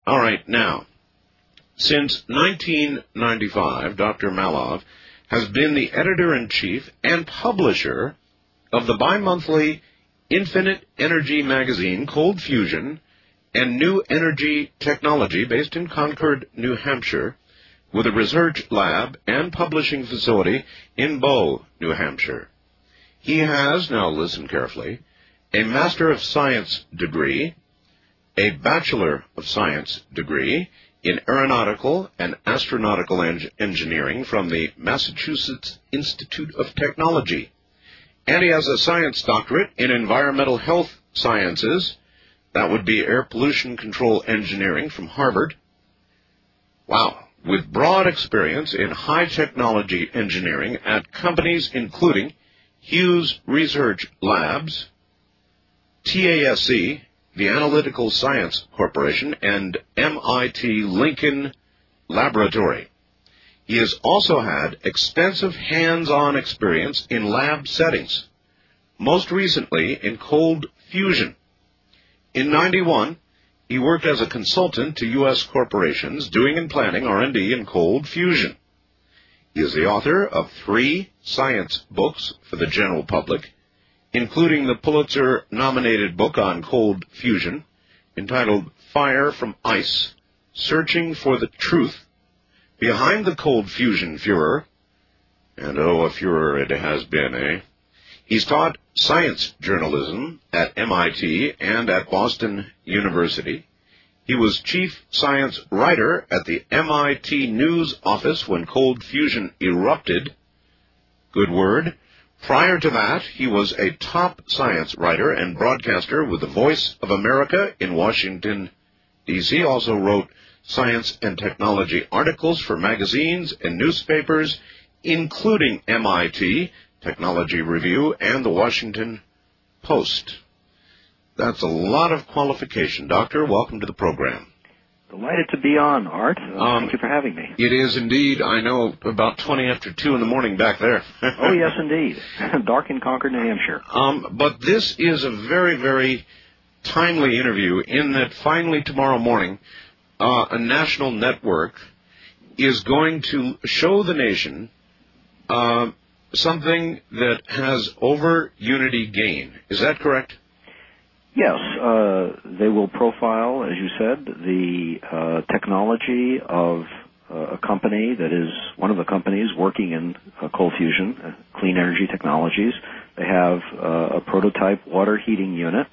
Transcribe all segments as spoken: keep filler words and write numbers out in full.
All right, now, since nineteen ninety-five, Doctor Malov has been the editor-in-chief and publisher of the bi-monthly Infinite Energy magazine, Cold Fusion, and New Energy Technology, based in Concord, New Hampshire, with a research lab and publishing facility in Bow, New Hampshire. He has, now listen carefully, a Master of Science degree, a Bachelor of Science degree in Aeronautical and Astronautical en- Engineering from the Massachusetts Institute of Technology, and he has a Science Doctorate in Environmental Health Sciences. That would be Air Pollution Control Engineering from Harvard. Wow. With broad experience in high-technology engineering at companies including Hughes Research Labs, T A S C, the Analytical Science Corporation, and M I T Lincoln Laboratory. He has also had extensive hands-on experience in lab settings, most recently in cold fusion. In ninety-one, he worked as a consultant to U S corporations doing and planning R and D in cold fusion. He is the author of three science books for the general public, including the Pulitzer-nominated book on cold fusion, entitled Fire from Ice, Searching for the Truth Behind the Cold Fusion Furor. And oh, a furor it has been, eh? He's taught science journalism at M I T and at Boston University. He was chief science writer at the M I T News office when cold fusion erupted. Good word. Prior to that, he was a top science writer and broadcaster with the Voice of America in Washington, D C Also wrote science and technology articles for magazines and newspapers, including M I T, Technology Review, and the Washington Post. That's a lot of qualification. Doctor, welcome to the program. Delighted to be on, Art. Uh, um, thank you for having me. It is indeed. I know, about twenty after two in the morning back there. Oh, yes, indeed. Dark in Concord, New Hampshire. Um, but this is a very, very timely interview in that finally tomorrow morning, uh, a national network is going to show the nation uh, something that has over Unity gain. Is that correct? Yes. Uh, they will profile, as you said, the uh, technology of uh, a company that is one of the companies working in uh, cold fusion, uh, Clean Energy Technologies. They have uh, a prototype water heating unit,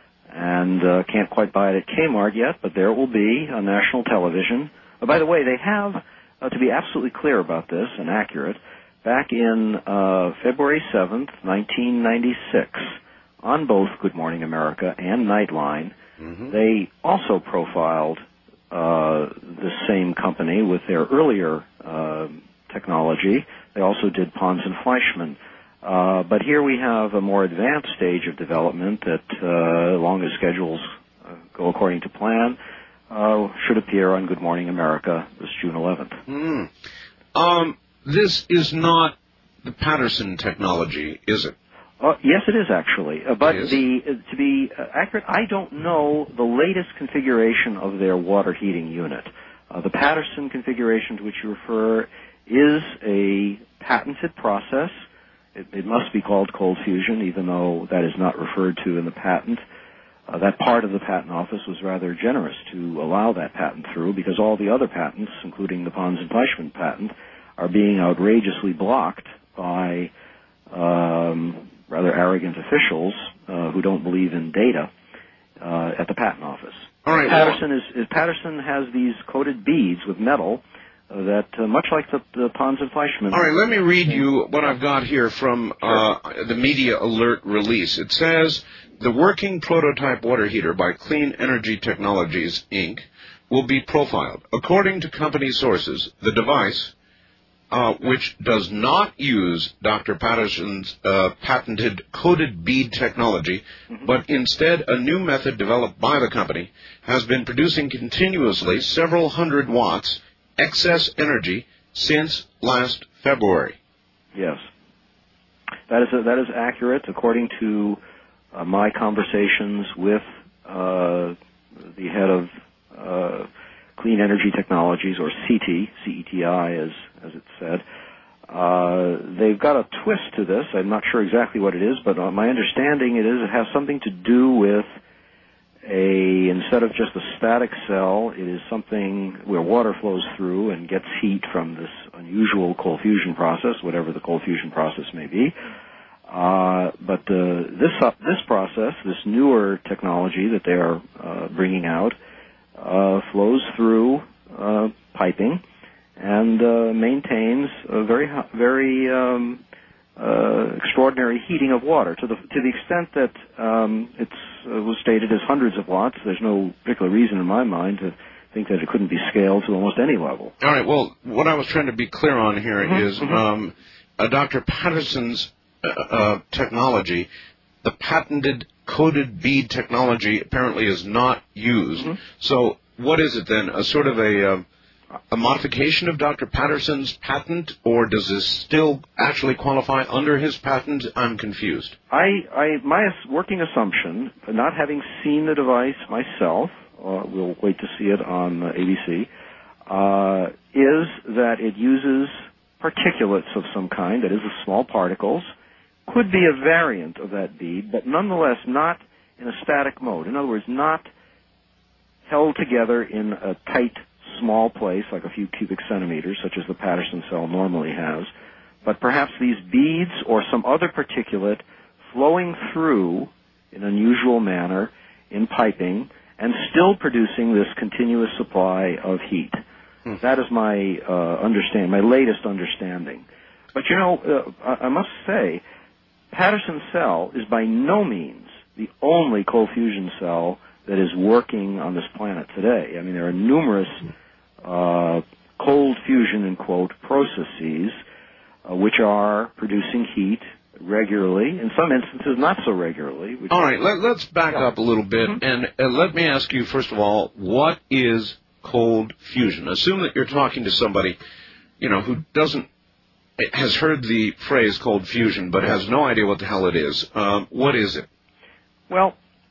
and uh, can't quite buy it at Kmart yet, but there it will be on national television. Uh, by the way, they have, uh, to be absolutely clear about this and accurate, back in uh, February seventh, nineteen ninety-six, on both Good Morning America and Nightline, mm-hmm. they also profiled uh, the same company with their earlier uh, technology. They also did Pons and Fleischmann. Uh, but here we have a more advanced stage of development that, uh, as long as schedules uh, go according to plan, uh, should appear on Good Morning America this June eleventh. Mm. Um, this is not the Patterson technology, is it? Uh, yes, it is actually. Uh, but the uh, to be uh, accurate, I don't know the latest configuration of their water heating unit. Uh, the Patterson configuration to which you refer is a patented process. It, it must be called cold fusion, even though that is not referred to in the patent. Uh, that part of the patent office was rather generous to allow that patent through, because all the other patents, including the Pons and Fleischmann patent, are being outrageously blocked by um, rather arrogant officials uh, who don't believe in data uh, at the patent office. All right, Patterson is, is Patterson has these coated beads with metal uh, that, uh, much like the, the Pons and Fleischmann. All right, let me read you what I've got here from uh, the Media Alert release. It says, the working prototype water heater by Clean Energy Technologies, Incorporated, will be profiled. According to company sources, the device, Uh, which does not use Doctor Patterson's uh, patented coated bead technology, mm-hmm. but instead a new method developed by the company, has been producing continuously several hundred watts excess energy since last February. Yes. That is, that is accurate, according to uh, my conversations with uh, the head of uh, Clean Energy Technologies, or C T, C E T I as, as it's said. Uh, they've got a twist to this. I'm not sure exactly what it is, but uh, my understanding it is it has something to do with a, instead of just a static cell, it is something where water flows through and gets heat from this unusual cold fusion process, whatever the cold fusion process may be. Uh, but uh, this uh, this process, this newer technology that they are uh, bringing out, uh, flows through uh, piping and uh, maintains a very very um, uh, extraordinary heating of water to the to the extent that um, it's uh, was stated as hundreds of watts. There's no particular reason in my mind to think that it couldn't be scaled to almost any level. All right. Well, what I was trying to be clear on here mm-hmm, is mm-hmm. Um, uh, Doctor Patterson's uh, uh, technology, the patented coated bead technology, apparently is not used. Mm-hmm. So, what is it then? A sort of a uh, a modification of Doctor Patterson's patent, or does this still actually qualify under his patent? I'm confused. I, I my working assumption, not having seen the device myself, uh, we'll wait to see it on uh, A B C, uh, is that it uses particulates of some kind, that is, the small particles, could be a variant of that bead, but nonetheless not in a static mode. In other words, not held together in a tight, small place, like a few cubic centimeters, such as the Patterson cell normally has, but perhaps these beads or some other particulate flowing through in an unusual manner in piping and still producing this continuous supply of heat. Hmm. That is my uh, understand, my latest understanding. But you know, uh, I, I must say, Patterson cell is by no means the only cold fusion cell that is working on this planet today. I mean, there are numerous uh, cold fusion, in quote, processes uh, which are producing heat regularly, in some instances not so regularly. Which all right, let, let's back yeah. up a little bit, mm-hmm. and uh, let me ask you, first of all, what is cold fusion? Assume that you're talking to somebody, you know, who doesn't, has heard the phrase cold fusion, but has no idea what the hell it is. Um, what is it? Well,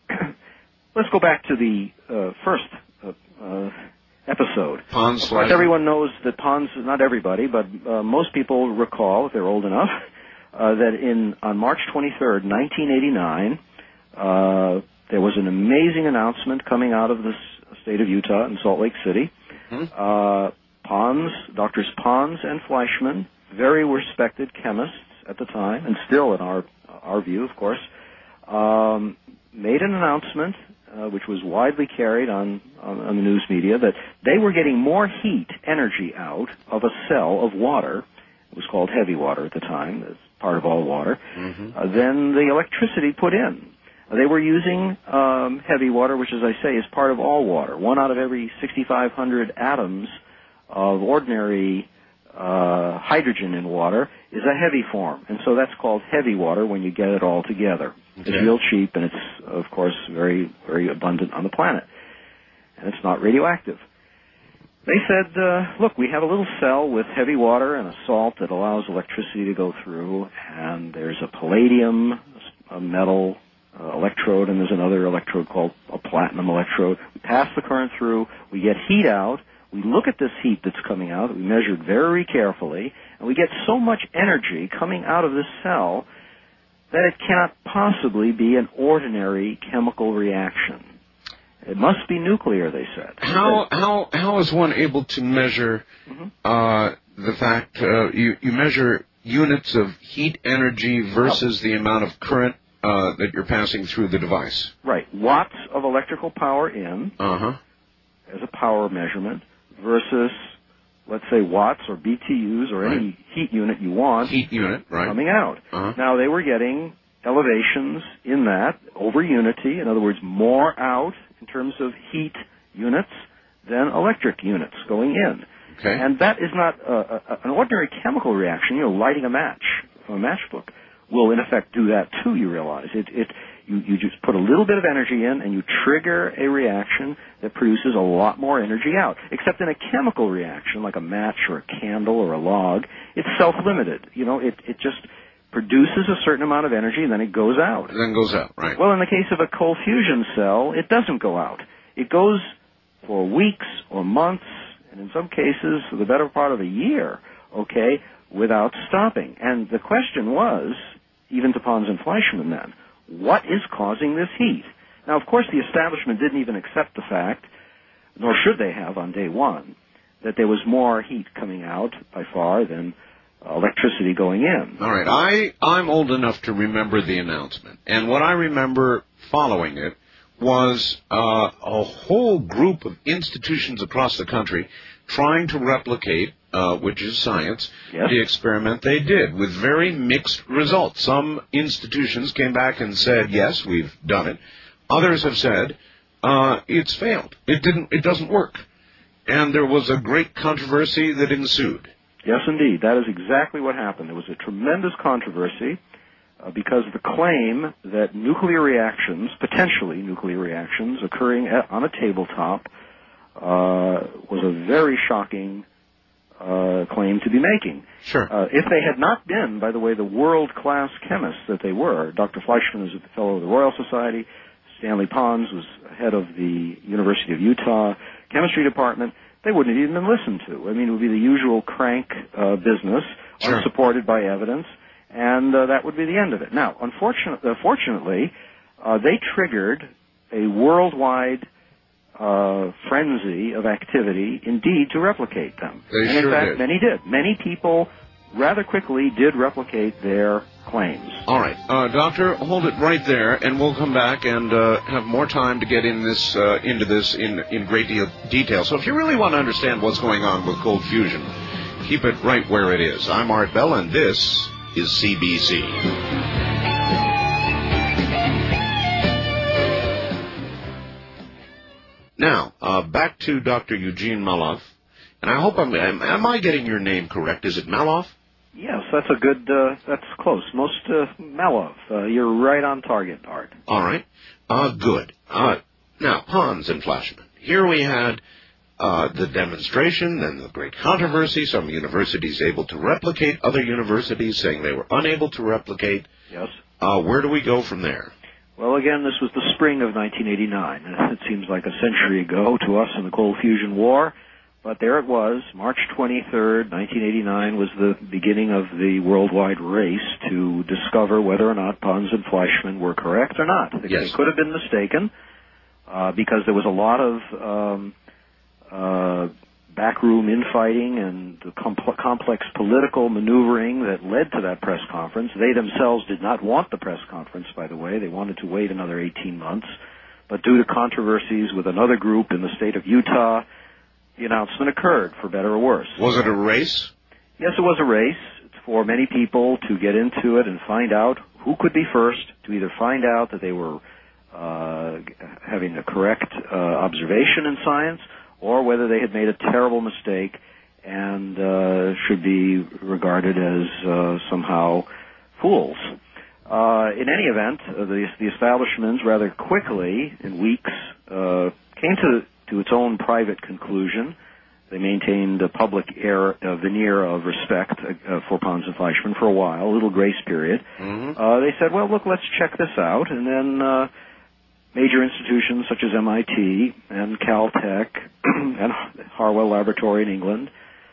let's go back to the uh, first uh, uh, episode. Pons Of course, everyone knows that Pons, not everybody, but uh, most people recall, if they're old enough, uh, that in on March twenty-third, nineteen eighty-nine, uh, there was an amazing announcement coming out of the state of Utah in Salt Lake City. Mm-hmm. Uh, Pons, Doctors Pons and Fleischmann, very respected chemists at the time, and still in our our view, of course, um, made an announcement, uh, which was widely carried on, on, on the news media, that they were getting more heat energy out of a cell of water. It was called heavy water at the time, as part of all water, mm-hmm. uh, than the electricity put in. They were using um, heavy water, which, as I say, is part of all water. One out of every sixty-five hundred atoms of ordinary uh, hydrogen in water is a heavy form. And so that's called heavy water when you get it all together. Okay. It's real cheap, and it's, of course, very, very abundant on the planet. And it's not radioactive. They said, uh, look, we have a little cell with heavy water and a salt that allows electricity to go through, and there's a palladium, a metal uh, electrode, and there's another electrode called a platinum electrode. We pass the current through, we get heat out, we look at this heat that's coming out, that we measured very carefully, and we get so much energy coming out of this cell that it cannot possibly be an ordinary chemical reaction. It must be nuclear, they said. How how how is one able to measure mm-hmm. uh, the fact uh, you you measure units of heat energy versus oh. the amount of current uh, that you're passing through the device? Right, watts of electrical power in uh-huh. as a power measurement versus, let's say, watts or B T Us or right. any heat unit you want heat unit right. coming out. Uh-huh. Now they were getting elevations in that over unity, in other words, more out in terms of heat units than electric units going in. Okay. And that is not a, a, an ordinary chemical reaction. You know, lighting a match from a matchbook will, in effect, do that too, you realize. It, it, you, you just put a little bit of energy in and you trigger a reaction that produces a lot more energy out. Except in a chemical reaction, like a match or a candle or a log, it's self-limited. You know, it, it just produces a certain amount of energy, and then it goes out. And then goes out, right. Well, in the case of a cold fusion cell, it doesn't go out. It goes for weeks or months and in some cases the better part of a year, okay, without stopping. And the question was, even to Pons and Fleischmann then, what is causing this heat? Now, of course, the establishment didn't even accept the fact, nor should they have on day one, that there was more heat coming out by far than electricity going in. All right. I, I'm old enough to remember the announcement. And what I remember following it was uh, a whole group of institutions across the country trying to replicate, uh, which is science, yes. the experiment they did with very mixed results. Some institutions came back and said, yes, we've done it. Others have said, uh, it's failed. It didn't, it doesn't work. And there was a great controversy that ensued. Yes, indeed. That is exactly what happened. There was a tremendous controversy uh, because the claim that nuclear reactions, potentially nuclear reactions, occurring at, on a tabletop uh, was a very shocking uh, claim to be making. Sure. Uh, if they had not been, by the way, the world-class chemists that they were, Doctor Fleischmann was a fellow of the Royal Society, Stanley Pons was head of the University of Utah chemistry department, they wouldn't have even been listened to. I mean, it would be the usual crank uh, business, sure. unsupported by evidence, and uh, that would be the end of it. Now, unfortunately, uh, fortunately, uh, they triggered a worldwide uh, frenzy of activity, indeed, to replicate them. They and in sure fact, did. many did. Many people rather quickly did replicate their claims. All right. Uh, doctor, hold it right there, and we'll come back and uh, have more time to get in this uh, into this in, in great deal detail. So if you really want to understand what's going on with cold fusion, keep it right where it is. I'm Art Bell, and this is C B C. Now, uh, back to Doctor Eugene Mallove, and I hope I'm, am, am I getting your name correct? Is it Mallove? Yes, that's a good, uh, that's close. Most, uh, Mallove. Uh, you're right on target, Art. All right. Uh, good. Uh, now, Pons and Fleischmann. Here we had uh, the demonstration, then the great controversy, some universities able to replicate, other universities saying they were unable to replicate. Yes. Uh, where do we go from there? Well, again, this was the spring of nineteen eighty-nine. It seems like a century ago to us in the Cold Fusion War. But there it was, March twenty-third, nineteen eighty-nine was the beginning of the worldwide race to discover whether or not Pons and Fleischmann were correct or not. They, yes. they could have been mistaken uh, because there was a lot of um, uh, backroom infighting and compl- complex political maneuvering that led to that press conference. They themselves did not want the press conference, by the way. They wanted to wait another eighteen months. But due to controversies with another group in the state of Utah, the announcement occurred, for better or worse. Was it a race? Yes, it was a race for many people to get into it and find out who could be first, to either find out that they were uh, having the correct uh, observation in science, or whether they had made a terrible mistake and uh, should be regarded as uh, somehow fools. Uh, in any event, uh, the, the establishments rather quickly, in weeks, uh, came to to its own private conclusion. They maintained a public air, a veneer of respect uh, for Pons and Fleischmann for a while, a little grace period. Mm-hmm. Uh, they said, well, look, let's check this out. And then uh, major institutions such as M I T and Caltech and Harwell Laboratory in England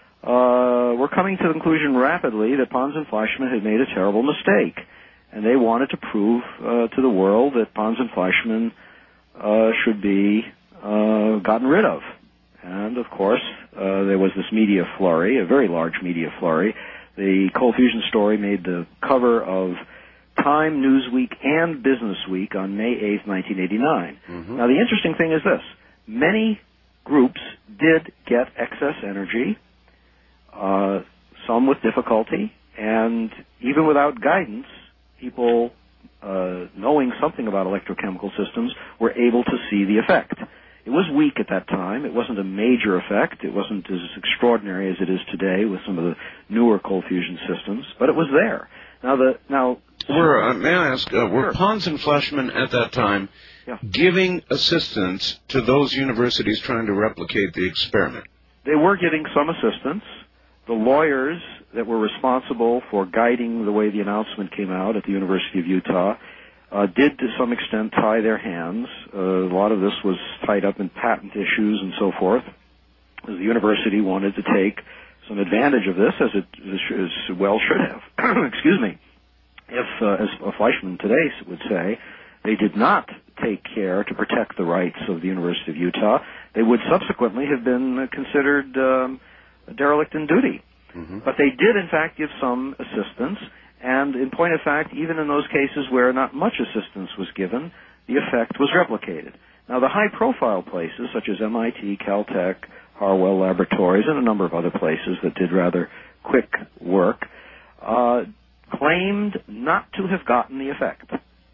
uh, were coming to the conclusion rapidly that Pons and Fleischmann had made a terrible mistake. And they wanted to prove uh, to the world that Pons and Fleischmann uh, should be Uh, gotten rid of. And, of course, uh, there was this media flurry, a very large media flurry. The Cold Fusion story made the cover of Time, Newsweek, and Business Week on May eighth, nineteen eighty-nine. Mm-hmm. Now, the interesting thing is this. Many groups did get excess energy, uh, some with difficulty, and even without guidance, people, uh, knowing something about electrochemical systems, were able to see the effect. It was weak at that time. It wasn't a major effect. It wasn't as extraordinary as it is today with some of the newer cold fusion systems, but it was there. Now, the now were uh, may I ask, uh, were sure. Pons and Fleischmann at that time yeah. giving assistance to those universities trying to replicate the experiment? They were giving some assistance. The lawyers that were responsible for guiding the way the announcement came out at the University of Utah Uh, did to some extent tie their hands. Uh, a lot of this was tied up in patent issues and so forth. The university wanted to take some advantage of this, as it as well should have. Excuse me. If, uh, as Fleischman today would say, they did not take care to protect the rights of the University of Utah, they would subsequently have been considered um, a derelict in duty. Mm-hmm. But they did, in fact, give some assistance, and in point of fact, even in those cases where not much assistance was given, the effect was replicated. Now, the high-profile places, such as M I T, Caltech, Harwell Laboratories, and a number of other places that did rather quick work, uh, claimed not to have gotten the effect.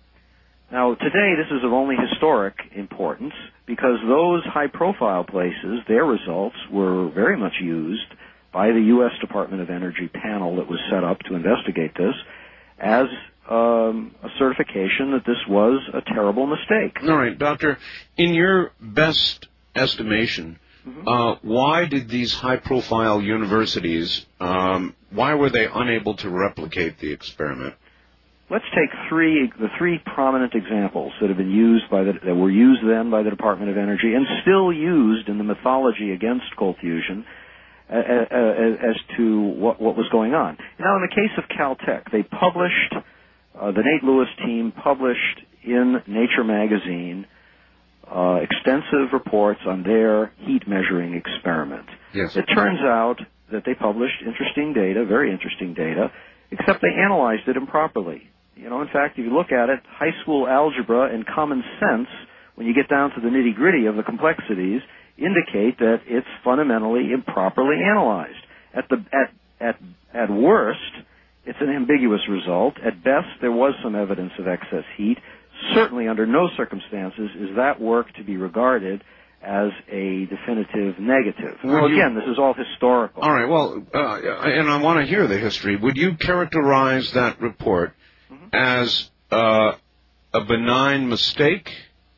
Now, today, this is of only historic importance because those high-profile places, their results were very much used by the U S Department of Energy panel that was set up to investigate this as um, a certification that this was a terrible mistake. All right, Doctor, in your best estimation, mm-hmm. uh, why did these high-profile universities, um, why were they unable to replicate the experiment? Let's take three, the three prominent examples that have been used by the, that were used then by the Department of Energy and still used in the mythology against cold fusion as, as to what, what was going on. Now, in the case of Caltech, they published, uh, the Nate Lewis team published in Nature magazine uh, extensive reports on their heat measuring experiment. Yes. It turns out that they published interesting data, very interesting data, except they analyzed it improperly. You know, in fact, if you look at it, high school algebra and common sense, when you get down to the nitty-gritty of the complexities, indicate that it's fundamentally improperly analyzed. At the at at at worst, it's an ambiguous result. At best, there was some evidence of excess heat. Certainly, under no circumstances is that work to be regarded as a definitive negative. Well, again, this is all historical. All right, well, uh, and I want to hear the history. Would you characterize that report mm-hmm. as uh, a benign mistake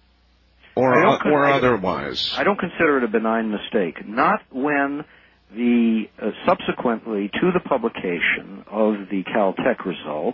or, uh, con- or otherwise? I don't consider it a benign mistake. Not when the, uh, subsequently to the publication of the Caltech result,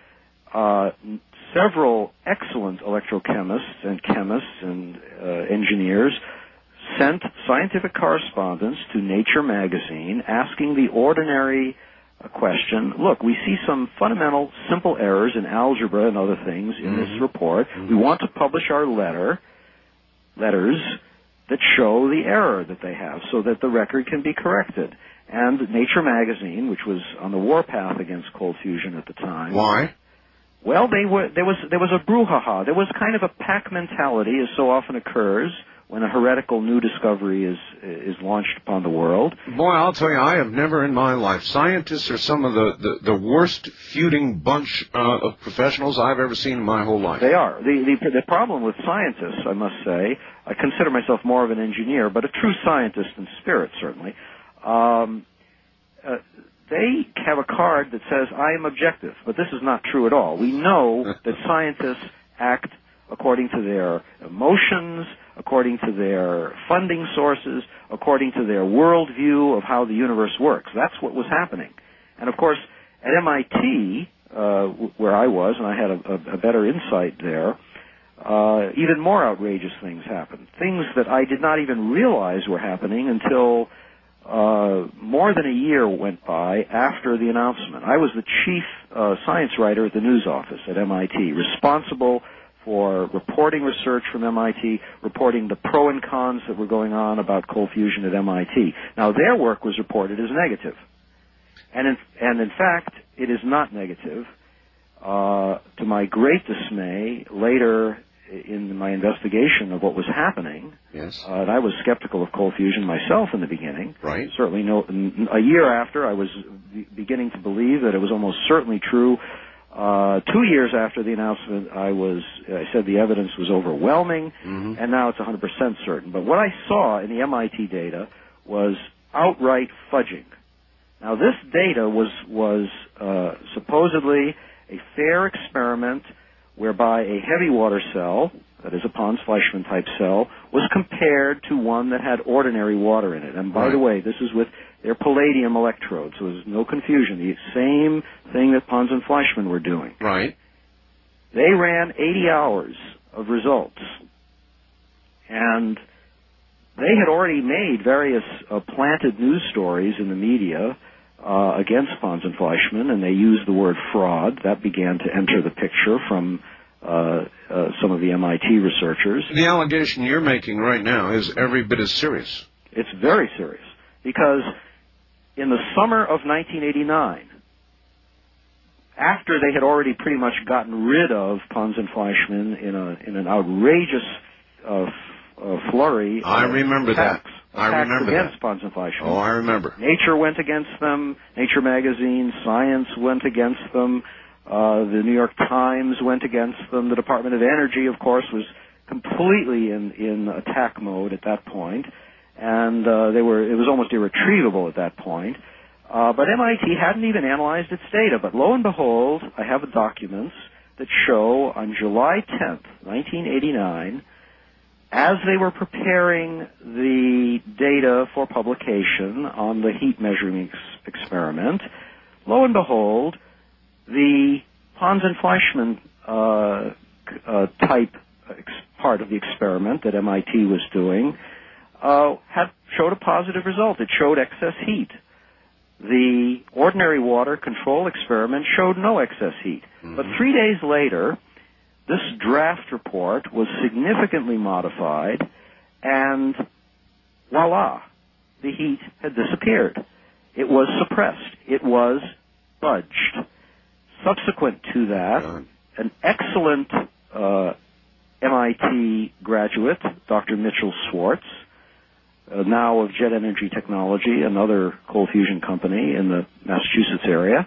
uh, several excellent electrochemists and chemists and uh, engineers sent scientific correspondence to Nature magazine asking the ordinary uh, question, look, we see some fundamental simple errors in algebra and other things in mm-hmm. this report. Mm-hmm. We want to publish our letter, letters that show the error that they have so that the record can be corrected. And Nature magazine, which was on the warpath against cold fusion at the time. Why? Well, they were, there was there was a brouhaha. There was kind of a pack mentality, as so often occurs when a heretical new discovery is is launched upon the world. Boy, I'll tell you, I have never in my life. Scientists are some of the, the, the worst feuding bunch uh, of professionals I've ever seen in my whole life. They are. The, the the problem with scientists, I must say, I consider myself more of an engineer, but a true scientist in spirit, certainly. Um, uh, They have a card that says, I am objective, but this is not true at all. We know that scientists act according to their emotions, according to their funding sources, according to their worldview of how the universe works. That's what was happening. And of course, at M I T, uh, where I was, and I had a, a better insight there, uh, even more outrageous things happened. Things that I did not even realize were happening until Uh, more than a year went by after the announcement. I was the chief uh, science writer at the news office at M I T, responsible for reporting research from M I T, reporting the pro and cons that were going on about cold fusion at M I T. Now, their work was reported as negative. And in, and in fact, it is not negative. Uh, to my great dismay, later in my investigation of what was happening, yes. uh, and I was skeptical of cold fusion myself in the beginning. Right. Certainly, no. A year after, I was beginning to believe that it was almost certainly true. Uh, two years after the announcement, I was I said the evidence was overwhelming, mm-hmm. and now it's one hundred percent certain. But what I saw in the M I T data was outright fudging. Now, this data was was uh, supposedly a fair experiment whereby a heavy water cell, that is a Pons-Fleischmann type cell, was compared to one that had ordinary water in it. And by right. the way, this is with their palladium electrodes, so there's no confusion. The same thing that Pons and Fleischmann were doing. Right. They ran eighty hours of results. And they had already made various uh, planted news stories in the media uh, against Pons and Fleischmann, and they used the word fraud. That began to enter the picture from uh, uh, some of the M I T researchers. The allegation you're making right now is every bit as serious. It's very serious, because in the summer of nineteen eighty-nine, after they had already pretty much gotten rid of Pons and Fleischmann in a in an outrageous uh, uh, flurry, I of remember attacks, that. I attacks remember against that. Pons and Fleischmann. Oh, I remember. Nature went against them. Nature magazine, Science went against them. Uh, the New York Times went against them. The Department of Energy, of course, was completely in in attack mode at that point, and uh, they were it was almost irretrievable at that point. Uh, but M I T hadn't even analyzed its data. But lo and behold, I have documents that show on July tenth, nineteen eighty-nine, as they were preparing the data for publication on the heat measuring ex- experiment, lo and behold, the Pons and Fleischmann uh, uh, type ex- part of the experiment that M I T was doing uh, had showed a positive result. It showed excess heat. The ordinary water control experiment showed no excess heat. Mm-hmm. But three days later, this draft report was significantly modified, and voila, the heat had disappeared. It was suppressed. It was fudged. Subsequent to that, God. an excellent uh, M I T graduate, Doctor Mitchell Schwartz, Uh, now of Jet Energy Technology, another cold fusion company in the Massachusetts area,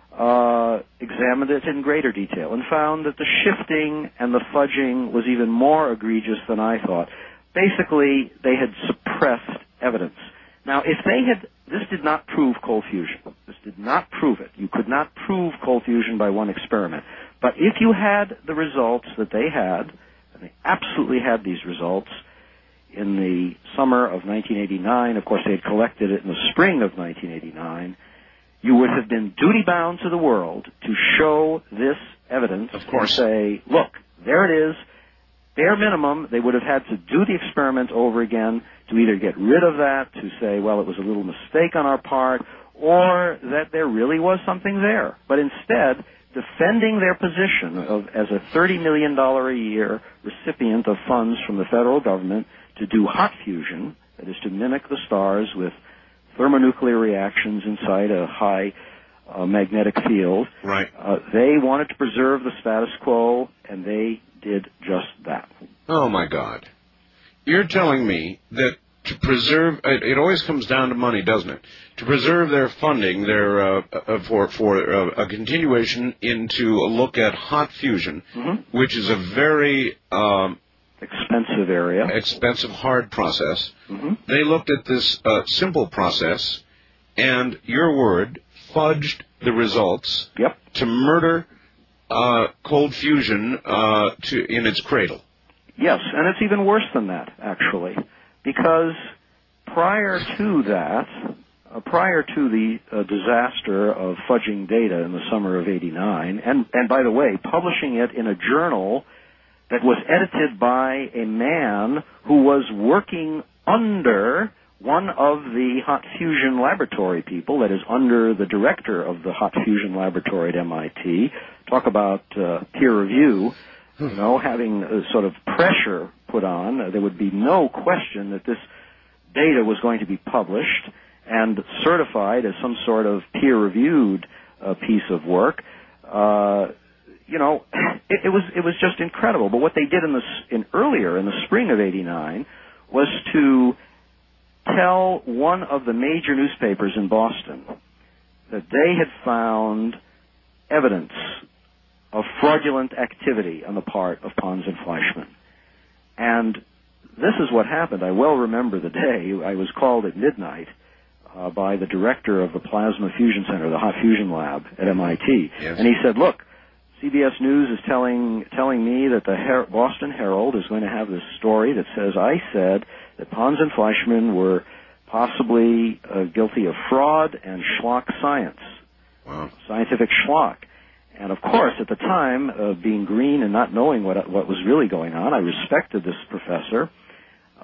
uh, examined it in greater detail and found that the shifting and the fudging was even more egregious than I thought. Basically, they had suppressed evidence. Now, if they had, this did not prove cold fusion. This did not prove it. You could not prove cold fusion by one experiment. But if you had the results that they had, and they absolutely had these results, in the summer of nineteen eighty-nine, of course they had collected it in the spring of nineteen eighty-nine, you would have been duty-bound to the world to show this evidence of course. and say, look, there it is, bare minimum, they would have had to do the experiment over again to either get rid of that, to say, well, it was a little mistake on our part, or that there really was something there. But instead, defending their position of as a thirty million dollars a year recipient of funds from the federal government to do hot fusion, that is to mimic the stars with thermonuclear reactions inside a high uh, magnetic field. Right. Uh, they wanted to preserve the status quo, and they did just that. Oh, my God. You're telling me that to preserve, it, it always comes down to money, doesn't it? To preserve their funding, their uh, uh, for for uh, a continuation into a look at hot fusion, mm-hmm. which is a very um, expensive area, expensive, hard process. Mm-hmm. They looked at this uh, simple process, and your word fudged the results. Yep. To murder uh, cold fusion uh, to in its cradle. Yes, and it's even worse than that, actually. Because prior to that, uh, prior to the uh, disaster of fudging data in the summer of eighty-nine, and, and by the way, publishing it in a journal that was edited by a man who was working under one of the hot fusion laboratory people, that is under the director of the hot fusion laboratory at M I T. Talk about uh, peer review. You know, having a sort of pressure put on, uh, there would be no question that this data was going to be published and certified as some sort of peer-reviewed uh, piece of work. Uh, you know, it, it was it was just incredible. But what they did in the in earlier in the spring of eighty-nine was to tell one of the major newspapers in Boston that they had found evidence of fraudulent activity on the part of Pons and Fleischmann. And this is what happened. I well remember the day. I was called at midnight uh, by the director of the Plasma Fusion Center, the Hot Fusion Lab at M I T. Yes. And he said, look, C B S News is telling telling me that the Her- Boston Herald is going to have this story that says I said that Pons and Fleischmann were possibly uh, guilty of fraud and schlock science, wow. scientific schlock. And of course, at the time, uh, being green and not knowing what what was really going on, I respected this professor. Uh,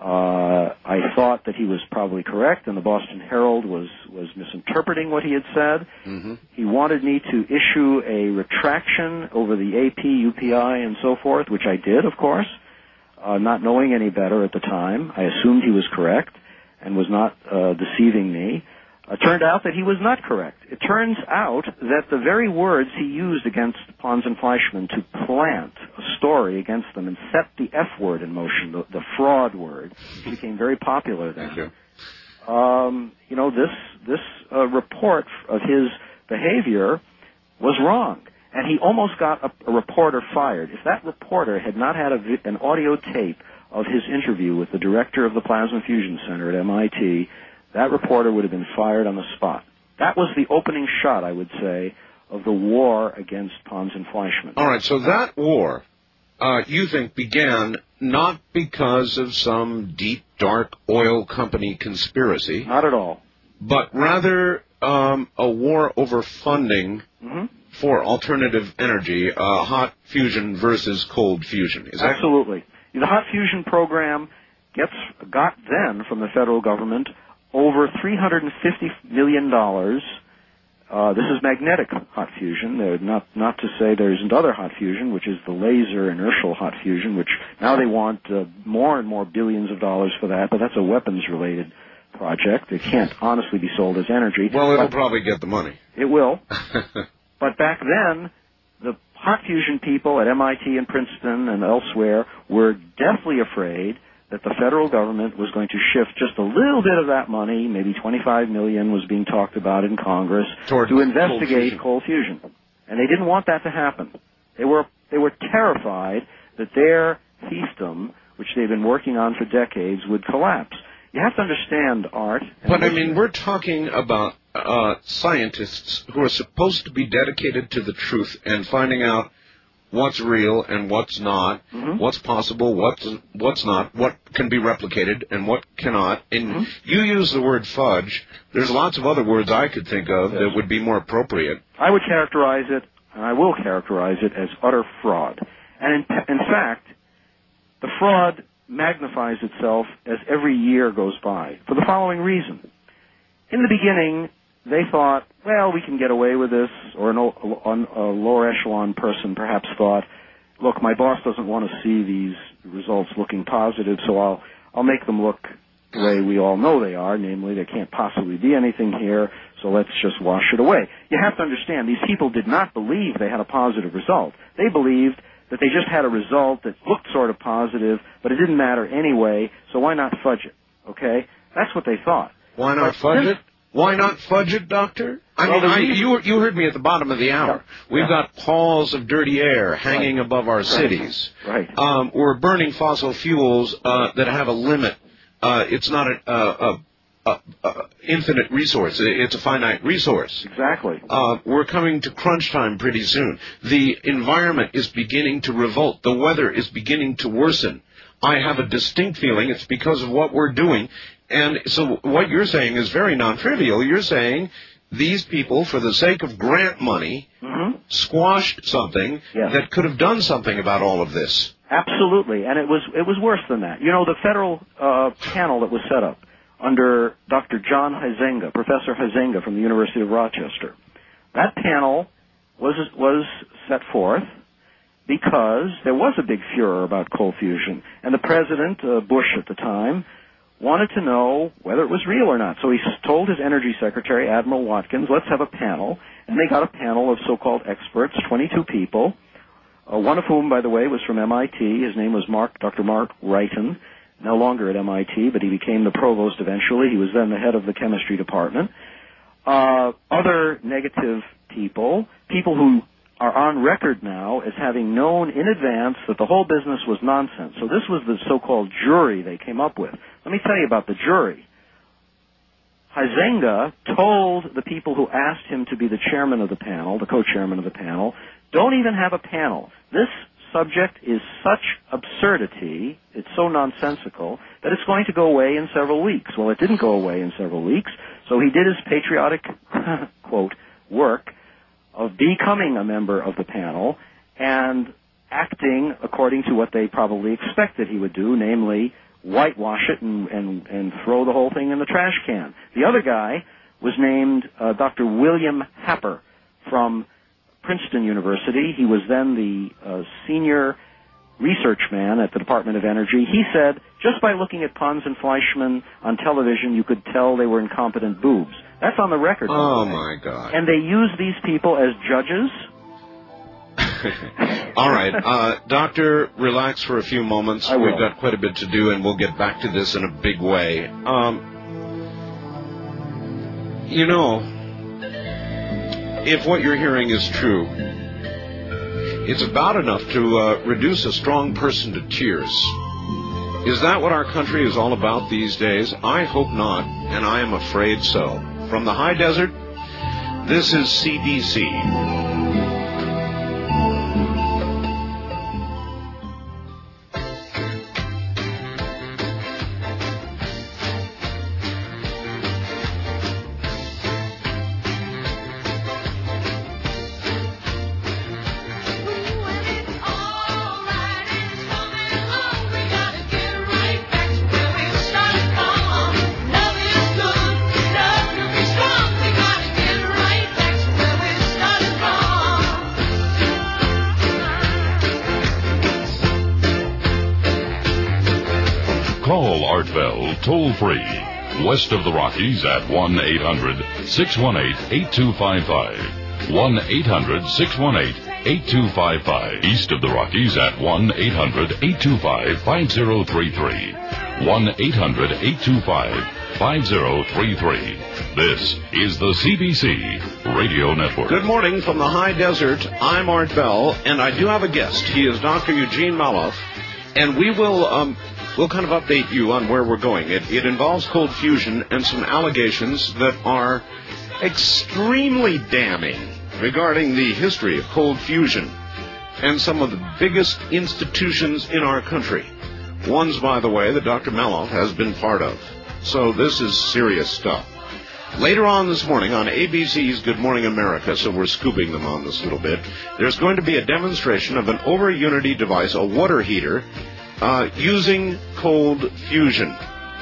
Uh, I thought that he was probably correct, and the Boston Herald was, was misinterpreting what he had said. Mm-hmm. He wanted me to issue a retraction over the A P, U P I, and so forth, which I did, of course, uh, not knowing any better at the time. I assumed he was correct and was not uh, deceiving me. It turned out that he was not correct. It turns out that the very words he used against Pons and Fleischmann to plant a story against them and set the F word in motion, the, the fraud word, became very popular then. Thank you. Um, you know, this this uh, report of his behavior was wrong, and he almost got a, a reporter fired. If that reporter had not had a, an audio tape of his interview with the director of the Plasma Fusion Center at M I T, that reporter would have been fired on the spot. That was the opening shot, I would say, of the war against Pons and Fleischmann. All right, so that war, uh, you think, began not because of some deep, dark oil company conspiracy. Not at all. But rather um, a war over funding mm-hmm. for alternative energy, uh, hot fusion versus cold fusion. Is that Absolutely. The hot fusion program gets got then from the federal government over three hundred fifty million dollars. Uh, this is magnetic hot fusion. They're not not to say there isn't other hot fusion, which is the laser inertial hot fusion, which now they want uh, more and more billions of dollars for that, but that's a weapons-related project. It can't honestly be sold as energy. Well, it'll probably get the money. It will. But back then, the hot fusion people at M I T and Princeton and elsewhere were deathly afraid that the federal government was going to shift just a little bit of that money, maybe twenty-five million dollars was being talked about in Congress, Toward to investigate cold fusion. cold fusion. And they didn't want that to happen. They were they were terrified that their fiefdom, which they've been working on for decades, would collapse. You have to understand, Art. But, I mean, we're talking about uh, scientists who are supposed to be dedicated to the truth and finding out what's real and what's not, mm-hmm. what's possible, what's what's not, what can be replicated and what cannot. And mm-hmm. you use the word fudge. There's lots of other words I could think of yes. that would be more appropriate. I would characterize it, and I will characterize it, as utter fraud. And in, in fact, the fraud magnifies itself as every year goes by for the following reason. In the beginning, they thought, well, we can get away with this, or an, a lower echelon person perhaps thought, look, my boss doesn't want to see these results looking positive, so I'll I'll make them look the way we all know they are, namely there can't possibly be anything here, so let's just wash it away. You have to understand, these people did not believe they had a positive result. They believed that they just had a result that looked sort of positive, but it didn't matter anyway, so why not fudge it, okay? That's what they thought. Why not but fudge this, it? Why not fudge it, Doctor? I well, mean, I, reason, you, you heard me at the bottom of the hour. Yeah, We've yeah. got palls of dirty air hanging right. above our right. cities. Right. Um, we're burning fossil fuels uh, that have a limit. Uh, it's not an a, a, a infinite resource. It's a finite resource. Exactly. Uh, we're coming to crunch time pretty soon. The environment is beginning to revolt. The weather is beginning to worsen. I have a distinct feeling it's because of what we're doing. And so what you're saying is very non-trivial. You're saying these people, for the sake of grant money, mm-hmm. squashed something yes. that could have done something about all of this. Absolutely. And it was it was worse than that. You know, the federal uh, panel that was set up under Doctor John Huizenga, Professor Huizenga from the University of Rochester, that panel was was set forth because there was a big furor about cold fusion. And the president, uh, Bush at the time, wanted to know whether it was real or not. So he told his energy secretary, Admiral Watkins, let's have a panel. And they got a panel of so-called experts, twenty-two people, uh, one of whom, by the way, was from M I T. His name was Mark, Doctor Mark Wrighton, no longer at M I T, but he became the provost eventually. He was then the head of the chemistry department. Uh, other negative people, people who are on record now as having known in advance that the whole business was nonsense. So this was the so-called jury they came up with. Let me tell you about the jury. Huizenga told the people who asked him to be the chairman of the panel, the co-chairman of the panel, don't even have a panel. This subject is such absurdity, it's so nonsensical, that it's going to go away in several weeks. Well, it didn't go away in several weeks, so he did his patriotic, quote, work of becoming a member of the panel and acting according to what they probably expected he would do, namely whitewash it and, and, and throw the whole thing in the trash can. The other guy was named uh, Doctor William Happer from Princeton University. He was then the uh, senior research man at the Department of Energy. He said, just by looking at Pons and Fleischmann on television, you could tell they were incompetent boobs. That's on the record. Oh, my God. And they use these people as judges. All right. Uh, doctor, relax for a few moments. I will. We've got quite a bit to do, and we'll get back to this in a big way. Um, you know, if what you're hearing is true, it's about enough to uh, reduce a strong person to tears. Is that what our country is all about these days? I hope not, and I am afraid so. From the high desert, this is C B C. Toll-free, west of the Rockies at one eight hundred six one eight eight two five five. one eight hundred six one eight eight two five five. East of the Rockies at one eight hundred eight two five five zero three three. one eight hundred eight two five five zero three three. This is the C B C Radio Network. Good morning from the high desert. I'm Art Bell, and I do have a guest. He is Doctor Eugene Maloff, and we will... um. We'll kind of update you on where we're going. It, it involves cold fusion and some allegations that are extremely damning regarding the history of cold fusion and some of the biggest institutions in our country. Ones, by the way, that Doctor Maloff has been part of. So this is serious stuff. Later on this morning on A B C's Good Morning America, so we're scooping them on this a little bit, there's going to be a demonstration of an over-unity device, a water heater, Uh, using cold fusion.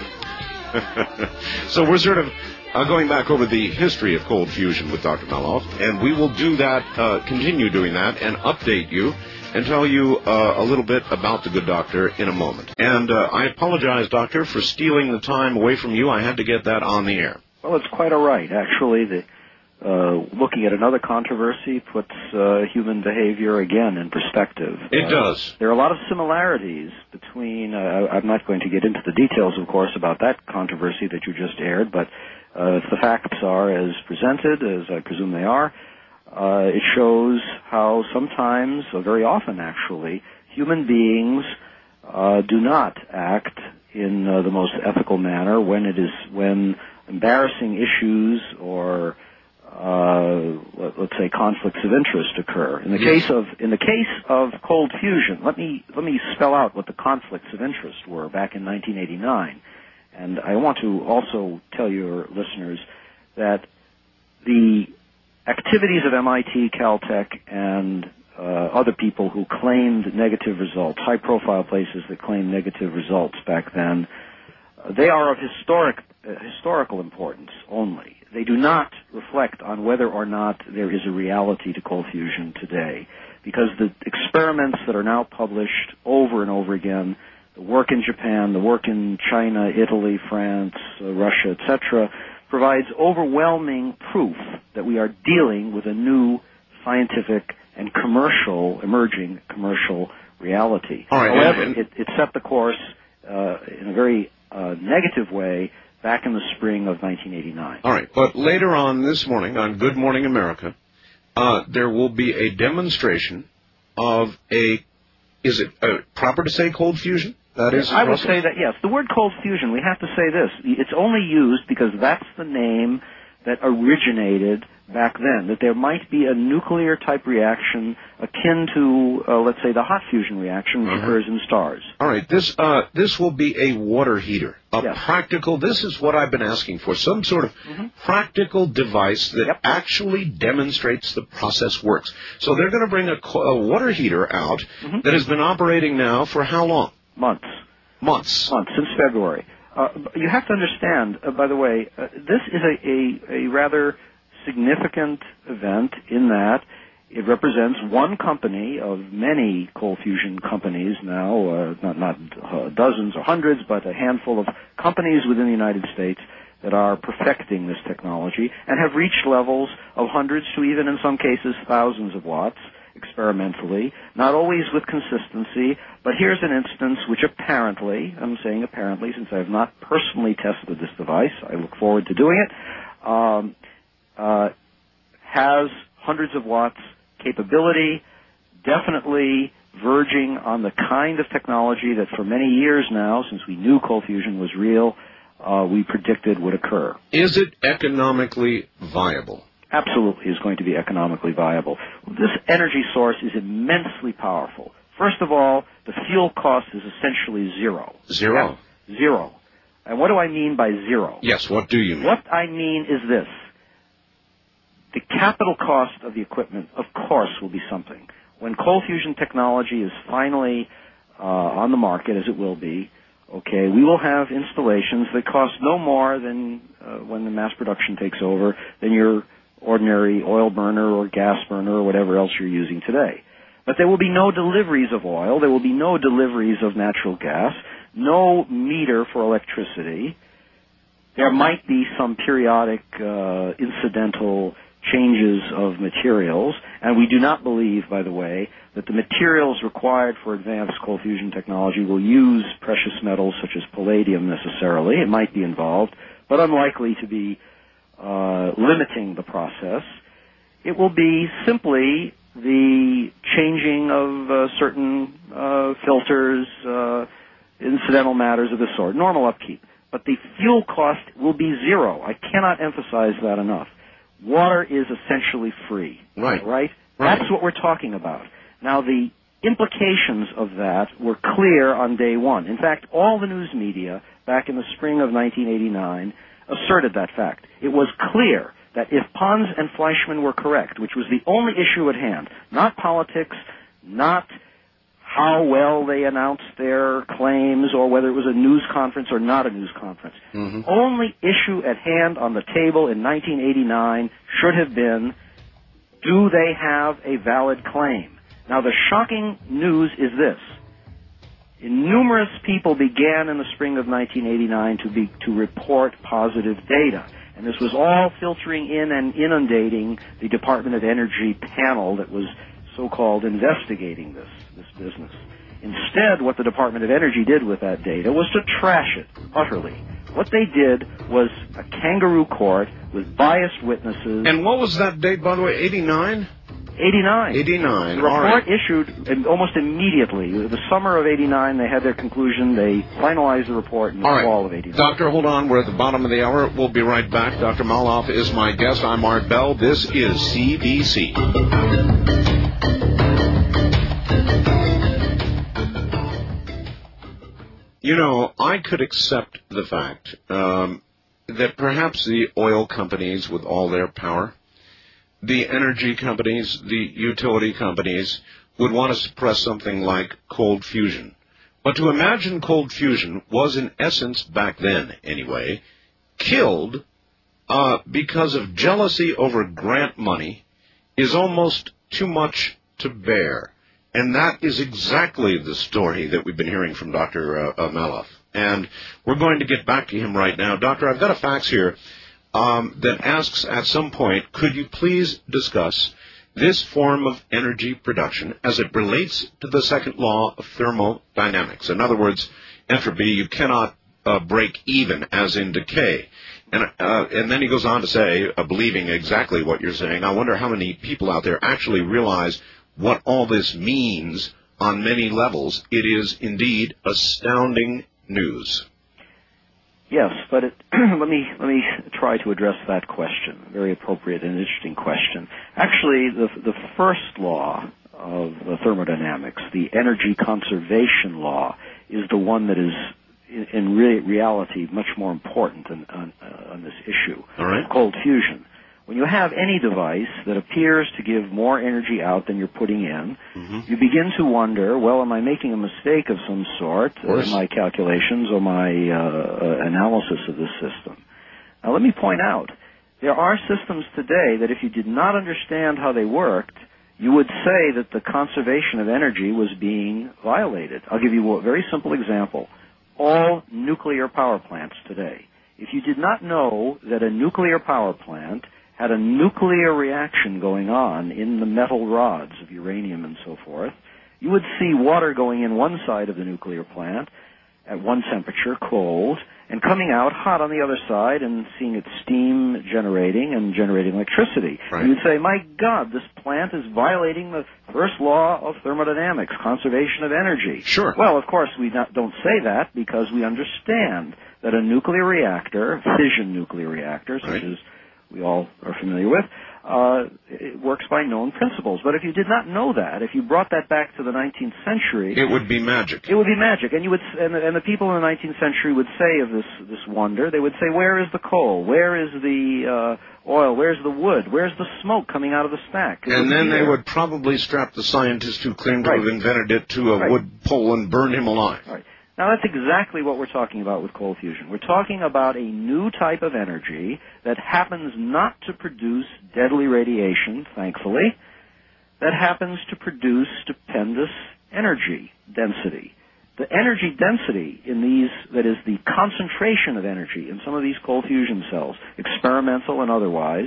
So we're sort of uh, going back over the history of cold fusion with Doctor Maloff, and we will do that, uh, continue doing that, and update you and tell you uh, a little bit about the good doctor in a moment. And uh, I apologize, Doctor, for stealing the time away from you. I had to get that on the air. Well, it's quite all right. Actually, the Uh, looking at another controversy puts uh, human behavior again in perspective. It uh, does. There are a lot of similarities between, uh, I'm not going to get into the details, of course, about that controversy that you just aired, but uh, if the facts are as presented, as I presume they are, uh, it shows how sometimes, uh, very often actually, human beings uh, do not act in uh, the most ethical manner when it is, when embarrassing issues or Uh, let, let's say conflicts of interest occur. In the yes. case of in the case of cold fusion, let me let me spell out what the conflicts of interest were back in nineteen eighty-nine. And I want to also tell your listeners that the activities of M I T, Caltech, and uh, other people who claimed negative results, high-profile places that claimed negative results back then, uh, they are of historic uh, historical importance only. They do not reflect on whether or not there is a reality to cold fusion today, because the experiments that are now published over and over again, the work in Japan, the work in China, Italy, France, uh, Russia, et cetera, provides overwhelming proof that we are dealing with a new scientific and commercial, emerging commercial reality. All right, However, and, and... It, it set the course uh, in a very uh, negative way back in the spring of nineteen eighty-nine. All right, but later on this morning on Good Morning America, uh, there will be a demonstration of a, is it uh, proper to say cold fusion? That is. I would say that, yes. The word cold fusion, we have to say this. It's only used because that's the name that originated back then, that there might be a nuclear-type reaction akin to, uh, let's say, the hot fusion reaction which uh-huh. occurs in stars. All right, this uh, this will be a water heater, a yes. practical, this is what I've been asking for, some sort of mm-hmm. practical device that yep. actually demonstrates the process works. So they're going to bring a, a water heater out mm-hmm. that has been operating now for how long? Months. Months. Months, since February. Uh, you have to understand, uh, by the way, uh, this is a, a, a rather significant event in that it represents one company of many coal fusion companies now, uh, not, not uh, dozens or hundreds, but a handful of companies within the United States that are perfecting this technology and have reached levels of hundreds to even, in some cases, thousands of watts experimentally, not always with consistency, but here's an instance which apparently, I'm saying apparently since I have not personally tested this device, I look forward to doing it, um, uh, has hundreds of watts capability, definitely verging on the kind of technology that for many years now, since we knew cold fusion was real, uh, we predicted would occur. Is it economically viable? Absolutely is going to be economically viable. This energy source is immensely powerful. First of all, the fuel cost is essentially zero. Zero? Yeah, zero. And what do I mean by zero? Yes, what do you mean? What I mean is this. The capital cost of the equipment, of course, will be something. When cold fusion technology is finally uh, on the market, as it will be, okay, we will have installations that cost no more than, uh, when the mass production takes over, than your ordinary oil burner or gas burner or whatever else you're using today. But there will be no deliveries of oil. There will be no deliveries of natural gas, no meter for electricity. There might be some periodic uh, incidental changes of materials, and we do not believe, by the way, that the materials required for advanced cold fusion technology will use precious metals such as palladium necessarily. It might be involved, but unlikely to be uh, limiting the process. It will be simply the changing of uh, certain uh, filters, uh, incidental matters of this sort, normal upkeep. But the fuel cost will be zero. I cannot emphasize that enough. Water is essentially free. Right. Right? Right. That's what we're talking about. Now, the implications of that were clear on day one. In fact, all the news media back in the spring of nineteen eighty-nine asserted that fact. It was clear that if Pons and Fleischmann were correct, which was the only issue at hand, not politics, not how well they announced their claims or whether it was a news conference or not a news conference. Mm-hmm. Only issue at hand on the table in nineteen eighty-nine should have been, do they have a valid claim? Now, the shocking news is this. Numerous people began in the spring of nineteen eighty-nine to be to report positive data. And this was all filtering in and inundating the Department of Energy panel that was so-called investigating this, this business. Instead, what the Department of Energy did with that data was to trash it utterly. What they did was a kangaroo court with biased witnesses. And what was that date, by the way, eighty-nine? eighty-nine. eighty-nine, The report all right. issued almost immediately. The summer of eighty-nine, they had their conclusion. They finalized the report in the all right. fall of eighty-nine. Doctor, hold on. We're at the bottom of the hour. We'll be right back. Doctor Maloff is my guest. I'm Art Bell. This is C B C. You know, I could accept the fact um, that perhaps the oil companies with all their power, the energy companies, the utility companies, would want to suppress something like cold fusion. But to imagine cold fusion was, in essence, back then anyway, killed uh, because of jealousy over grant money is almost too much to bear. And that is exactly the story that we've been hearing from Doctor Uh, uh, Maloff. And we're going to get back to him right now. Doctor, I've got a fax here um, that asks at some point, could you please discuss this form of energy production as it relates to the second law of thermodynamics? In other words, entropy, you cannot uh, break even, as in decay. And, uh, and then he goes on to say, uh, believing exactly what you're saying, I wonder how many people out there actually realize what all this means on many levels. It is indeed astounding news. Yes, but it, let me let me try to address that question. Very appropriate and interesting question. Actually, the the first law of the thermodynamics, the energy conservation law, is the one that is in, in re- reality much more important on, on, uh, on this issue. All right. Cold fusion. when you have any device that appears to give more energy out than you're putting in, mm-hmm. you begin to wonder, well, am I making a mistake of some sort in my calculations or my uh, analysis of this system? Now, let me point out, there are systems today that if you did not understand how they worked, you would say that the conservation of energy was being violated. I'll give you a very simple example. All nuclear power plants today. If you did not know that a nuclear power plant had a nuclear reaction going on in the metal rods of uranium and so forth, you would see water going in one side of the nuclear plant at one temperature, cold, and coming out hot on the other side and seeing its steam generating and generating electricity. Right. And you'd say, my God, this plant is violating the first law of thermodynamics, conservation of energy. Sure. Well, of course, we not, don't say that because we understand that a nuclear reactor, fission nuclear reactor, such right. as we all are familiar with, uh, it works by known principles. But if you did not know that, if you brought that back to the nineteenth century, it would be magic. It would be magic, and you would, and the, and the people in the nineteenth century would say of this this wonder, they would say, "Where is the coal? Where is the uh, oil? Where's the wood? Where's the smoke coming out of the stack?" It and then they there. would probably strap the scientist who claimed right. to have invented it to a right. wood pole and burn him alive. Right. Now, that's exactly what we're talking about with cold fusion. We're talking about a new type of energy that happens not to produce deadly radiation, thankfully, that happens to produce stupendous energy density. The energy density in these, that is the concentration of energy in some of these cold fusion cells, experimental and otherwise,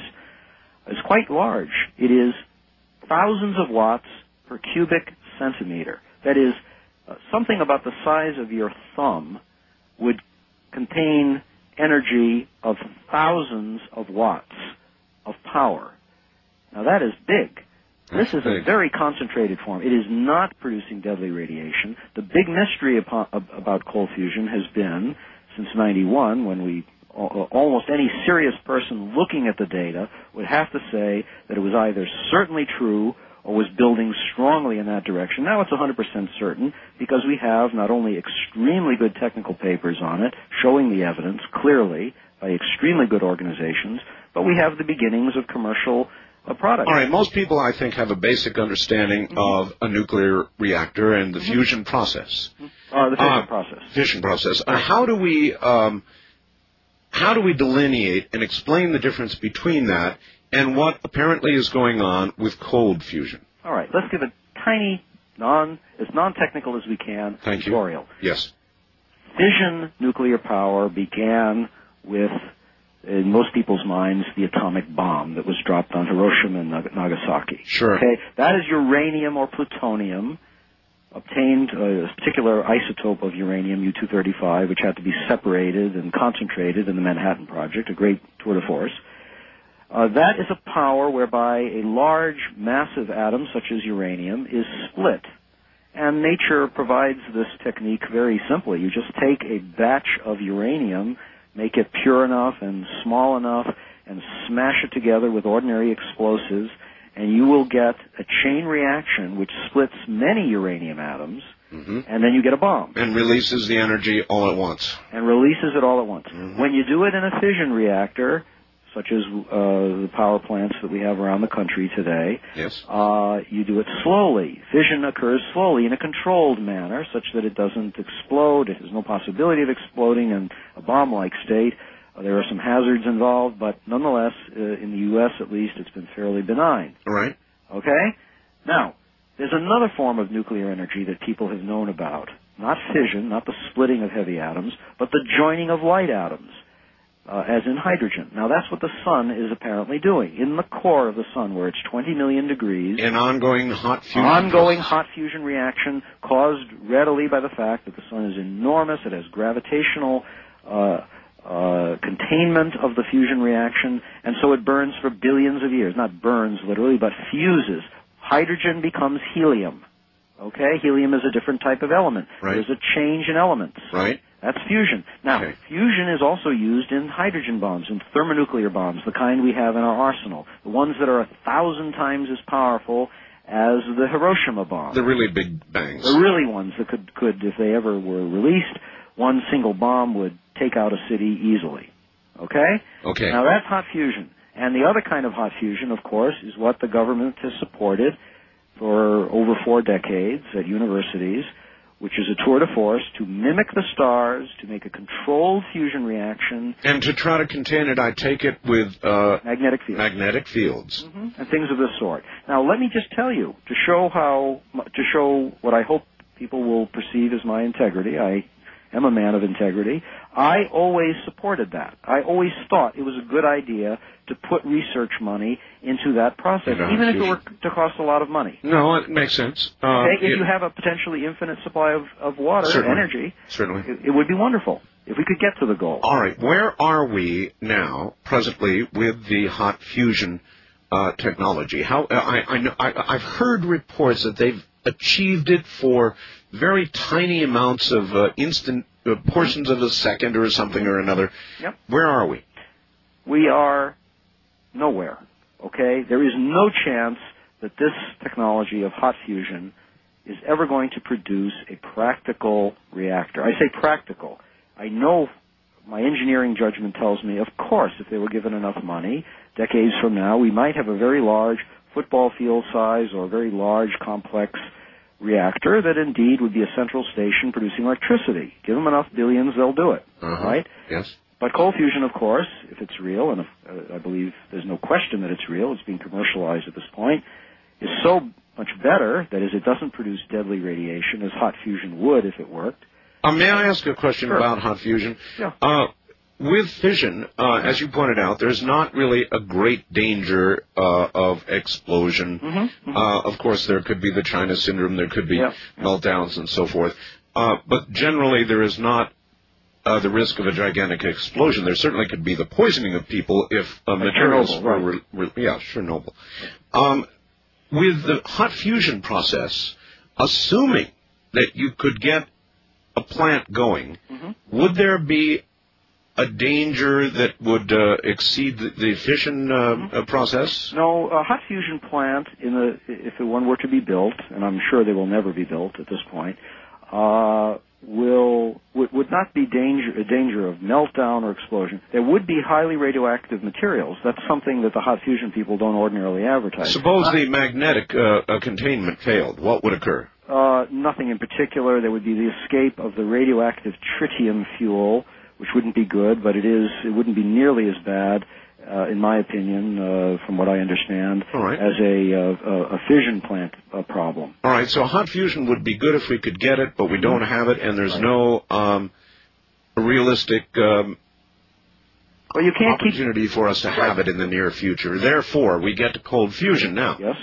is quite large. It is thousands of watts per cubic centimeter. That is, Uh, something about the size of your thumb would contain energy of thousands of watts of power. Now, that is big. That's this is big. a very concentrated form. It is not producing deadly radiation. The big mystery upon, about cold fusion has been, since ninety-one, when we almost any serious person looking at the data would have to say that it was either certainly true or was building strongly in that direction. Now it's one hundred percent certain because we have not only extremely good technical papers on it, showing the evidence clearly by extremely good organizations, but we have the beginnings of commercial uh, products. All right, most people, I think, have a basic understanding mm-hmm. of a nuclear reactor and the mm-hmm. fusion process. Uh, the fission uh, process. Fission process. Uh, how do we... Um, how do we delineate and explain the difference between that and what apparently is going on with cold fusion? All right, let's give a tiny, non as non-technical as we can Thank tutorial. You. Yes. Fission nuclear power began with, in most people's minds, the atomic bomb that was dropped on Hiroshima and Nagasaki. Sure. Okay, that is uranium or plutonium, obtained a particular isotope of uranium, U two thirty-five, which had to be separated and concentrated in the Manhattan Project, a great tour de force. Uh, that is a power whereby a large, massive atom, such as uranium, is split. And nature provides this technique very simply. You just take a batch of uranium, make it pure enough and small enough, and smash it together with ordinary explosives, and you will get a chain reaction which splits many uranium atoms, mm-hmm. and then you get a bomb. And releases the energy all at once. And releases it all at once. Mm-hmm. When you do it in a fission reactor, such as uh, the power plants that we have around the country today, yes. uh, you do it slowly. Fission occurs slowly in a controlled manner such that it doesn't explode. There's no possibility of exploding in a bomb-like state. Uh, there are some hazards involved, but nonetheless, uh, in the U S at least, it's been fairly benign. All right. Okay? Now, there's another form of nuclear energy that people have known about. Not fission, not the splitting of heavy atoms, but the joining of light atoms. Uh, as in hydrogen. Now, that's what the sun is apparently doing. In the core of the sun, where it's twenty million degrees... An ongoing hot fusion... Ongoing process. hot fusion reaction caused readily by the fact that the sun is enormous. It has gravitational uh, uh, containment of the fusion reaction, and so it burns for billions of years. Not burns, literally, but fuses. Hydrogen becomes helium. Okay? Helium is a different type of element. Right. There's a change in elements. Right. That's fusion. Now, okay. fusion is also used in hydrogen bombs, in thermonuclear bombs, the kind we have in our arsenal, the ones that are a thousand times as powerful as the Hiroshima bomb. The really big bangs. The really ones that could, could, if they ever were released, one single bomb would take out a city easily. Okay? Okay. Now, that's hot fusion. And the other kind of hot fusion, of course, is what the government has supported for over four decades at universities, which is a tour de force to mimic the stars, to make a controlled fusion reaction. And to try to contain it, I take it with uh, magnetic fields. Magnetic fields. Mm-hmm. And things of this sort. Now, let me just tell you, to show how, to show what I hope people will perceive as my integrity, I am a man of integrity, I always supported that. I always thought it was a good idea to put research money into that process, Yeah, even if it fusion. were to cost a lot of money. No, it makes sense. Uh, Okay, if it- you have a potentially infinite supply of, of water, Certainly. energy, Certainly. it, it would be wonderful if we could get to the goal. All right, where are we now, presently, with the hot fusion uh, technology? How uh, I, I know, I, I've heard reports that they've achieved it for very tiny amounts of uh, instant uh, portions of a second or something or another. Yep. Where are we? We are nowhere, okay? There is no chance that this technology of hot fusion is ever going to produce a practical reactor. I say practical. I know my engineering judgment tells me, of course, if they were given enough money, decades from now, we might have a very large football field size or a very large, complex reactor that indeed would be a central station producing electricity. Give them enough billions, they'll do it, Uh-huh. right? Yes. But cold fusion, of course, if it's real, and if, uh, I believe there's no question that it's real, it's being commercialized at this point, is so much better, that is, it doesn't produce deadly radiation as hot fusion would if it worked. Uh, may I ask a question Sure. about hot fusion? Yeah. Uh, with fission, uh, as you pointed out, there's not really a great danger uh, of explosion. Mm-hmm, mm-hmm. Uh, of course, there could be the China syndrome, there could be Yeah. meltdowns and so forth. Uh, but generally, there is not uh, the risk of a gigantic explosion. There certainly could be the poisoning of people if uh, Like materials Chernobyl, were... right. Re- re- yeah, Chernobyl. Um, with the hot fusion process, assuming that you could get a plant going, Mm-hmm. would there be a danger that would uh, exceed the, the fission uh, Mm-hmm. uh, process? No, a hot fusion plant, in the, if one were to be built, and I'm sure they will never be built at this point, uh, will would, would not be danger a danger of meltdown or explosion. There would be highly radioactive materials. That's something that the hot fusion people don't ordinarily advertise. Suppose Uh, the magnetic uh, uh, containment failed. What would occur? Uh, nothing in particular. There would be the escape of the radioactive tritium fuel, which wouldn't be good, but it is. It wouldn't be nearly as bad, uh, in my opinion, uh, from what I understand, All right. as a, uh, a fission plant uh, problem. All right, so hot fusion would be good if we could get it, but we don't have it, and there's Right. no um, realistic um, Well, you can't keep. opportunity for us to have it in the near future. Therefore, we get to cold fusion now. Yes.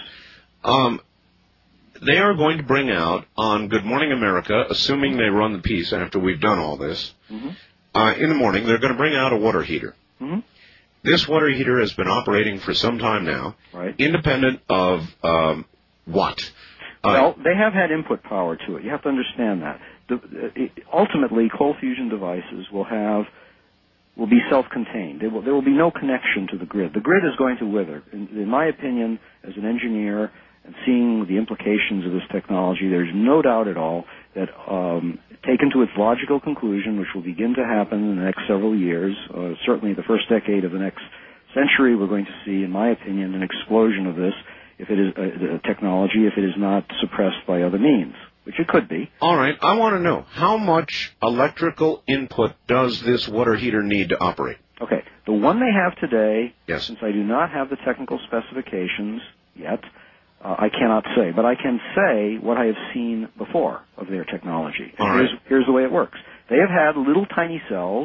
Um, they are going to bring out on Good Morning America, assuming they run the piece after we've done all this, Mm-hmm. uh, in the morning, they're going to bring out a water heater. Mm-hmm. This water heater has been operating for some time now, Right. independent of um, what? Uh, Well, they have had input power to it. You have to understand that. The, it, ultimately, cold fusion devices will have will be self-contained. There will, there will be no connection to the grid. The grid is going to wither. In, in my opinion, as an engineer and seeing the implications of this technology, there's no doubt at all that, um, taken to its logical conclusion, which will begin to happen in the next several years, uh, certainly the first decade of the next century, we're going to see, in my opinion, an explosion of this if it is uh, technology, if it is not suppressed by other means, which it could be. all right, I want to know, how much electrical input does this water heater need to operate? Okay, the one they have today, Yes. since I do not have the technical specifications yet, uh, I cannot say, but I can say what I have seen before of their technology. And All here's, right. here's the way it works. They have had little tiny cells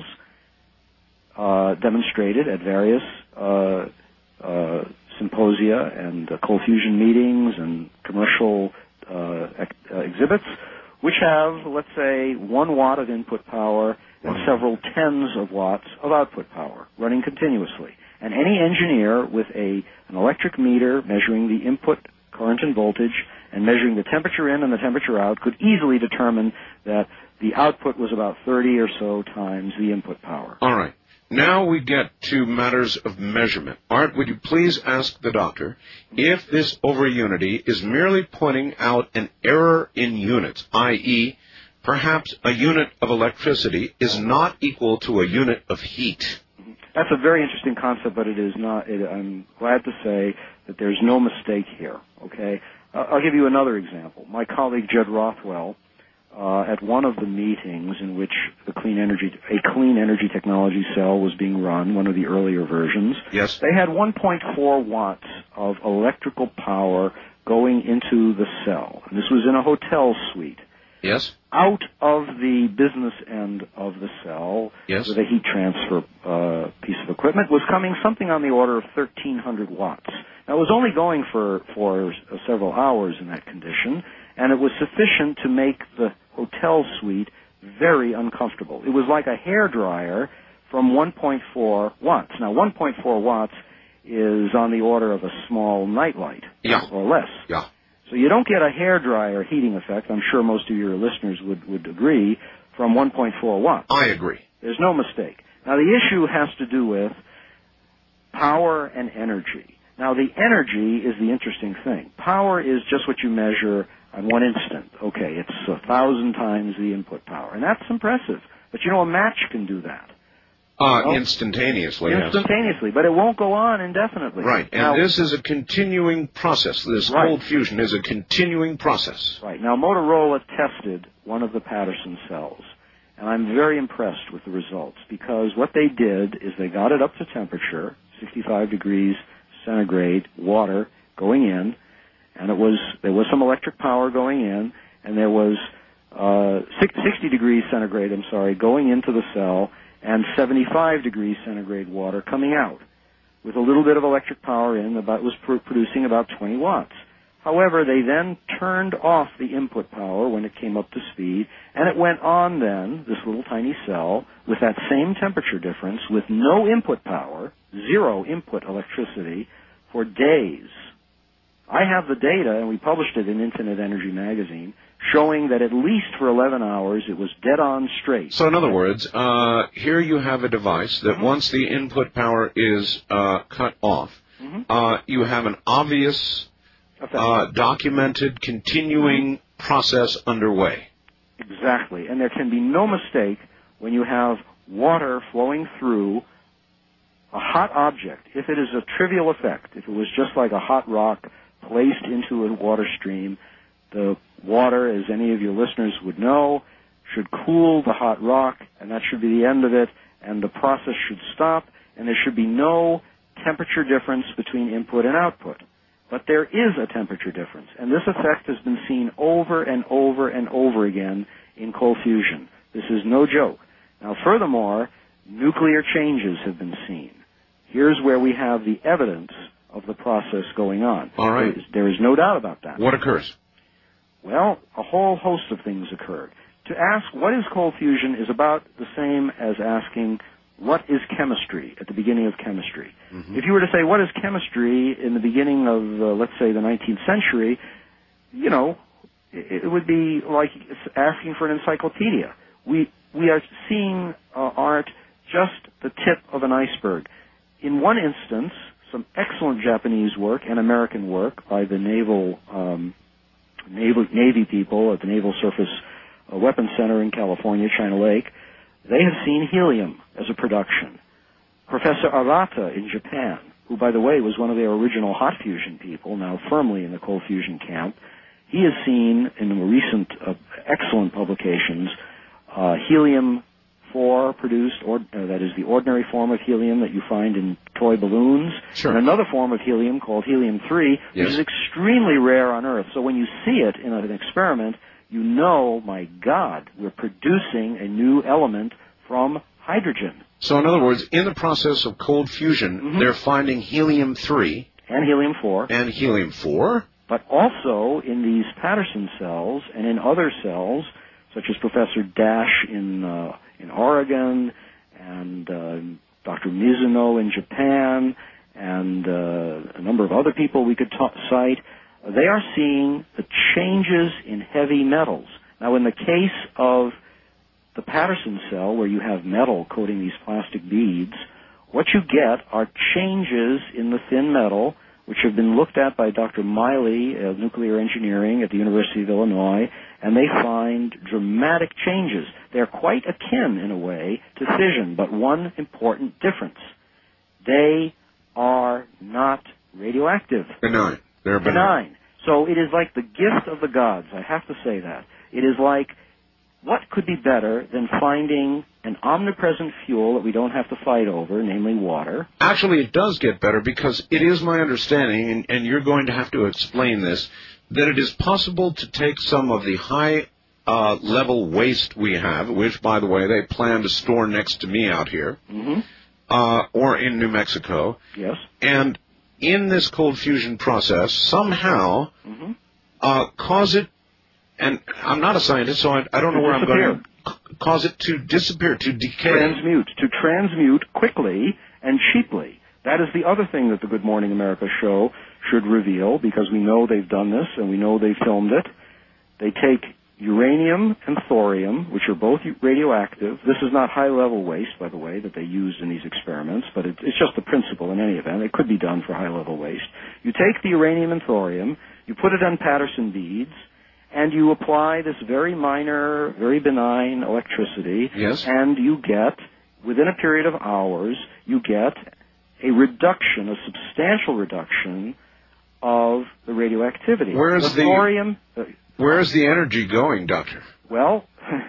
uh, demonstrated at various uh, uh, symposia and uh, cold fusion meetings and commercial uh, ex- uh, exhibits, which have, let's say, one watt of input power and Wow. several tens of watts of output power running continuously. And any engineer with a an electric meter measuring the input current and voltage and measuring the temperature in and the temperature out could easily determine that the output was about thirty or so times the input power. All right. Now we get to matters of measurement. Art, would you please ask the doctor if this over unity is merely pointing out an error in units, that is, perhaps a unit of electricity is not equal to a unit of heat? That's a very interesting concept, but it is not. It, I'm glad to say that there's no mistake here. Okay, uh, I'll give you another example. My colleague Judd Rothwell, uh, at one of the meetings in which the clean energy, a clean energy technology cell was being run, one of the earlier versions. Yes. They had one point four watts of electrical power going into the cell, and this was in a hotel suite. Yes. Out of the business end of the cell, yes. with a heat transfer uh, piece of equipment, was coming something on the order of thirteen hundred watts. Now, it was only going for, for uh, several hours in that condition, and it was sufficient to make the hotel suite very uncomfortable. It was like a hairdryer from one point four watts. Now, one point four watts is on the order of a small nightlight, yeah. or less. Yeah. So you don't get a hairdryer heating effect, I'm sure most of your listeners would, would agree, from one point four watts. I agree. There's no mistake. Now, the issue has to do with power and energy. Now, the energy is the interesting thing. Power is just what you measure on one instant. Okay, it's a thousand times the input power, and that's impressive. But, you know, a match can do that. Uh, well, instantaneously, Instantaneously, yes. but it won't go on indefinitely. Right, and now, this is a continuing process. This right. cold fusion is a continuing process. Right. Now, Motorola tested one of the Patterson cells, and I'm very impressed with the results, because what they did is they got it up to temperature, sixty-five degrees centigrade, water going in, and it was there was some electric power going in, and there was uh, sixty degrees centigrade, I'm sorry, going into the cell, and seventy-five degrees centigrade water coming out, with a little bit of electric power in, about was pr- producing about twenty watts. However, they then turned off the input power when it came up to speed, and it went on then, this little tiny cell, with that same temperature difference, with no input power, zero input electricity, for days. I have the data, and we published it in Infinite Energy magazine, showing that at least for eleven hours it was dead on straight. So in other words, uh, here you have a device that mm-hmm. once the input power is uh, cut off, mm-hmm. uh, you have an obvious, uh, documented, continuing mm-hmm. process underway. Exactly. And there can be no mistake when you have water flowing through a hot object. If it is a trivial effect, if it was just like a hot rock placed into a water stream, the water, as any of your listeners would know, should cool the hot rock, and that should be the end of it, and the process should stop, and there should be no temperature difference between input and output. But there is a temperature difference, and this effect has been seen over and over and over again in cold fusion. This is no joke. Now, furthermore, nuclear changes have been seen. Here's where we have the evidence of the process going on. All right. There is, there is no doubt about that. What occurs? Well, a whole host of things occurred. To ask what is cold fusion is about the same as asking what is chemistry at the beginning of chemistry. Mm-hmm. If you were to say what is chemistry in the beginning of, uh, let's say, the nineteenth century, you know, it, it would be like asking for an encyclopedia. We we are seeing uh, art just the tip of an iceberg. In one instance, some excellent Japanese work and American work by the naval um, Navy, Navy people at the Naval Surface uh, Weapons Center in California, China Lake, they have seen helium as a production. Professor Arata in Japan, who, by the way, was one of their original hot fusion people, now firmly in the cold fusion camp, he has seen in recent uh, excellent publications uh, helium four produced, or, uh, that is the ordinary form of helium that you find in toy balloons, sure. and another form of helium called helium three, yes. which is extremely rare on Earth. So when you see it in an experiment, you know, my God, we're producing a new element from hydrogen. So in other words, in the process of cold fusion, mm-hmm. they're finding helium three. And helium four. And helium four. But also in these Patterson cells and in other cells, such as Professor Dash in uh, in Oregon, and uh, Doctor Mizuno in Japan, and uh, a number of other people we could ta- cite, they are seeing the changes in heavy metals. Now, in the case of the Patterson cell, where you have metal coating these plastic beads, what you get are changes in the thin metal, which have been looked at by Doctor Miley of nuclear engineering at the University of Illinois, and they find dramatic changes. They're quite akin, in a way, to fission, but one important difference. they are not radioactive. Benign. They're benign. Benign. So it is like the gift of the gods. I have to say that. It is like, what could be better than finding an omnipresent fuel that we don't have to fight over, namely water? Actually, it does get better, because it is my understanding, and, and you're going to have to explain this, that it is possible to take some of the high uh, level waste we have, which, by the way, they plan to store next to me out here, mm-hmm. uh, or in New Mexico. Yes. And in this cold fusion process, somehow mm-hmm. uh, cause it, and I'm not a scientist, so I, I don't know where disappear. I'm going to cause it to disappear, to decay. Transmute. To transmute quickly and cheaply. That is the other thing that the Good Morning America show should reveal, because we know they've done this and we know they filmed it. They take uranium and thorium, which are both radioactive. This is not high-level waste, by the way, that they used in these experiments, but it, it's just the principle in any event. It could be done for high-level waste. You take the uranium and thorium, you put it on Patterson beads, and you apply this very minor, very benign electricity, yes. and you get, within a period of hours, you get a reduction, a substantial reduction of the radioactivity. Where is the thorium? The, where is the energy going, Doctor? Well,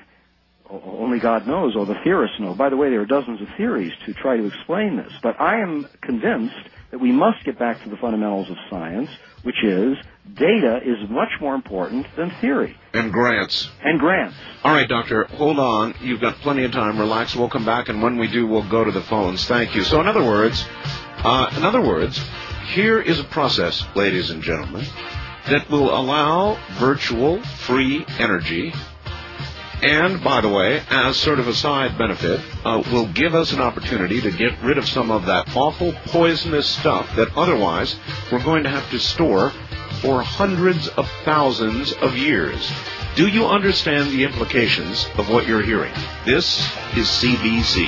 only God knows, or the theorists know. By the way, there are dozens of theories to try to explain this, but I am convinced that we must get back to the fundamentals of science, which is data is much more important than theory. And grants. And grants. All right, Doctor, hold on. You've got plenty of time. Relax. We'll come back, and when we do, we'll go to the phones. Thank you. So in other words, uh, in other words, here is a process, ladies and gentlemen, that will allow virtual free energy, and, by the way, as sort of a side benefit, uh, will give us an opportunity to get rid of some of that awful poisonous stuff that otherwise we're going to have to store for hundreds of thousands of years. Do you understand the implications of what you're hearing? This is C B C.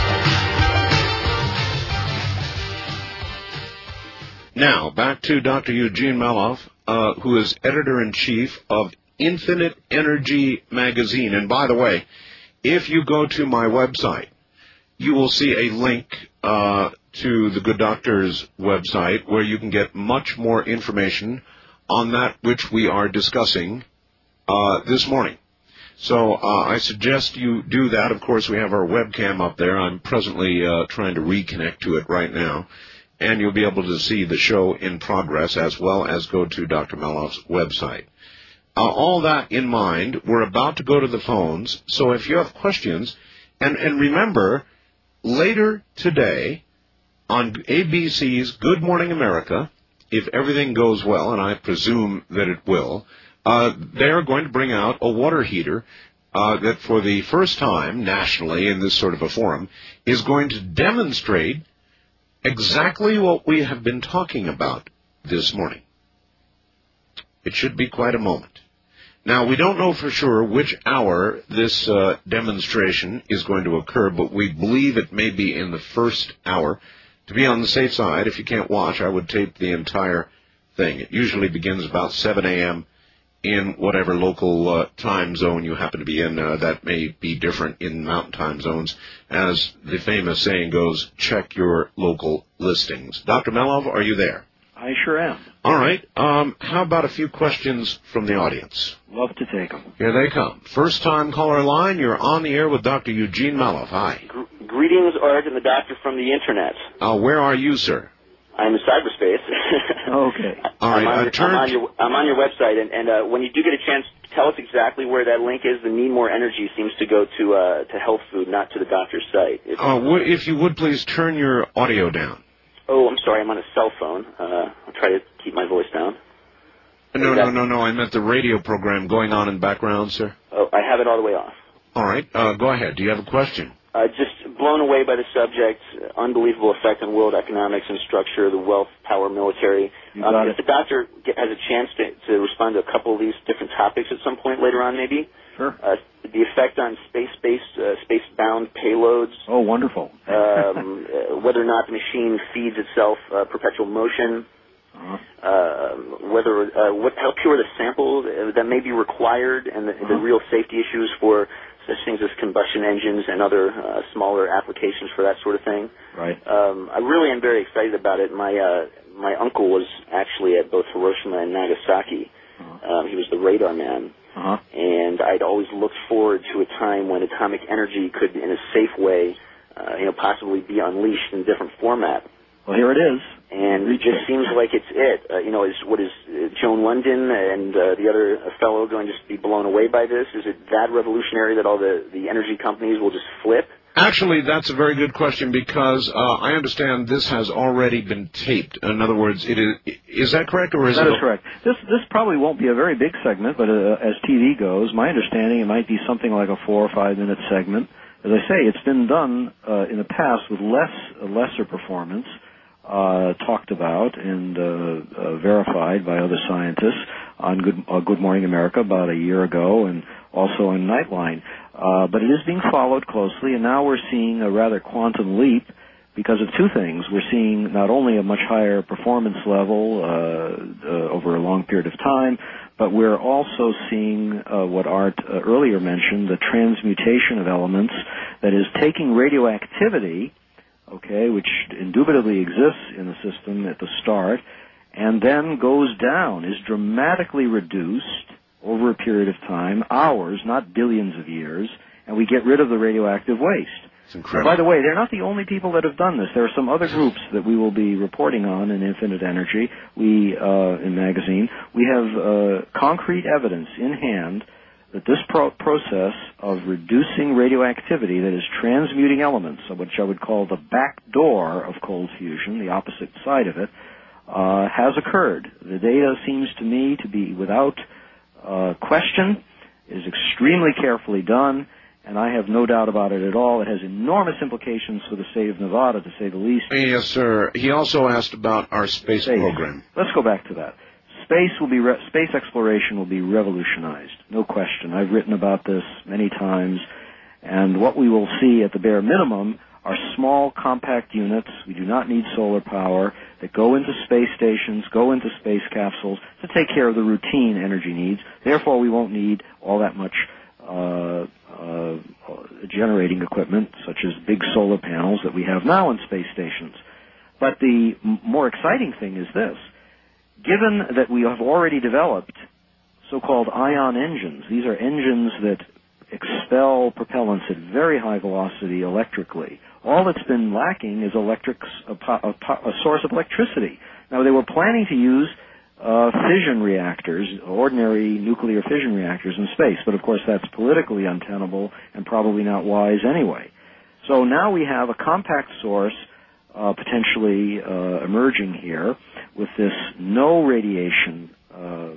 Now, back to Doctor Eugene Maloff, uh, who is editor-in-chief of Infinite Energy Magazine. And by the way, if you go to my website, you will see a link uh, to the Good Doctor's website where you can get much more information on that which we are discussing uh, this morning. So uh, I suggest you do that. Of course, we have our webcam up there. I'm presently uh, trying to reconnect to it right now. And you'll be able to see the show in progress as well as go to Doctor Maloff's website. Uh, all that in mind, we're about to go to the phones, so if you have questions, and, and remember, later today on A B C's Good Morning America, if everything goes well, and I presume that it will, uh, they're going to bring out a water heater uh, that for the first time nationally in this sort of a forum is going to demonstrate exactly what we have been talking about this morning. It should be quite a moment. Now, we don't know for sure which hour this uh, demonstration is going to occur, but we believe it may be in the first hour. To be on the safe side, if you can't watch, I would tape the entire thing. It usually begins about seven a.m. in whatever local uh, time zone you happen to be in. Uh, that may be different in mountain time zones. As the famous saying goes, check your local listings. Doctor Maloff, are you there? I sure am. All right. Um, how about a few questions from the audience? Love to take them. Here they come. First-time caller line, you're on the air with Doctor Eugene Maloff. Hi. Gr- greetings, Art and the doctor from the Internet. Uh, where are you, sir? I'm in cyberspace. Okay. All right. I'm, on, Uh, your, turn... I'm, on, your, I'm on your website, and, and uh, when you do get a chance, tell us exactly where that link is. The Need More Energy seems to go to uh, to health food, not to the doctor's site. It's, Uh, w- if you would, please turn your audio down. oh, I'm sorry. I'm on a cell phone. Uh, I'll try to keep my voice down. No, no, no, no. I meant the radio program going on in background, sir. Oh, I have it all the way off. All right. Uh, go ahead. Do you have a question? Uh, just blown away by the subject, unbelievable effect on world economics and structure, the wealth, power, military. Um, if the doctor get, has a chance to, to respond to a couple of these different topics at some point later on, maybe. Sure. Uh, the effect on space-based, uh, space-bound payloads. Oh, wonderful. um, uh, whether or not the machine feeds itself uh, perpetual motion. Uh-huh. Uh, whether uh, what, how pure the sample uh, that may be required, and the, uh-huh. the real safety issues for such things as combustion engines and other uh, smaller applications for that sort of thing. Right. Um, I really am very excited about it. My uh, my uncle was actually at both Hiroshima and Nagasaki. Uh-huh. Um, he was the radar man. Uh-huh. And I'd always looked forward to a time when atomic energy could, in a safe way, uh, you know, possibly be unleashed in a different format. Well, here it is. And it just seems like it's it. Uh, you know, is what is uh, Joan London and uh, the other fellow going to just be blown away by this? Is it that revolutionary that all the, the energy companies will just flip? Actually, that's a very good question because uh, I understand this has already been taped. In other words, it is is that correct or is that it? That is correct. This this probably won't be a very big segment, but uh, as T V goes, my understanding it might be something like a four or five minute segment. As I say, it's been done uh, in the past with less uh, lesser performance. Uh, talked about and uh, uh, verified by other scientists on Good, uh, Good Morning America about a year ago and also on Nightline. Uh, but it is being followed closely, and now we're seeing a rather quantum leap because of two things. We're seeing not only a much higher performance level uh, uh, over a long period of time, but we're also seeing uh, what Art uh, earlier mentioned, the transmutation of elements, that is taking radioactivity, okay, which indubitably exists in the system at the start, and then goes down, is dramatically reduced over a period of time, hours, not billions of years, and we get rid of the radioactive waste. It's incredible. By the way, they're not the only people that have done this. There are some other groups that we will be reporting on in Infinite Energy, we, uh, in magazine. We have uh, concrete evidence in hand that this pro- process of reducing radioactivity, that is transmuting elements, which I would call the back door of cold fusion, the opposite side of it, uh, has occurred. The data seems to me to be without uh, question, is extremely carefully done, and I have no doubt about it at all. It has enormous implications for the state of Nevada, to say the least. Yes, sir. He also asked about our space, space. program. Let's go back to that. Space will be re- space exploration will be revolutionized, no question. I've written about this many times, and what we will see at the bare minimum are small, compact units. We do not need solar power that go into space stations, go into space capsules to take care of the routine energy needs. Therefore, we won't need all that much uh, uh, generating equipment, such as big solar panels that we have now in space stations. But the m- more exciting thing is this. Given that we have already developed so-called ion engines, these are engines that expel propellants at very high velocity electrically. All that's been lacking is electric, a, a, a source of electricity. Now, they were planning to use uh, fission reactors, ordinary nuclear fission reactors in space, but of course that's politically untenable and probably not wise anyway. So now we have a compact source uh, potentially uh, emerging here with this no radiation uh, uh,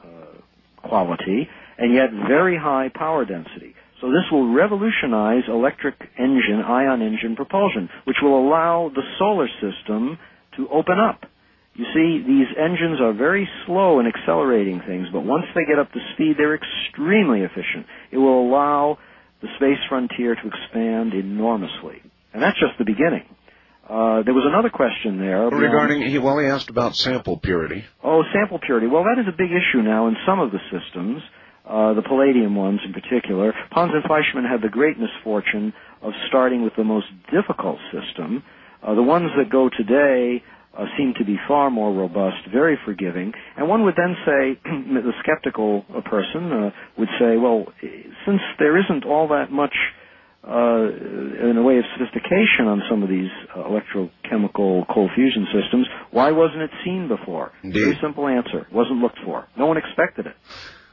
quality and yet very high power density. So this will revolutionize electric engine, ion engine propulsion, which will allow the solar system to open up. You see, these engines are very slow in accelerating things, but once they get up to speed, they're extremely efficient. It will allow the space frontier to expand enormously. And that's just the beginning. Uh, there was another question there. Regarding, he, well, he asked about sample purity. Oh, sample purity. Well, that is a big issue now in some of the systems. Uh, the palladium ones in particular. Pons and Fleischmann had the great misfortune of starting with the most difficult system. Uh, the ones that go today uh, seem to be far more robust, very forgiving. And one would then say, the skeptical person uh, would say, well, since there isn't all that much uh, in a way of sophistication on some of these uh, electrochemical cold fusion systems, why wasn't it seen before? Indeed. Very simple answer. Wasn't looked for. No one expected it.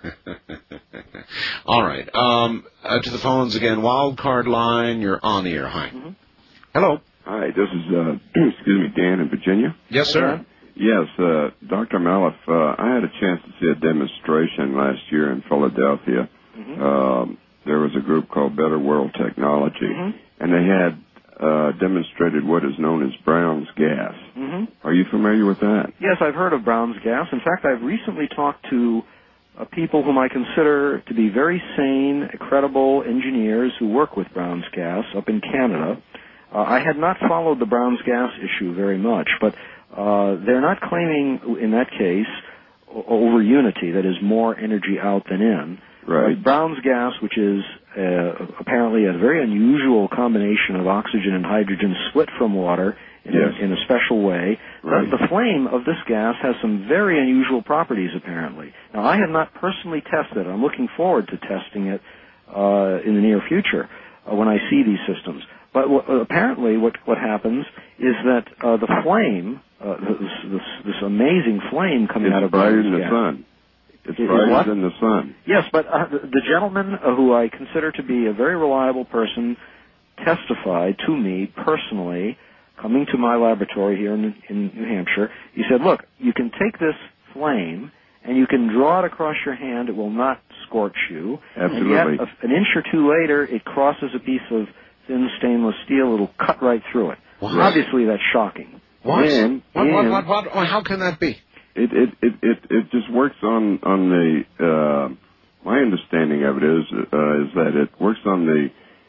All right. Um, uh, to the phones again. Wild card line. You're on the air. Hi. Mm-hmm. Hello. Hi. This is uh, excuse me, Dan in Virginia. Yes, sir. Yes, uh, Doctor Maloff. Uh, I had a chance to see a demonstration last year in Philadelphia. Mm-hmm. Um, there was a group called Better World Technology, mm-hmm. and they had uh, demonstrated what is known as Brown's gas. Mm-hmm. Are you familiar with that? Yes, I've heard of Brown's gas. In fact, I've recently talked to Uh, people whom I consider to be very sane, credible engineers who work with Brown's gas up in Canada. Uh, I had not followed the Brown's gas issue very much, but uh, they're not claiming, in that case, o- over unity, that is more energy out than in. Right. Uh, Brown's gas, which is uh, apparently a very unusual combination of oxygen and hydrogen split from water in, yes. a, in a special way. Right. The, the flame of this gas has some very unusual properties, apparently. Now, I have not personally tested it. I'm looking forward to testing it uh, in the near future uh, when I see these systems. But w- apparently what, what happens is that uh, the flame, uh, this, this, this amazing flame coming it's out of brighter this than gas, the sun. It's Is brighter what? than the sun. Yes, but uh, the, the gentleman uh, who I consider to be a very reliable person testified to me personally, coming to my laboratory here in, in New Hampshire. He said, look, you can take this flame and you can draw it across your hand. It will not scorch you. Absolutely. And yet, a, an inch or two later, it crosses a piece of thin stainless steel. It'll cut right through it. What? Obviously, that's shocking. What? And, what, what, and what, what, what? How can that be? It, it, it, it, it just works on, on the, uh, my understanding of it is, uh, is that it works on the,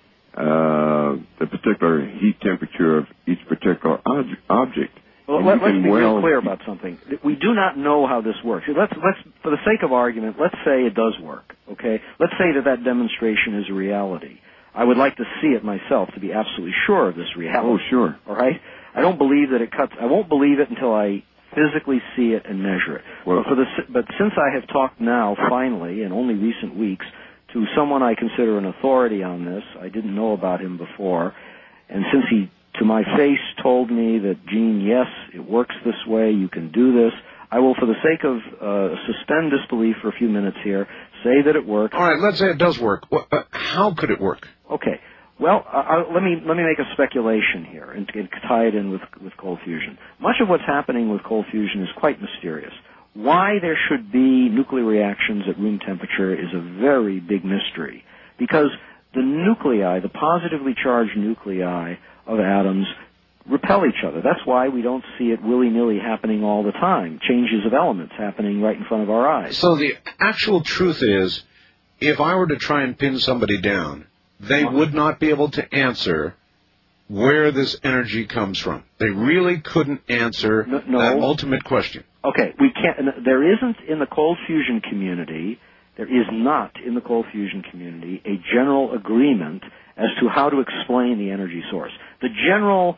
uh, the particular heat temperature of each particular ob- object. Well, let, let's be real clear about something. We do not know how this works. Let's, let's, for the sake of argument, let's say it does work, okay? Let's say that that demonstration is a reality. I would like to see it myself to be absolutely sure of this reality. Oh, sure. All right? I don't believe that it cuts, I won't believe it until I physically see it and measure it. Well, but, for the, but since I have talked now, finally, in only recent weeks, to someone I consider an authority on this, I didn't know about him before, and since he, to my face, told me that, Gene, yes, it works this way, you can do this, I will, for the sake of uh, suspend disbelief for a few minutes here, say that it works. All right, let's say it does work. What, uh, how could it work? Okay. Well, uh, uh, let me let me make a speculation here and, and tie it in with with cold fusion. Much of what's happening with cold fusion is quite mysterious. Why there should be nuclear reactions at room temperature is a very big mystery, because the nuclei, the positively charged nuclei of atoms, repel each other. That's why we don't see it willy-nilly happening all the time, changes of elements happening right in front of our eyes. So the actual truth is, if I were to try and pin somebody down, they would not be able to answer where this energy comes from. They really couldn't answer no, no. that ultimate question. Okay, we can't. There isn't in the cold fusion community, there is not in the cold fusion community a general agreement as to how to explain the energy source. The general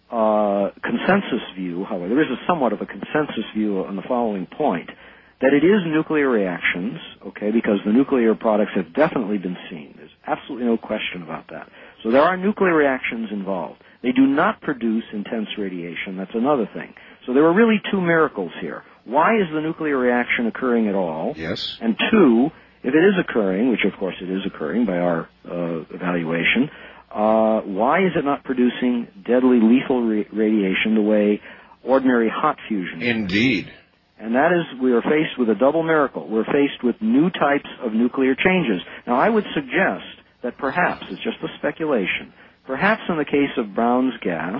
uh, consensus view, however, there is a somewhat of a consensus view on the following point, that it is nuclear reactions, okay, because the nuclear products have definitely been seen. There's absolutely no question about that. So there are nuclear reactions involved. They do not produce intense radiation. That's another thing. So there are really two miracles here. Why is the nuclear reaction occurring at all? Yes. And two, if it is occurring, which of course it is occurring by our uh, evaluation, uh, why is it not producing deadly lethal ra- radiation the way ordinary hot fusion is? Indeed. And that is, we are faced with a double miracle. We're faced with new types of nuclear changes. Now, I would suggest that perhaps, it's just a speculation, perhaps in the case of Brown's gas,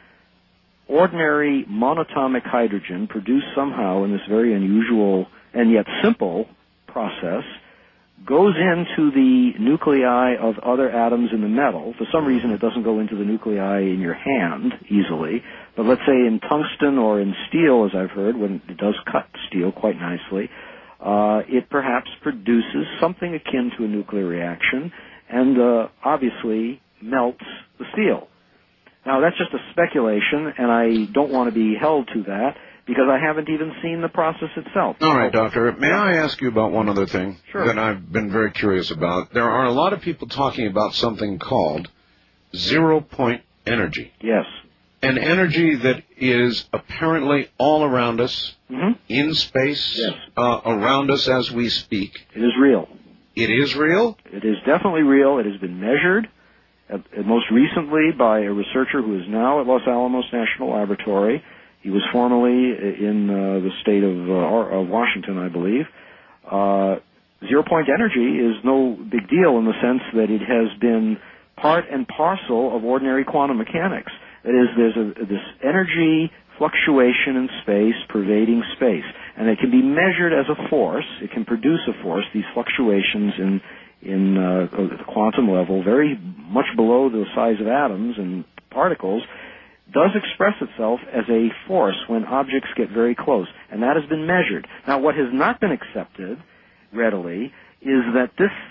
ordinary monatomic hydrogen produced somehow in this very unusual and yet simple process goes into the nuclei of other atoms in the metal. For some reason, it doesn't go into the nuclei in your hand easily. But let's say in tungsten or in steel, as I've heard, when it does cut steel quite nicely, uh, it perhaps produces something akin to a nuclear reaction and uh, obviously melts the steel. Now, that's just a speculation, and I don't want to be held to that, because I haven't even seen the process itself. All right, Doctor. May I ask you about one other thing Sure. that I've been very curious about? There are a lot of people talking about something called zero-point energy. Yes. An energy that is apparently all around us, Mm-hmm. in space, Yes. uh, around us as we speak. It is real. It is real? It is definitely real. It has been measured, uh, most recently by a researcher who is now at Los Alamos National Laboratory. He was formerly in uh, the state of, uh, of Washington, I believe. Uh, zero-point energy is no big deal in the sense that it has been part and parcel of ordinary quantum mechanics. That is, there's a, this energy fluctuation in space pervading space, and it can be measured as a force. It can produce a force, these fluctuations in in uh, the quantum level, very much below the size of atoms and particles, does express itself as a force when objects get very close, and that has been measured. Now, what has not been accepted readily is that this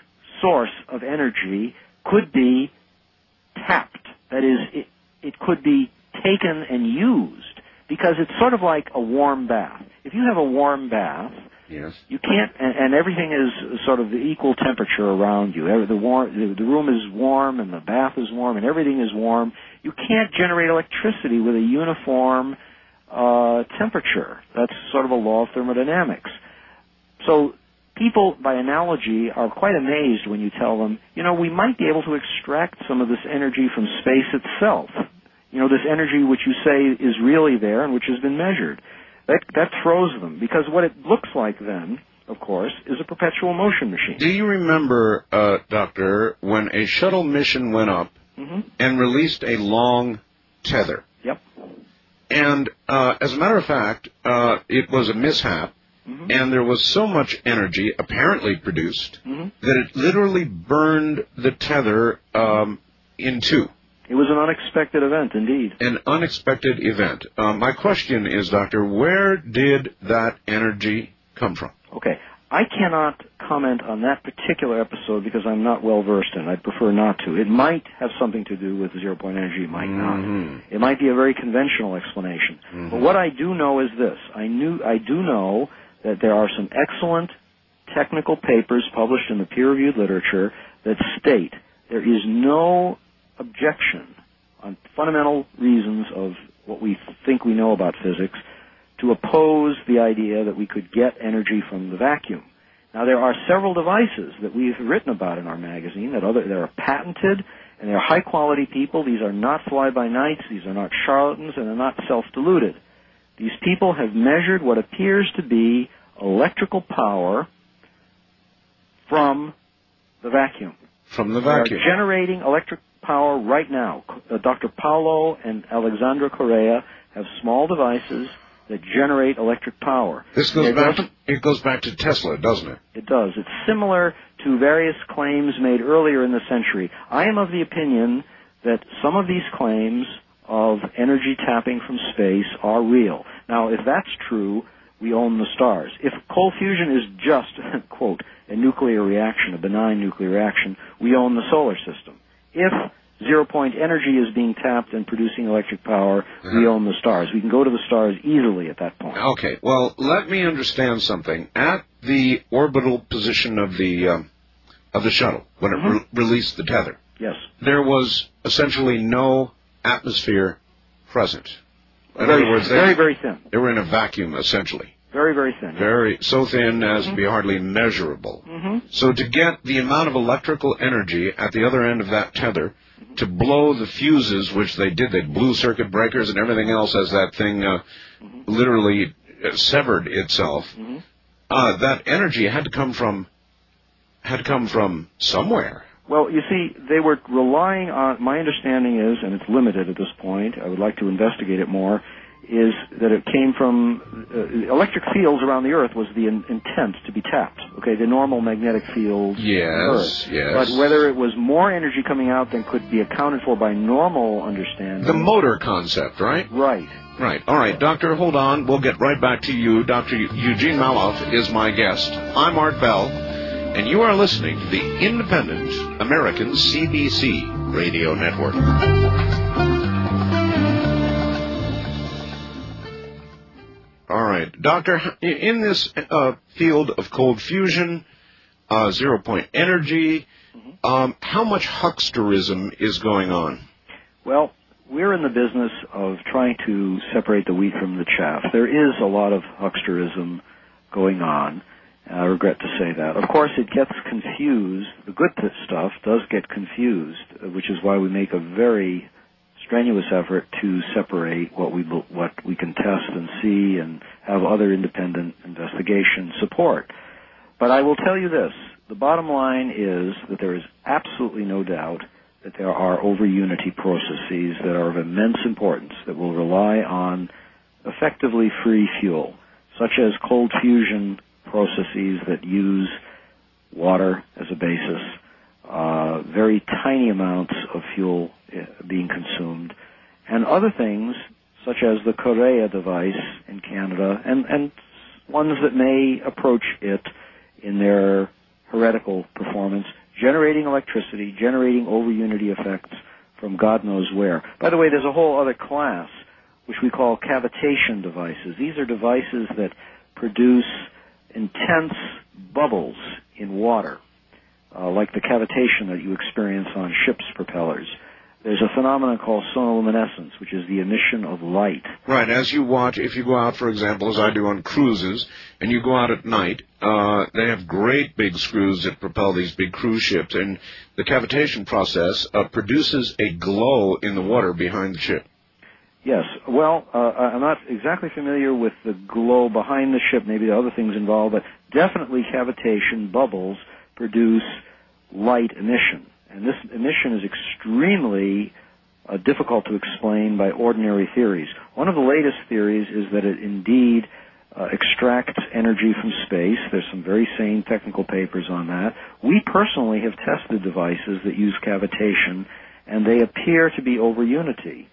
source of energy could be tapped. That is, it, it could be taken and used, because it's sort of like a warm bath. If you have a warm bath, yes, you can't, and, and everything is sort of the equal temperature around you. The, warm, the, the room is warm, and the bath is warm, and everything is warm. You can't generate electricity with a uniform uh, temperature. That's sort of a law of thermodynamics. So people, by analogy, are quite amazed when you tell them, you know, we might be able to extract some of this energy from space itself. You know, this energy which you say is really there and which has been measured. That, that throws them, because what it looks like then, of course, is a perpetual motion machine. Do you remember, uh, Doctor, when a shuttle mission went up mm-hmm. and released a long tether? Yep. And uh, as a matter of fact, uh, it was a mishap, mm-hmm. and there was so much energy apparently produced mm-hmm. that it literally burned the tether um, in two. It was an unexpected event, indeed. An unexpected event. Uh, my question is, Doctor, where did that energy come from? Okay. I cannot comment on that particular episode because I'm not well versed in it. I'd prefer not to. It might have something to do with zero-point energy. It might mm-hmm. not. It might be a very conventional explanation. Mm-hmm. But what I do know is this. I knew. I do know that there are some excellent technical papers published in the peer-reviewed literature that state there is no objection on fundamental reasons of what we think we know about physics to oppose the idea that we could get energy from the vacuum. Now, there are several devices that we've written about in our magazine that, other, that are patented, and they're high-quality people. These are not fly-by-nights. These are not charlatans, and they're not self-deluded. These people have measured what appears to be electrical power from the vacuum. From the vacuum. They are generating electric power right now. Uh, Doctor Paulo and Alexandra Correa have small devices that generate electric power. This goes back to, it goes back to Tesla, doesn't it? It does. It's similar to various claims made earlier in the century. I am of the opinion that some of these claims of energy tapping from space are real. Now, if that's true, we own the stars. If cold fusion is just, quote, a nuclear reaction, a benign nuclear reaction, we own the solar system. If zero-point energy is being tapped and producing electric power, uh-huh. we own the stars. We can go to the stars easily at that point. Okay. Well, let me understand something. At the orbital position of the um, of the shuttle, when mm-hmm. it re- released the tether, yes, there was essentially no atmosphere present. In very, other words, they, very, very thin. They were in a vacuum, essentially. Very, very thin. Very, so thin as mm-hmm. to be hardly measurable. Mm-hmm. So to get the amount of electrical energy at the other end of that tether, to blow the fuses, which they did, they blew circuit breakers and everything else as that thing uh, mm-hmm. literally uh, severed itself, mm-hmm. uh, that energy had to come from, had to come from somewhere. Well, you see, they were relying on, my understanding is, and it's limited at this point, I would like to investigate it more, is that it came from uh, electric fields around the Earth was the in, intent to be tapped. Okay, the normal magnetic field. Yes, yes. But whether it was more energy coming out than could be accounted for by normal understanding. The motor concept, right? Right. Right. All right, Doctor, hold on. We'll get right back to you. Doctor Eugene Maloff is my guest. I'm Art Bell, and you are listening to the Independent American C B C Radio Network. All right. Doctor, in this uh, field of cold fusion, uh, zero-point energy, mm-hmm. um, how much hucksterism is going on? Well, we're in the business of trying to separate the wheat from the chaff. There is a lot of hucksterism going on. I regret to say that. Of course, it gets confused. The good stuff does get confused, which is why we make a very strenuous effort to separate what we what we can test and see and have other independent investigation support. But I will tell you this. The bottom line is that there is absolutely no doubt that there are over-unity processes that are of immense importance that will rely on effectively free fuel, such as cold fusion processes that use water as a basis, uh, very tiny amounts of fuel being consumed, and other things such as the Correa device in Canada, and, and ones that may approach it in their heretical performance, generating electricity, generating over-unity effects from God knows where. By the way, there's a whole other class, which we call cavitation devices. These are devices that produce intense bubbles in water, uh, like the cavitation that you experience on ships' propellers. There's a phenomenon called sonoluminescence, which is the emission of light. Right. As you watch, if you go out, for example, as I do on cruises, and you go out at night, uh, they have great big screws that propel these big cruise ships, and the cavitation process uh, produces a glow in the water behind the ship. Yes. Well, uh, I'm not exactly familiar with the glow behind the ship. Maybe there are other things involved, but definitely cavitation bubbles produce light emission. And this emission is extremely uh, difficult to explain by ordinary theories. One of the latest theories is that it indeed uh, extracts energy from space. There's some very sane technical papers on that. We personally have tested devices that use cavitation, and they appear to be over unity.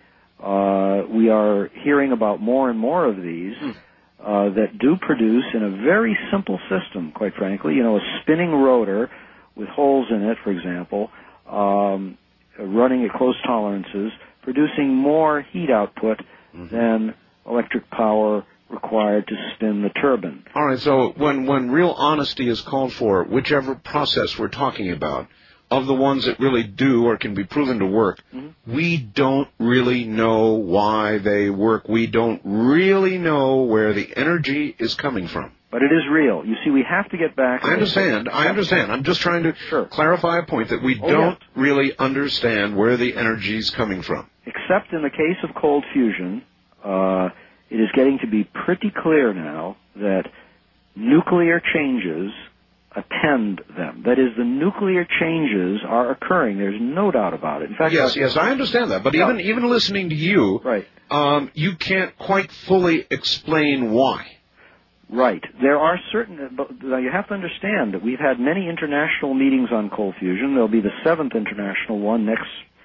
Uh, we are hearing about more and more of these uh, that do produce in a very simple system, quite frankly. You know, a spinning rotor with holes in it, for example, um, running at close tolerances, producing more heat output mm-hmm. than electric power required to spin the turbine. All right, so when, when real honesty is called for, whichever process we're talking about, of the ones that really do or can be proven to work, mm-hmm. we don't really know why they work. We don't really know where the energy is coming from. But it is real. You see, we have to get back... I understand. I understand. I'm just trying to sure. clarify a point that we oh, don't yeah. really understand where the energy is coming from. Except in the case of cold fusion, uh, it is getting to be pretty clear now that nuclear changes attend them. That is, the nuclear changes are occurring. There's no doubt about it. In fact, yes, yes, I understand that. But yeah. even even listening to you, right. um, you can't quite fully explain why. Right. There are certain, but you have to understand that we've had many international meetings on cold fusion. There'll be the seventh international one next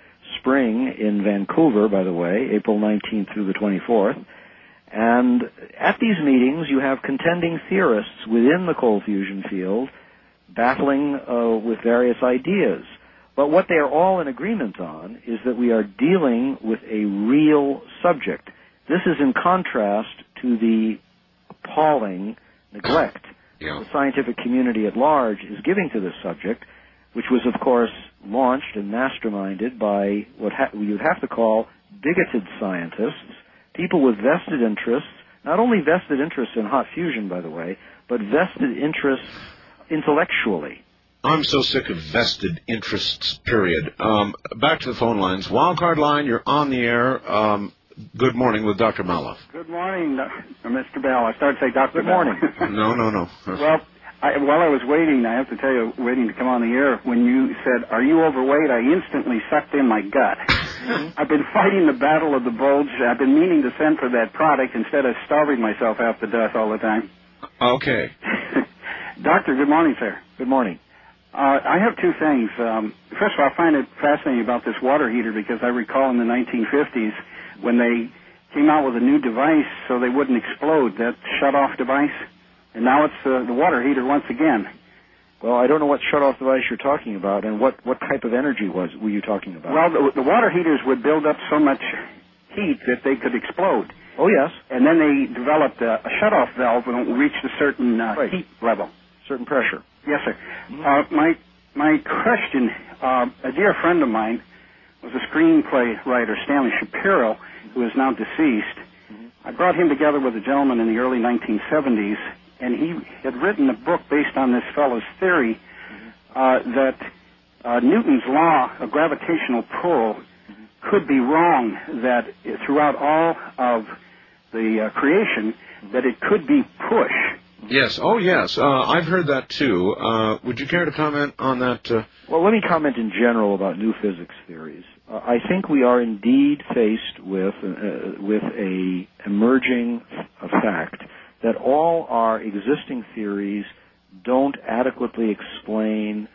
spring in Vancouver, by the way, April nineteenth through the twenty-fourth. And at these meetings, you have contending theorists within the cold fusion field battling uh, with various ideas. But what they are all in agreement on is that we are dealing with a real subject. This is in contrast to the appalling neglect yeah. the scientific community at large is giving to this subject, which was, of course, launched and masterminded by what ha- you'd have to call bigoted scientists, people with vested interests, not only vested interests in hot fusion, by the way, but vested interests intellectually. I'm so sick of vested interests, period. Um, back to the phone lines. Wildcard line, you're on the air. Um, Good morning with Doctor Maloff. Good morning, Mister Bell. I started to say Doctor Good morning. no, no, no. Well, I, while I was waiting, I have to tell you, waiting to come on the air, when you said, "Are you overweight?" I instantly sucked in my gut. Mm-hmm. I've been fighting the battle of the bulge. I've been meaning to send for that product instead of starving myself half to death all the time. Okay. Doctor, good morning, sir. Good morning. Uh, I have two things. Um, first of all, I find it fascinating about this water heater because I recall in the nineteen fifties, when they came out with a new device so they wouldn't explode, that shut-off device, and now it's uh, the water heater once again. Well, I don't know what shut-off device you're talking about, and what, what type of energy was were you talking about? Well, the, the water heaters would build up so much heat that they could explode. Oh, yes. And then they developed a, a shut-off valve when it reached a certain uh, right. heat level. Certain pressure. Yes, sir. Mm-hmm. Uh, my, my question, uh, a dear friend of mine was a screenplay writer, Stanley Shapiro, who is now deceased. Mm-hmm. I brought him together with a gentleman in the early nineteen seventies, and he had written a book based on this fellow's theory mm-hmm. uh, that uh, Newton's law of gravitational pull mm-hmm. could be wrong, that throughout all of the uh, creation, mm-hmm. that it could be push. Yes. Oh, yes. Uh, I've heard that, too. Uh, would you care to comment on that? Uh... Well, let me comment in general about new physics theories. Uh, I think we are indeed faced with uh, with a emerging uh, fact that all our existing theories don't adequately explain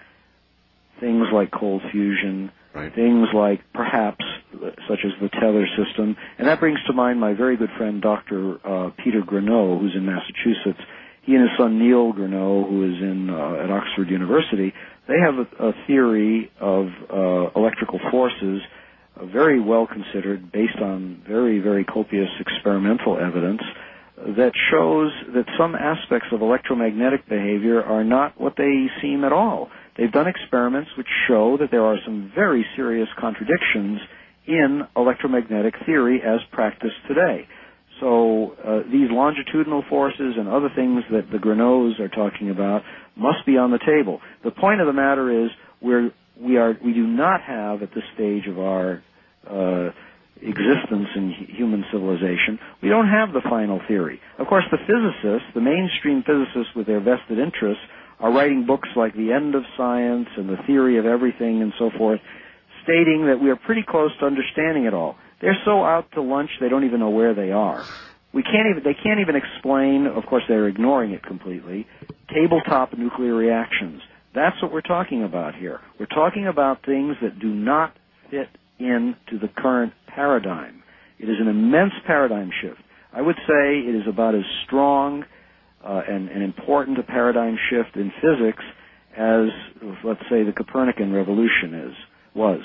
things like cold fusion, right. things like perhaps uh, such as the Teller system. And that brings to mind my very good friend, Doctor Uh, Peter Greneau, who's in Massachusetts. he and his son Neil Greneau, who is in uh, at Oxford University, they have a, a theory of uh, electrical forces, uh, very well considered, based on very, very copious experimental evidence, uh, that shows that some aspects of electromagnetic behavior are not what they seem at all. They've done experiments which show that there are some very serious contradictions in electromagnetic theory as practiced today. So uh, these longitudinal forces and other things that the Greneaus are talking about must be on the table. The point of the matter is we're, we are we do not have at this stage of our uh, existence in human civilization, we don't have the final theory. Of course, the physicists, the mainstream physicists with their vested interests, are writing books like The End of Science and The Theory of Everything and so forth, stating that we are pretty close to understanding it all. They're so out to lunch they don't even know where they are. We can't even, they can't even explain, of course they're ignoring it completely, tabletop nuclear reactions. That's what we're talking about here. We're talking about things that do not fit into the current paradigm. It is an immense paradigm shift. I would say it is about as strong uh, and, and important a paradigm shift in physics as, let's say, the Copernican revolution is, was.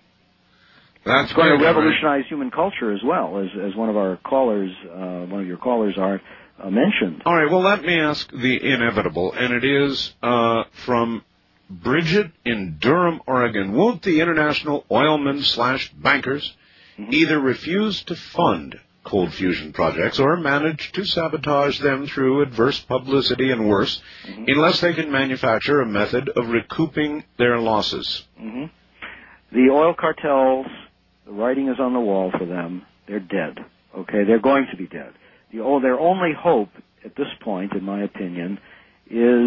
That's it's going to right, revolutionize right. human culture as well, as as one of our callers, uh, one of your callers, are uh, mentioned. All right. Well, let me ask the inevitable, and it is uh, from Bridget in Durham, Oregon. Won't the international oilmen slash bankers mm-hmm. either refuse to fund cold fusion projects or manage to sabotage them through adverse publicity and worse, mm-hmm. unless they can manufacture a method of recouping their losses? Mm-hmm. The oil cartels. The writing is on the wall for them. They're dead. Okay, they're going to be dead. The, oh, their only hope at this point, in my opinion, is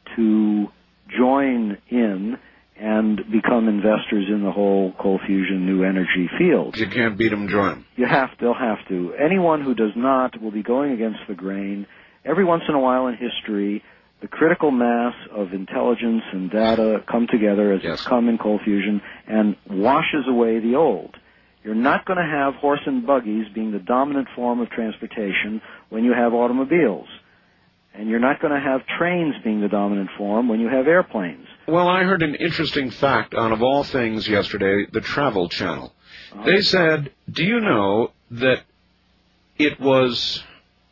to join in and become investors in the whole cold fusion new energy field. You can't beat them, join them. You have to. They'll have to. Anyone who does not will be going against the grain. Every once in a while in history, the critical mass of intelligence and data come together, as yes. it's come in cold fusion, and washes away the old. You're not going to have horse and buggies being the dominant form of transportation when you have automobiles. And you're not going to have trains being the dominant form when you have airplanes. Well, I heard an interesting fact on, of all things, yesterday, the Travel Channel. Uh-huh. They said, do you know that it was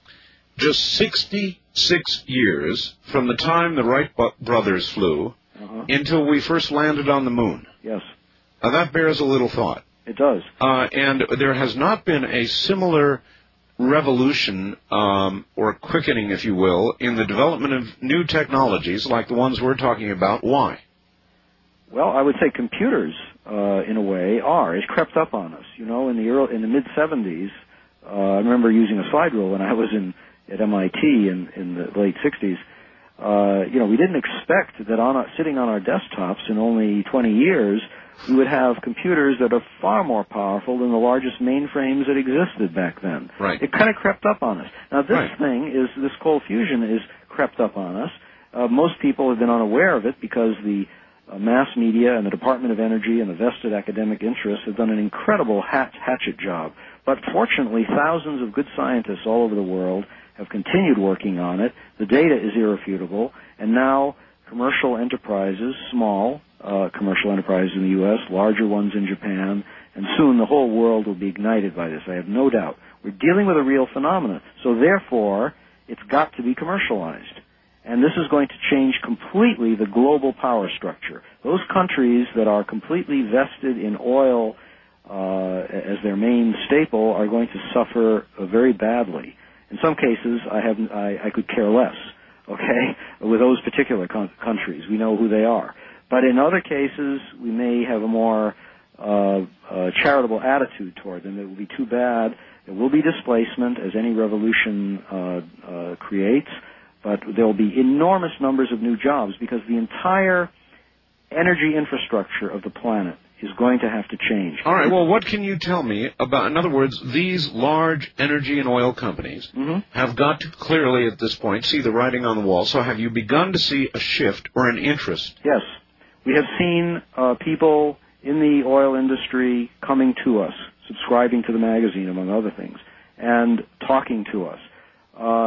just sixty-six years from the time the Wright brothers flew uh-huh. until we first landed on the moon? Yes. Now, that bears a little thought. It does. Uh, and there has not been a similar revolution um, or quickening, if you will, in the development of new technologies like the ones we're talking about. Why? Well, I would say computers, uh, in a way, are. It's crept up on us. You know, in the early, in the mid seventies, uh, I remember using a slide rule when I was in at M I T in, in the late sixties. Uh, you know, we didn't expect that on our, sitting on our desktops in only twenty years, we would have computers that are far more powerful than the largest mainframes that existed back then. Right. It kind of crept up on us. Now, this right. thing is, this cold fusion is crept up on us. Uh, most people have been unaware of it because the uh, mass media and the Department of Energy and the vested academic interests have done an incredible hat- hatchet job. But fortunately, thousands of good scientists all over the world have continued working on it. The data is irrefutable, and now commercial enterprises, small uh, commercial enterprises in the U S, larger ones in Japan, and soon the whole world will be ignited by this, I have no doubt. We're dealing with a real phenomenon, so therefore it's got to be commercialized. And this is going to change completely the global power structure. Those countries that are completely vested in oil uh, as their main staple are going to suffer uh, very badly. In some cases, I, have, I, I could care less, okay, with those particular con- countries. We know who they are. But in other cases, we may have a more uh, uh, charitable attitude toward them. It will be too bad. There will be displacement, as any revolution uh, uh, creates, but there will be enormous numbers of new jobs because the entire energy infrastructure of the planet is going to have to change. All right, well, what can you tell me about, in other words, these large energy and oil companies mm-hmm. have got to clearly at this point see the writing on the wall, so have you begun to see a shift or an interest? Yes. We have seen uh, people in the oil industry coming to us, subscribing to the magazine, among other things, and talking to us. Uh,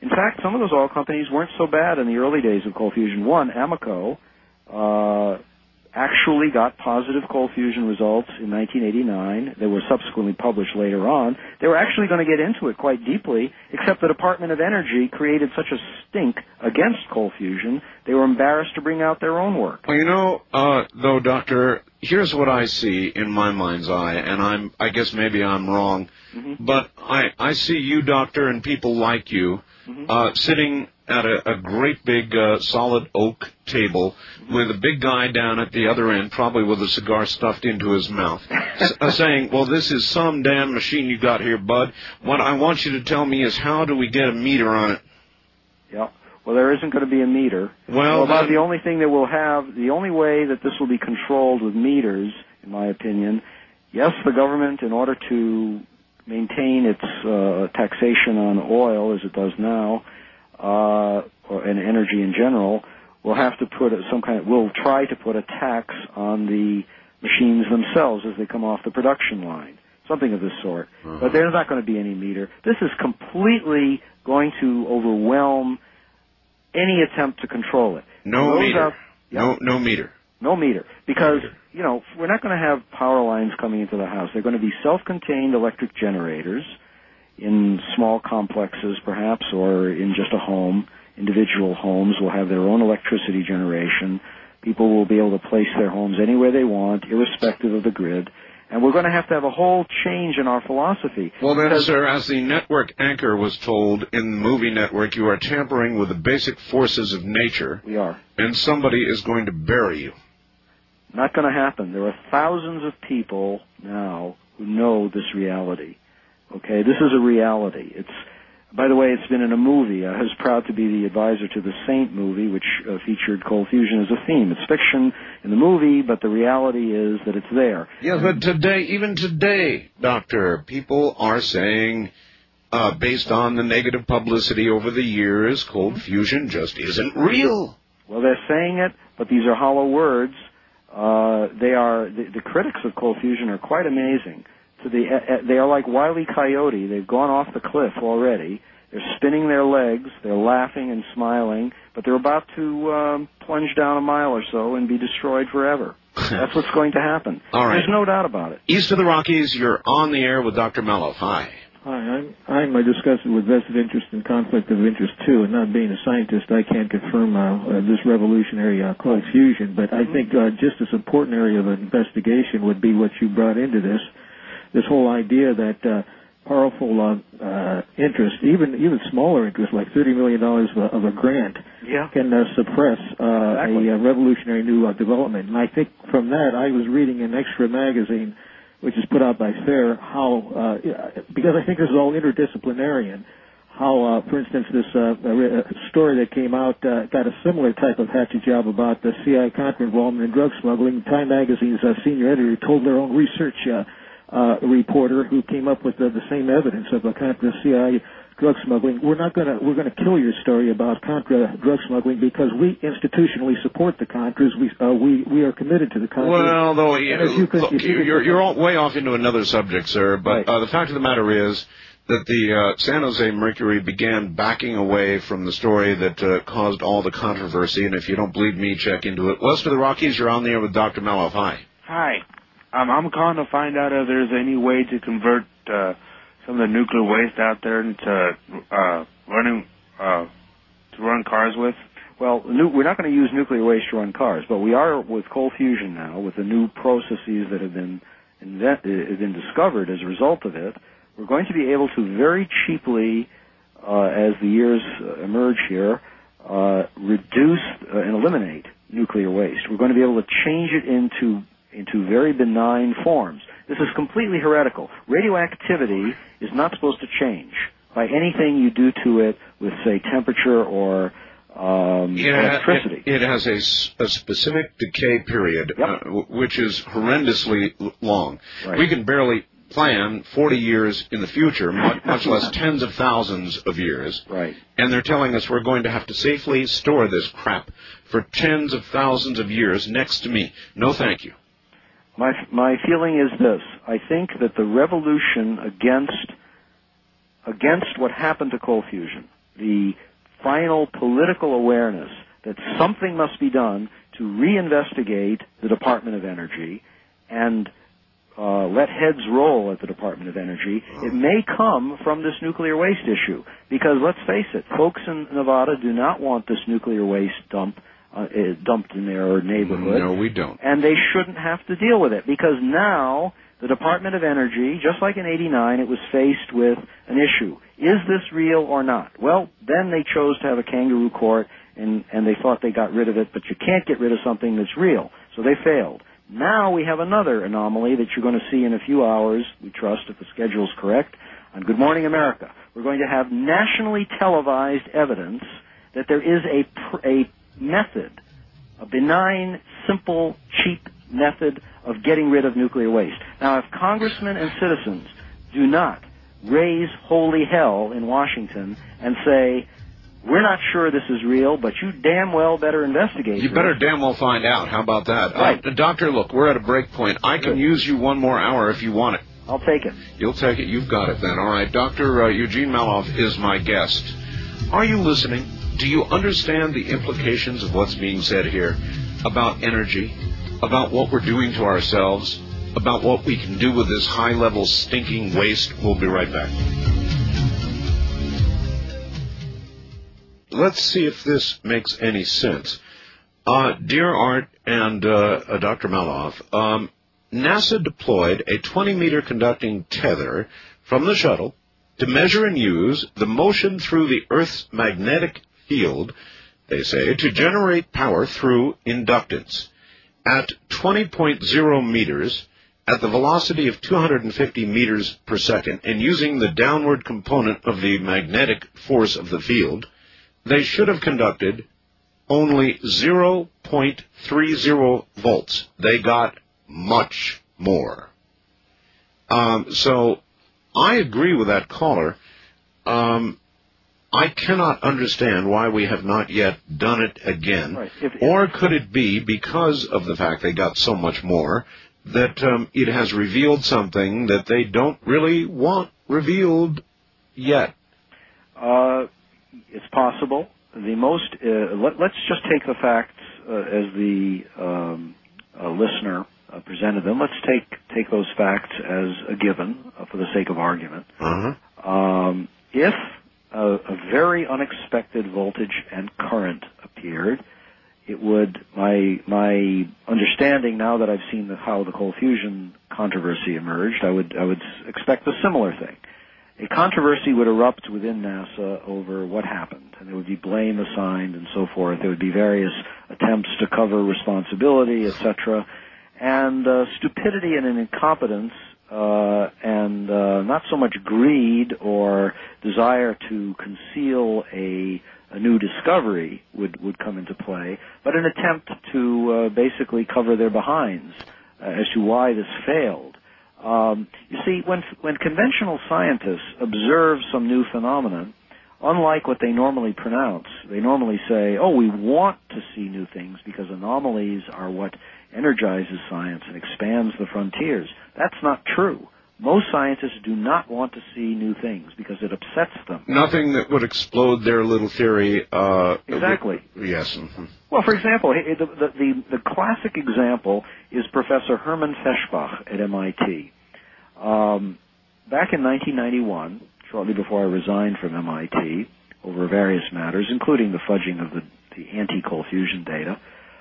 In fact, some of those oil companies weren't so bad in the early days of cold fusion. One, Amoco, uh, actually got positive cold fusion results in nineteen eighty-nine. They were subsequently published later on. They were actually going to get into it quite deeply, except the Department of Energy created such a stink against cold fusion, they were embarrassed to bring out their own work. Well, you know, uh, though, Doctor, here's what I see in my mind's eye, and I'm, I guess maybe I'm wrong, mm-hmm. but I, I see you, Doctor, and people like you mm-hmm. uh, sitting at a, a great big uh, solid oak table with a big guy down at the other end, probably with a cigar stuffed into his mouth, s- uh, saying, well, this is some damn machine you got here, bud. What I want you to tell me is how do we get a meter on it? Yeah. Well, there isn't going to be a meter. Well, well about then, the only thing that we'll have, the only way that this will be controlled with meters, in my opinion, yes, the government, in order to maintain its uh, taxation on oil, as it does now, uh, or, and energy in general, will have to put a, some kind of, will try to put a tax on the machines themselves as they come off the production line, something of this sort. Uh-huh. But there's not going to be any meter. This is completely going to overwhelm any attempt to control it. No Those meter. Are, yeah, no, no meter. No meter. Because, you know, we're not going to have power lines coming into the house. They're going to be self-contained electric generators in small complexes, perhaps, or in just a home. Individual homes will have their own electricity generation. People will be able to place their homes anywhere they want, irrespective of the grid. And we're going to have to have a whole change in our philosophy. Well, then, sir, as the network anchor was told in the movie Network, you are tampering with the basic forces of nature. We are. And somebody is going to bury you. Not going to happen. There are thousands of people now who know this reality. Okay, this is a reality. It's, by the way, it's been in a movie. I was proud to be the advisor to the Saint movie, which uh, featured cold fusion as a theme. It's fiction in the movie, but the reality is that it's there. Yes, but today, even today, Doctor, people are saying, uh, based on the negative publicity over the years, cold fusion just isn't real. Well, they're saying it, but these are hollow words. Uh, they are the, the critics of cold fusion are quite amazing. So they, uh, they are like Wile E. Coyote. They've gone off the cliff already. They're spinning their legs. They're laughing and smiling, but they're about to um, plunge down a mile or so and be destroyed forever. That's what's going to happen. All right. There's no doubt about it. East of the Rockies, you're on the air with Doctor Maloff. Hi. Hi, I'm I'm a discussant with vested interest and conflict of interest too, and not being a scientist, I can't confirm uh, uh, this revolutionary uh, cold fusion. But I think uh, just as important area of investigation would be what you brought into this. This whole idea that uh, powerful uh, uh, interest, even even smaller interest, like thirty million dollars of a, of a grant, yeah. can uh, suppress uh, exactly. a, a revolutionary new uh, development. And I think from that, I was reading in Extra magazine, which is put out by FAIR, how, uh, because I think this is all interdisciplinarian, how, uh, for instance, this uh, story that came out uh, got a similar type of hatchet job about the C I A-Contra involvement in drug smuggling. Time magazine's uh, senior editor told their own research uh, uh, reporter who came up with uh, the same evidence of a Contra C I A drug smuggling. We're not going to we're going to kill your story about Contra drug smuggling because we institutionally support the Contras. We uh, we we are committed to the Contras. Well, though you, you could, look, you could, you're you're all way off into another subject, sir. But right. uh, the fact of the matter is that the uh, San Jose Mercury began backing away from the story that uh, caused all the controversy. And if you don't believe me, check into it. West of the Rockies, you're on the air with Doctor Maloff. Hi. Hi. Um, I'm calling to find out if there's any way to convert uh, some of the nuclear waste out there into uh, running uh, to run cars with. Well, nu- we're not going to use nuclear waste to run cars, but we are with cold fusion now, with the new processes that have been invent- have been discovered as a result of it. We're going to be able to very cheaply, uh, as the years uh, emerge here, uh, reduce uh, and eliminate nuclear waste. We're going to be able to change it into into very benign forms. This is completely heretical. Radioactivity is not supposed to change by anything you do to it with, say, temperature or um, yeah, electricity. It, it has a, a specific decay period, yep. uh, w- which is horrendously l- long. Right. We can barely plan forty years in the future, much, much less tens of thousands of years. Right. And they're telling us we're going to have to safely store this crap for tens of thousands of years next to me. No, thank you. My my feeling is this. I think that the revolution against against what happened to cold fusion, the final political awareness that something must be done to reinvestigate the Department of Energy and uh, let heads roll at the Department of Energy, it may come from this nuclear waste issue. Because let's face it, folks in Nevada do not want this nuclear waste dump uh, dumped in their neighborhood. No, we don't. And they shouldn't have to deal with it, because now the Department of Energy, just like in eighty-nine, it was faced with an issue. Is this real or not? Well, then they chose to have a kangaroo court, and, and they thought they got rid of it, but you can't get rid of something that's real. So they failed. Now we have another anomaly that you're going to see in a few hours, we trust, if the schedule's correct, on Good Morning America. We're going to have nationally televised evidence that there is a, pr- a method, a benign, simple, cheap method of getting rid of nuclear waste. Now, if congressmen and citizens do not raise holy hell in Washington and say, we're not sure this is real, but you damn well better investigate. You this. better damn well find out. How about that? Right. Uh, doctor, look, we're at a break point. I can Good. use you one more hour if you want it. I'll take it. You'll take it. You've got it then. All right. Doctor Uh, Eugene Maloff is my guest. Are you listening? Do you understand the implications of what's being said here about energy, about what we're doing to ourselves, about what we can do with this high-level stinking waste? We'll be right back. Let's see if this makes any sense. Uh, dear Art and uh, uh, Doctor Maloff, um, NASA deployed a twenty-meter conducting tether from the shuttle to measure and use the motion through the Earth's magnetic field, they say, to generate power through inductance. At twenty point zero meters, at the velocity of two hundred fifty meters per second, and using the downward component of the magnetic force of the field, they should have conducted only zero point three zero volts. They got much more. Um, so I agree with that caller. Um, I cannot understand why we have not yet done it again. Right. If, if, or could it be because of the fact they got so much more that um, it has revealed something that they don't really want revealed yet? Uh, it's possible. The most, uh, let, let's just take the facts uh, as the um, uh, listener uh, presented them. Let's take take those facts as a given uh, for the sake of argument. Uh-huh. Um, if a, a very unexpected voltage and current appeared, it would, my my understanding now that I've seen the, how the cold fusion controversy emerged, I would I would expect a similar thing. A controversy would erupt within NASA over what happened, and there would be blame assigned and so forth. There would be various attempts to cover responsibility, et cetera. And uh, stupidity and an incompetence uh, and uh, not so much greed or desire to conceal a, a new discovery would, would come into play, but an attempt to uh, basically cover their behinds uh, as to why this failed. Um, you see, when when conventional scientists observe some new phenomenon, unlike what they normally pronounce, they normally say, oh, we want to see new things because anomalies are what energizes science and expands the frontiers. That's not true. Most scientists do not want to see new things because it upsets them. Nothing that would explode their little theory. Uh, exactly. Yes. Mm-hmm. Well, for example, the, the, the, the classic example is Professor Hermann Feshbach at M I T. Um, back in nineteen ninety-one, shortly before I resigned from M I T, over various matters, including the fudging of the, the anti-cold fusion data,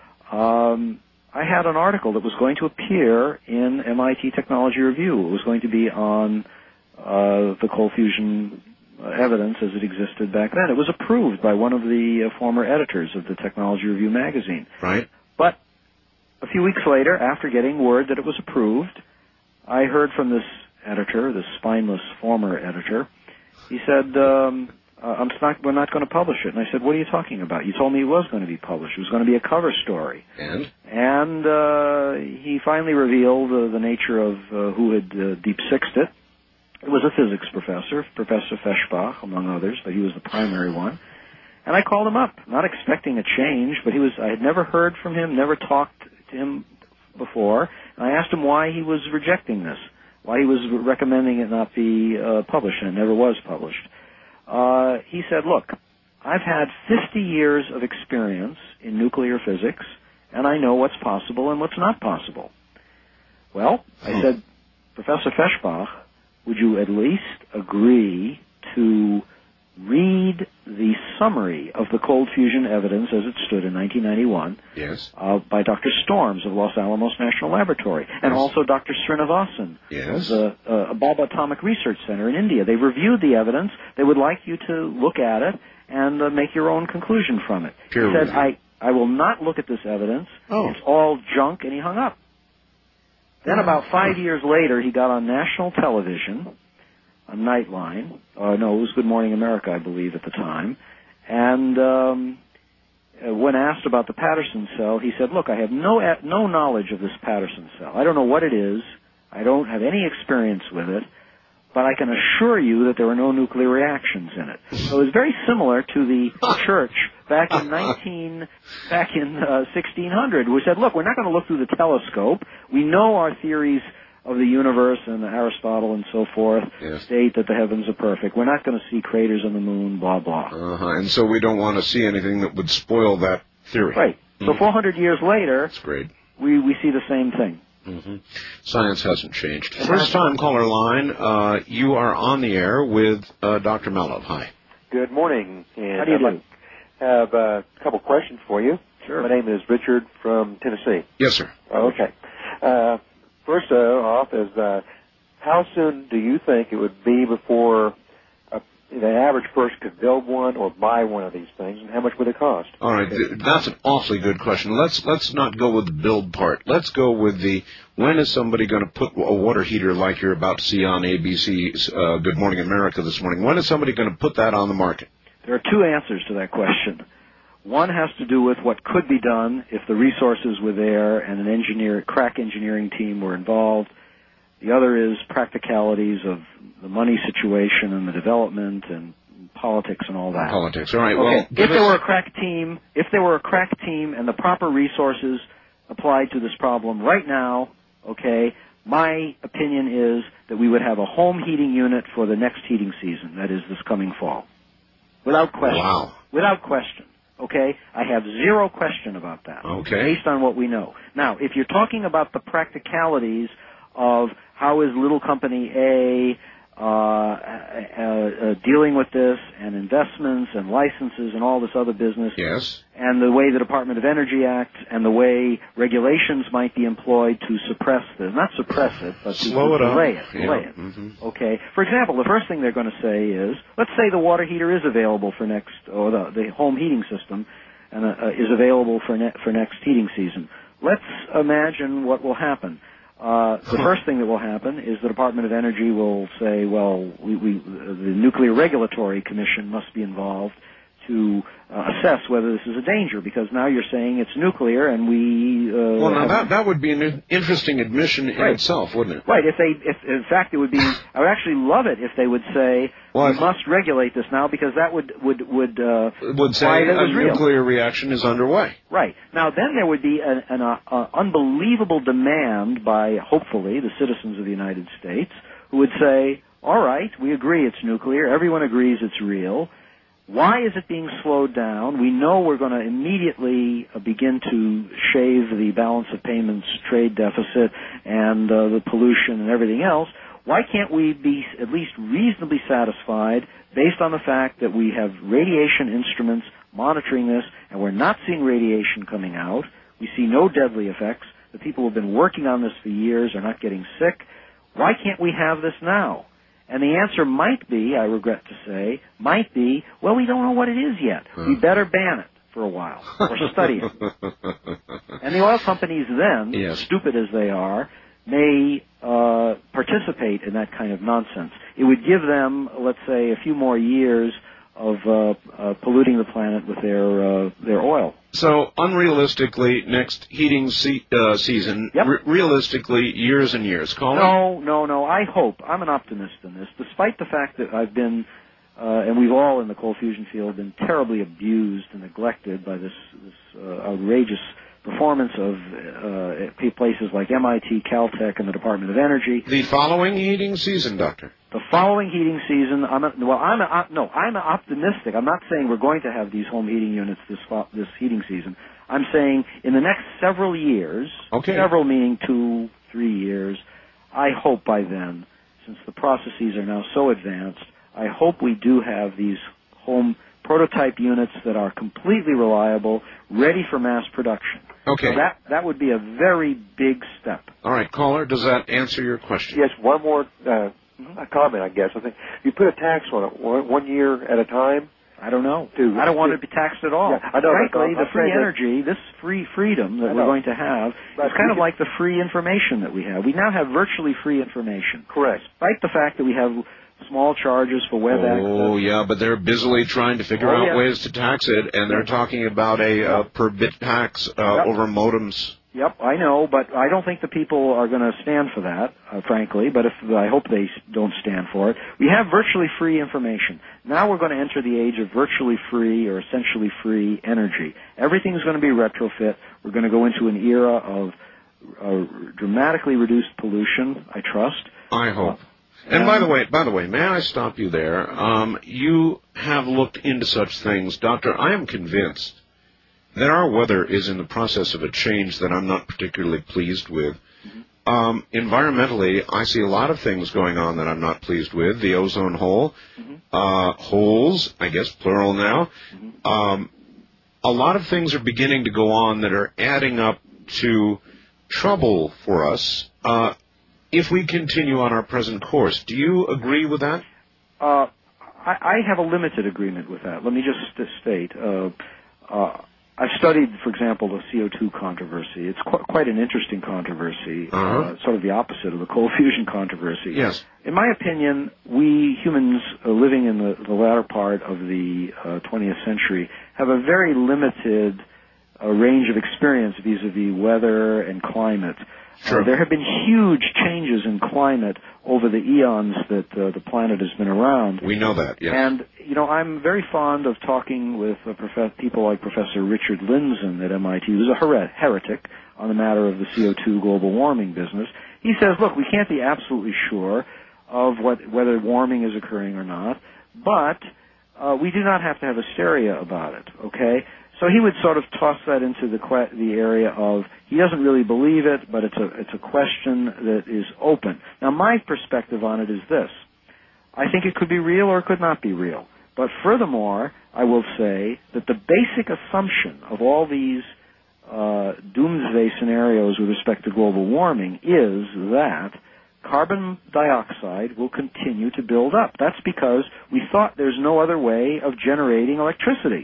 um, I had an article that was going to appear in M I T Technology Review. It was going to be on uh, the cold fusion evidence as it existed back then. It was approved by one of the uh, former editors of the Technology Review magazine. Right. But a few weeks later, after getting word that it was approved, I heard from this editor, this spineless former editor. He said, um, uh, I'm not, we're not going to publish it. And I said, what are you talking about? You told me it was going to be published. It was going to be a cover story. And? And uh, he finally revealed uh, the nature of uh, who had uh, deep-sixed it. It was a physics professor, Professor Feshbach, among others, but he was the primary one. And I called him up, not expecting a change, but he was, I had never heard from him, never talked to him before. And I asked him why he was rejecting this, why he was recommending it not be uh, published, and it never was published. Uh, he said, look, I've had fifty years of experience in nuclear physics, and I know what's possible and what's not possible. Well, I Hmm. said, Professor Feshbach, would you at least agree to read the summary of the cold fusion evidence as it stood in nineteen ninety-one Yes. uh, by Doctor Storms of Los Alamos National Laboratory, and Yes. also Doctor Srinivasan Yes. of the uh, Baba Atomic Research Center in India. They've reviewed the evidence. They would like you to look at it and uh, make your own conclusion from it. Peer he said, review. I, I will not look at this evidence. Oh. It's all junk, and he hung up. Then about five years later, he got on national television, on Nightline. Uh, no, it was Good Morning America, I believe, at the time. And um, uh, when asked about the Patterson cell, he said, look, I have no no knowledge of this Patterson cell. I don't know what it is. I don't have any experience with it. But I can assure you that there were no nuclear reactions in it. So it's very similar to the church back in nineteen, back in uh, sixteen hundred, who said, "Look, we're not going to look through the telescope. We know our theories of the universe and Aristotle and so forth Yes. state that the heavens are perfect. We're not going to see craters on the moon. Blah blah." Uh-huh. And so we don't want to see anything that would spoil that theory. Right. So Mhm. four hundred years later, That's great. we we see the same thing. Mm-hmm. Science hasn't changed. First time caller line, uh, you are on the air with uh, Doctor Malov. Hi. Good morning. And How do you I'd do? like to have a couple questions for you. Sure. My name is Richard from Tennessee. Yes, sir. Oh, okay. Uh, first uh, off is, uh, how soon do you think it would be before a, the average person could build one or buy one of these things, and how much would it cost? All right, th- that's an awfully good question. Let's let's not go with the build part. Let's go with the when is somebody going to put a water heater like you're about to see on A B C's uh, Good Morning America this morning? When is somebody going to put that on the market? There are two answers to that question. One has to do with what could be done if the resources were there and an engineer, crack engineering team were involved. The other is practicalities of the money situation and the development and politics and all that. Politics. All right. Okay. Well, if give there us- were a crack team, if there were a crack team and the proper resources applied to this problem right now, okay, my opinion is that we would have a home heating unit for the next heating season, that is this coming fall. Without question. Wow. Without question. Okay? I have zero question about that. Okay. Based on what we know. Now, if you're talking about the practicalities of how is little company A uh, uh, uh, dealing with this, and investments and licenses and all this other business, Yes. and the way the Department of Energy acts, and the way regulations might be employed to suppress this, not suppress it, but to Slow it up. delay it, Yeah. delay it. Mhm. Okay. For example, the first thing they're going to say is, let's say the water heater is available for next, or the, the home heating system, and uh, is available for ne- for next heating season. Let's imagine what will happen. Uh, the first thing that will happen is the Department of Energy will say, well, we, we, the Nuclear Regulatory Commission must be involved to uh, assess whether this is a danger, because now you're saying it's nuclear, and we. Uh, Well, now have- that that would be an interesting admission in Right. itself, wouldn't it? Right. If they, if in fact, it would be. I would actually love it if they would say Well, we if- must regulate this now, because that would would would uh, It would say imply that it a was real. nuclear reaction is underway. Right. Now, then there would be an, an uh, uh, unbelievable demand by, hopefully, the citizens of the United States, who would say, all right, we agree it's nuclear. Everyone agrees it's real. Why is it being slowed down? We know we're going to immediately uh, begin to shave the balance of payments trade deficit and uh, the pollution and everything else. Why can't we be at least reasonably satisfied based on the fact that we have radiation instruments monitoring this, and we're not seeing radiation coming out? We see no deadly effects. The people who have been working on this for years are not getting sick. Why can't we have this now? And the answer might be, I regret to say, might be, well, we don't know what it is yet. We better ban it for a while, or study it. And the oil companies then, Yes. stupid as they are, may uh, participate in that kind of nonsense. It would give them, let's say, a few more years of uh, uh, polluting the planet with their uh, their oil. So, unrealistically, next heating se- uh, season, Yep. re- realistically, years and years. Call it? No, no, no. I hope. I'm an optimist in this, despite the fact that I've been, uh, and we've all in the cold fusion field been terribly abused and neglected by this, this uh, outrageous performance of uh, places like M I T, Caltech, and the Department of Energy. The following heating season, Doctor. The following heating season, I'm a, well, I'm a, no, I'm optimistic. I'm not saying we're going to have these home heating units this fall, this heating season. I'm saying in the next several years, okay. several meaning two, three years, I hope by then, since the processes are now so advanced, I hope we do have these home prototype units that are completely reliable, ready for mass production. Okay. So that, that would be a very big step. All right, caller, does that answer your question? Yes, one more uh, a comment, I guess. I think you put a tax on it one, one year at a time. I don't know. To, I don't want it to be taxed at all. Yeah, I know, Frankly, the free that, energy, this free freedom that we're going to have, is kind of like the free information that we have. We now have virtually free information. Correct. Despite the fact that we have small charges for web oh, access. Oh, yeah, but they're busily trying to figure oh, out yeah. ways to tax it, and they're talking about a uh, per-bit tax uh, yep. over modems. Yep, I know, but I don't think the people are going to stand for that, uh, frankly, but if I hope they don't stand for it. We have virtually free information. Now we're going to enter the age of virtually free or essentially free energy. Everything's going to be retrofit. We're going to go into an era of uh, dramatically reduced pollution, I trust. I hope. Uh, And by the way, by the way, may I stop you there? Um, you have looked into such things, Doctor. I am convinced that our weather is in the process of a change that I'm not particularly pleased with. Mm-hmm. Um, environmentally, I see a lot of things going on that I'm not pleased with. The ozone hole, mm-hmm. uh, holes, I guess plural now. Mm-hmm. Um, a lot of things are beginning to go on that are adding up to trouble for us. Uh, If we continue on our present course, do you agree with that? Uh, I, I have a limited agreement with that. Let me just state. Uh, uh, I've studied, for example, the C O two controversy. It's qu- quite an interesting controversy, uh-huh. uh, sort of the opposite of the cold fusion controversy. Yes. In my opinion, we humans uh, living in the, the latter part of the uh, twentieth century have a very limited uh, range of experience vis-a-vis weather and climate. Sure. Uh, there have been huge changes in climate over the eons that uh, the planet has been around. We know that, yes. And, you know, I'm very fond of talking with uh, prof- people like Professor Richard Lindzen at M I T, who's a her- heretic on the matter of the C O two global warming business. He says, look, we can't be absolutely sure of what, whether warming is occurring or not, but uh, we do not have to have hysteria about it, okay? So he would sort of toss that into the que- the area of he doesn't really believe it, but it's a it's a question that is open. Now, my perspective on it is this: I think it could be real or it could not be real. But furthermore, I will say that the basic assumption of all these uh, doomsday scenarios with respect to global warming is that carbon dioxide will continue to build up. That's because we thought there's no other way of generating electricity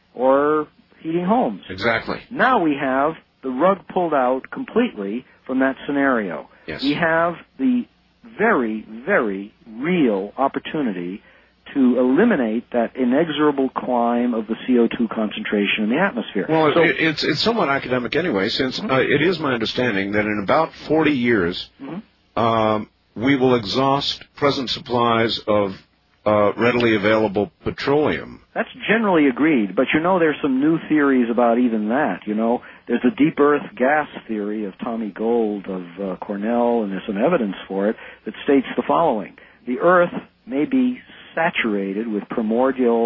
or heating homes. Exactly. Now we have the rug pulled out completely from that scenario. Yes. We have the very, very real opportunity to eliminate that inexorable climb of the C O two concentration in the atmosphere. Well, so, it, it's it's somewhat academic anyway, since mm-hmm. uh, it is my understanding that in about forty years, mm-hmm. um, we will exhaust present supplies of Uh, readily available petroleum. That's generally agreed, but you know there's some new theories about even that. You know, there's the deep earth gas theory of Tommy Gold of uh, Cornell, and there's some evidence for it that states the following. The earth may be saturated with primordial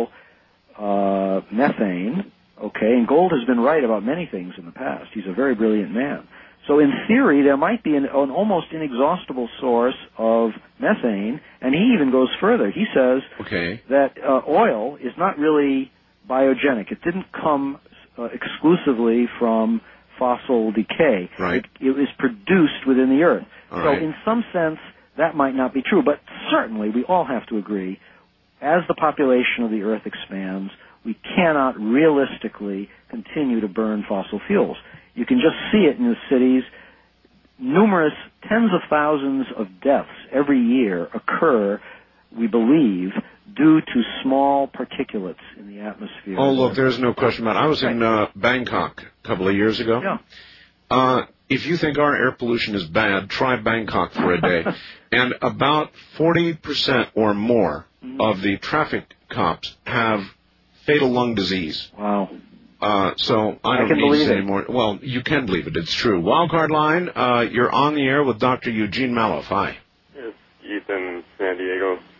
uh, methane, okay, and Gold has been right about many things in the past. He's a very brilliant man. So in theory, there might be an, an almost inexhaustible source of methane, and he even goes further. He says okay. that uh, oil is not really biogenic. It didn't come uh, exclusively from fossil decay. Right. It, it was produced within the earth. All so right. in some sense, that might not be true, but certainly we all have to agree, as the population of the earth expands, we cannot realistically continue to burn fossil fuels. You can just see it in the cities. Numerous tens of thousands of deaths every year occur, we believe, due to small particulates in the atmosphere. Oh, look, there's no question about it. I was right. in uh, Bangkok a couple of years ago. Yeah. Uh, if you think our air pollution is bad, try Bangkok for a day. And about forty percent or more mm-hmm. of the traffic cops have fatal lung disease. Wow. Uh, so I don't I need to say it. anymore. Well, you can believe it. It's true. Wildcard line, uh, you're on the air with Doctor Eugene Maloff. Hi. It's Ethan, San Diego.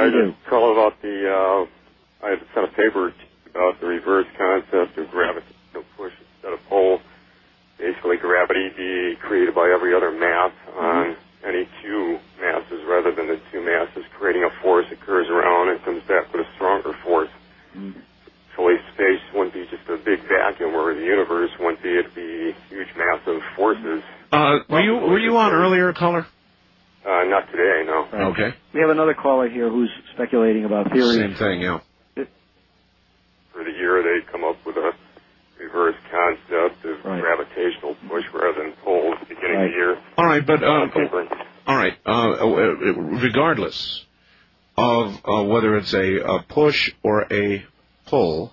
I just call about the, uh, I had sent a paper about the reverse concept of gravitational push instead of pull. Basically, gravity be created by every other mass on mm-hmm. any two masses rather than the two masses, creating a force that curves around and comes back with a stronger force. Mm-hmm. So space wouldn't be just a big vacuum, where the universe wouldn't be. It'd be huge, massive forces. Uh, were you were you on earlier, caller? Uh, not today, no. Right. Okay. We have another caller here who's speculating about theory. Same thing, yeah. For the year, they come up with a reverse concept of right. gravitational push rather than pull at the beginning right. of the year. All right, but uh, all right. Uh, regardless of uh, whether it's a, a push or a pull,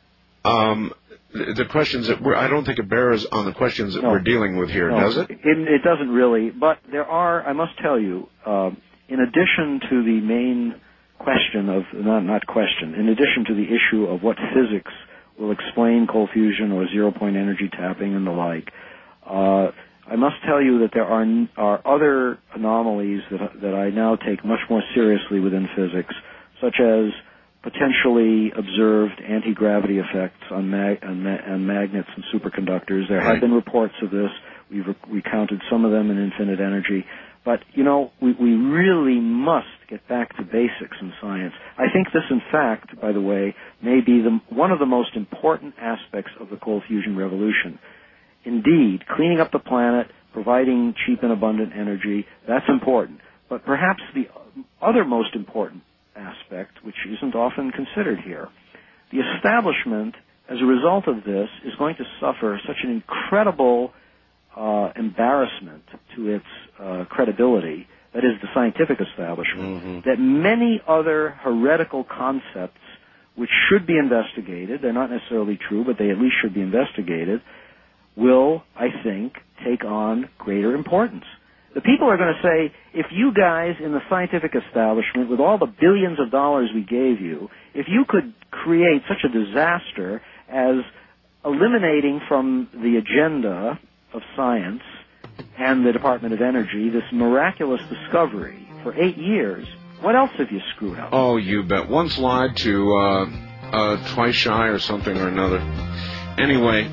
um, the, the questions that we're, I don't think it bears on the questions that no. we're dealing with here, no. does it? it? It doesn't really, but there are, I must tell you, uh, in addition to the main question of, not, not question, in addition to the issue of what physics will explain cold fusion or zero-point energy tapping and the like, uh, I must tell you that there are, are other anomalies that, that I now take much more seriously within physics, such as potentially observed anti-gravity effects on, mag- on, ma- on magnets and superconductors. There have been reports of this. We've re- recounted some of them in Infinite Energy. But, you know, we, we really must get back to basics in science. I think this, in fact, by the way, may be the, one of the most important aspects of the cold fusion revolution. Indeed, cleaning up the planet, providing cheap and abundant energy, that's important. But perhaps the other most important aspect, which isn't often considered here, the establishment, as a result of this, is going to suffer such an incredible uh, embarrassment to its uh, credibility, that is the scientific establishment, mm-hmm. that many other heretical concepts which should be investigated, they're not necessarily true, but they at least should be investigated, will, I think, take on greater importance. The people are going to say, if you guys in the scientific establishment, with all the billions of dollars we gave you, if you could create such a disaster as eliminating from the agenda of science and the Department of Energy this miraculous discovery for eight years, what else have you screwed up? Oh, you bet. Once lied to, uh, uh, twice shy or something or another. Anyway,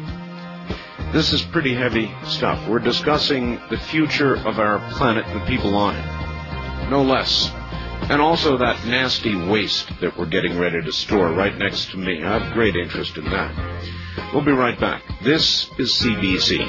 this is pretty heavy stuff. We're discussing the future of our planet and the people on it. No less. And also that nasty waste that we're getting ready to store right next to me. I have great interest in that. We'll be right back. This is C B C.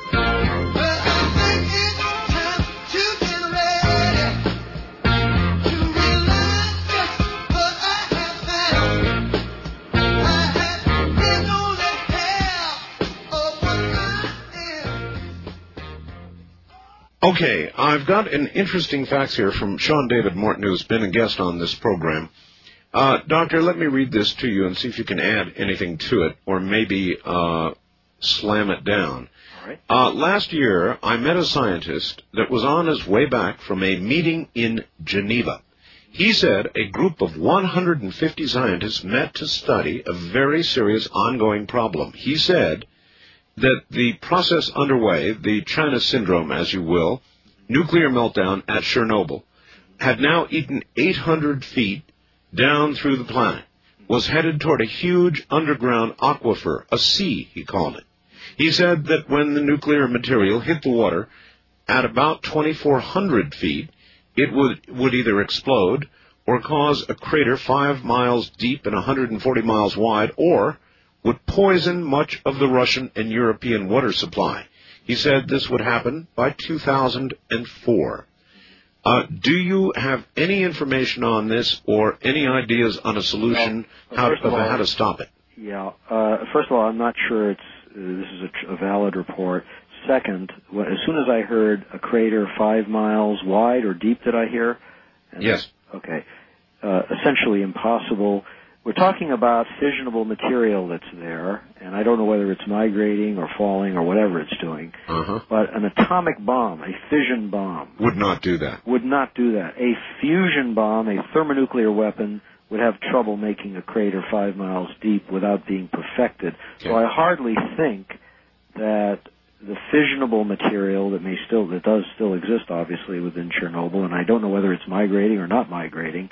Okay, I've got an interesting facts here from Sean David Morton, who's been a guest on this program. Uh, doctor, let me read this to you and see if you can add anything to it, or maybe uh, slam it down. All right. Uh, last year, I met a scientist that was on his way back from a meeting in Geneva. He said a group of one hundred fifty scientists met to study a very serious ongoing problem. He said that the process underway, the China syndrome, as you will, nuclear meltdown at Chernobyl, had now eaten eight hundred feet down through the planet, was headed toward a huge underground aquifer, a sea, he called it. He said that when the nuclear material hit the water at about twenty-four hundred feet, it would, would either explode or cause a crater five miles deep and one hundred forty miles wide, or would poison much of the Russian and European water supply. He said this would happen by two thousand four. Uh, do you have any information on this or any ideas on a solution well, how, to, of all, how to stop it? Yeah. Uh, first of all, I'm not sure it's uh, this is a, a valid report. Second, as soon as I heard a crater five miles wide or deep, did I hear? And yes. Okay. Uh, essentially impossible. We're talking about fissionable material that's there, and I don't know whether it's migrating or falling or whatever it's doing, uh-huh. but an atomic bomb, a fission bomb... Would not do that. Would not do that. A fusion bomb, a thermonuclear weapon, would have trouble making a crater five miles deep without being perfected. Okay. So I hardly think that the fissionable material that may still, that does still exist, obviously, within Chernobyl, and I don't know whether it's migrating or not migrating,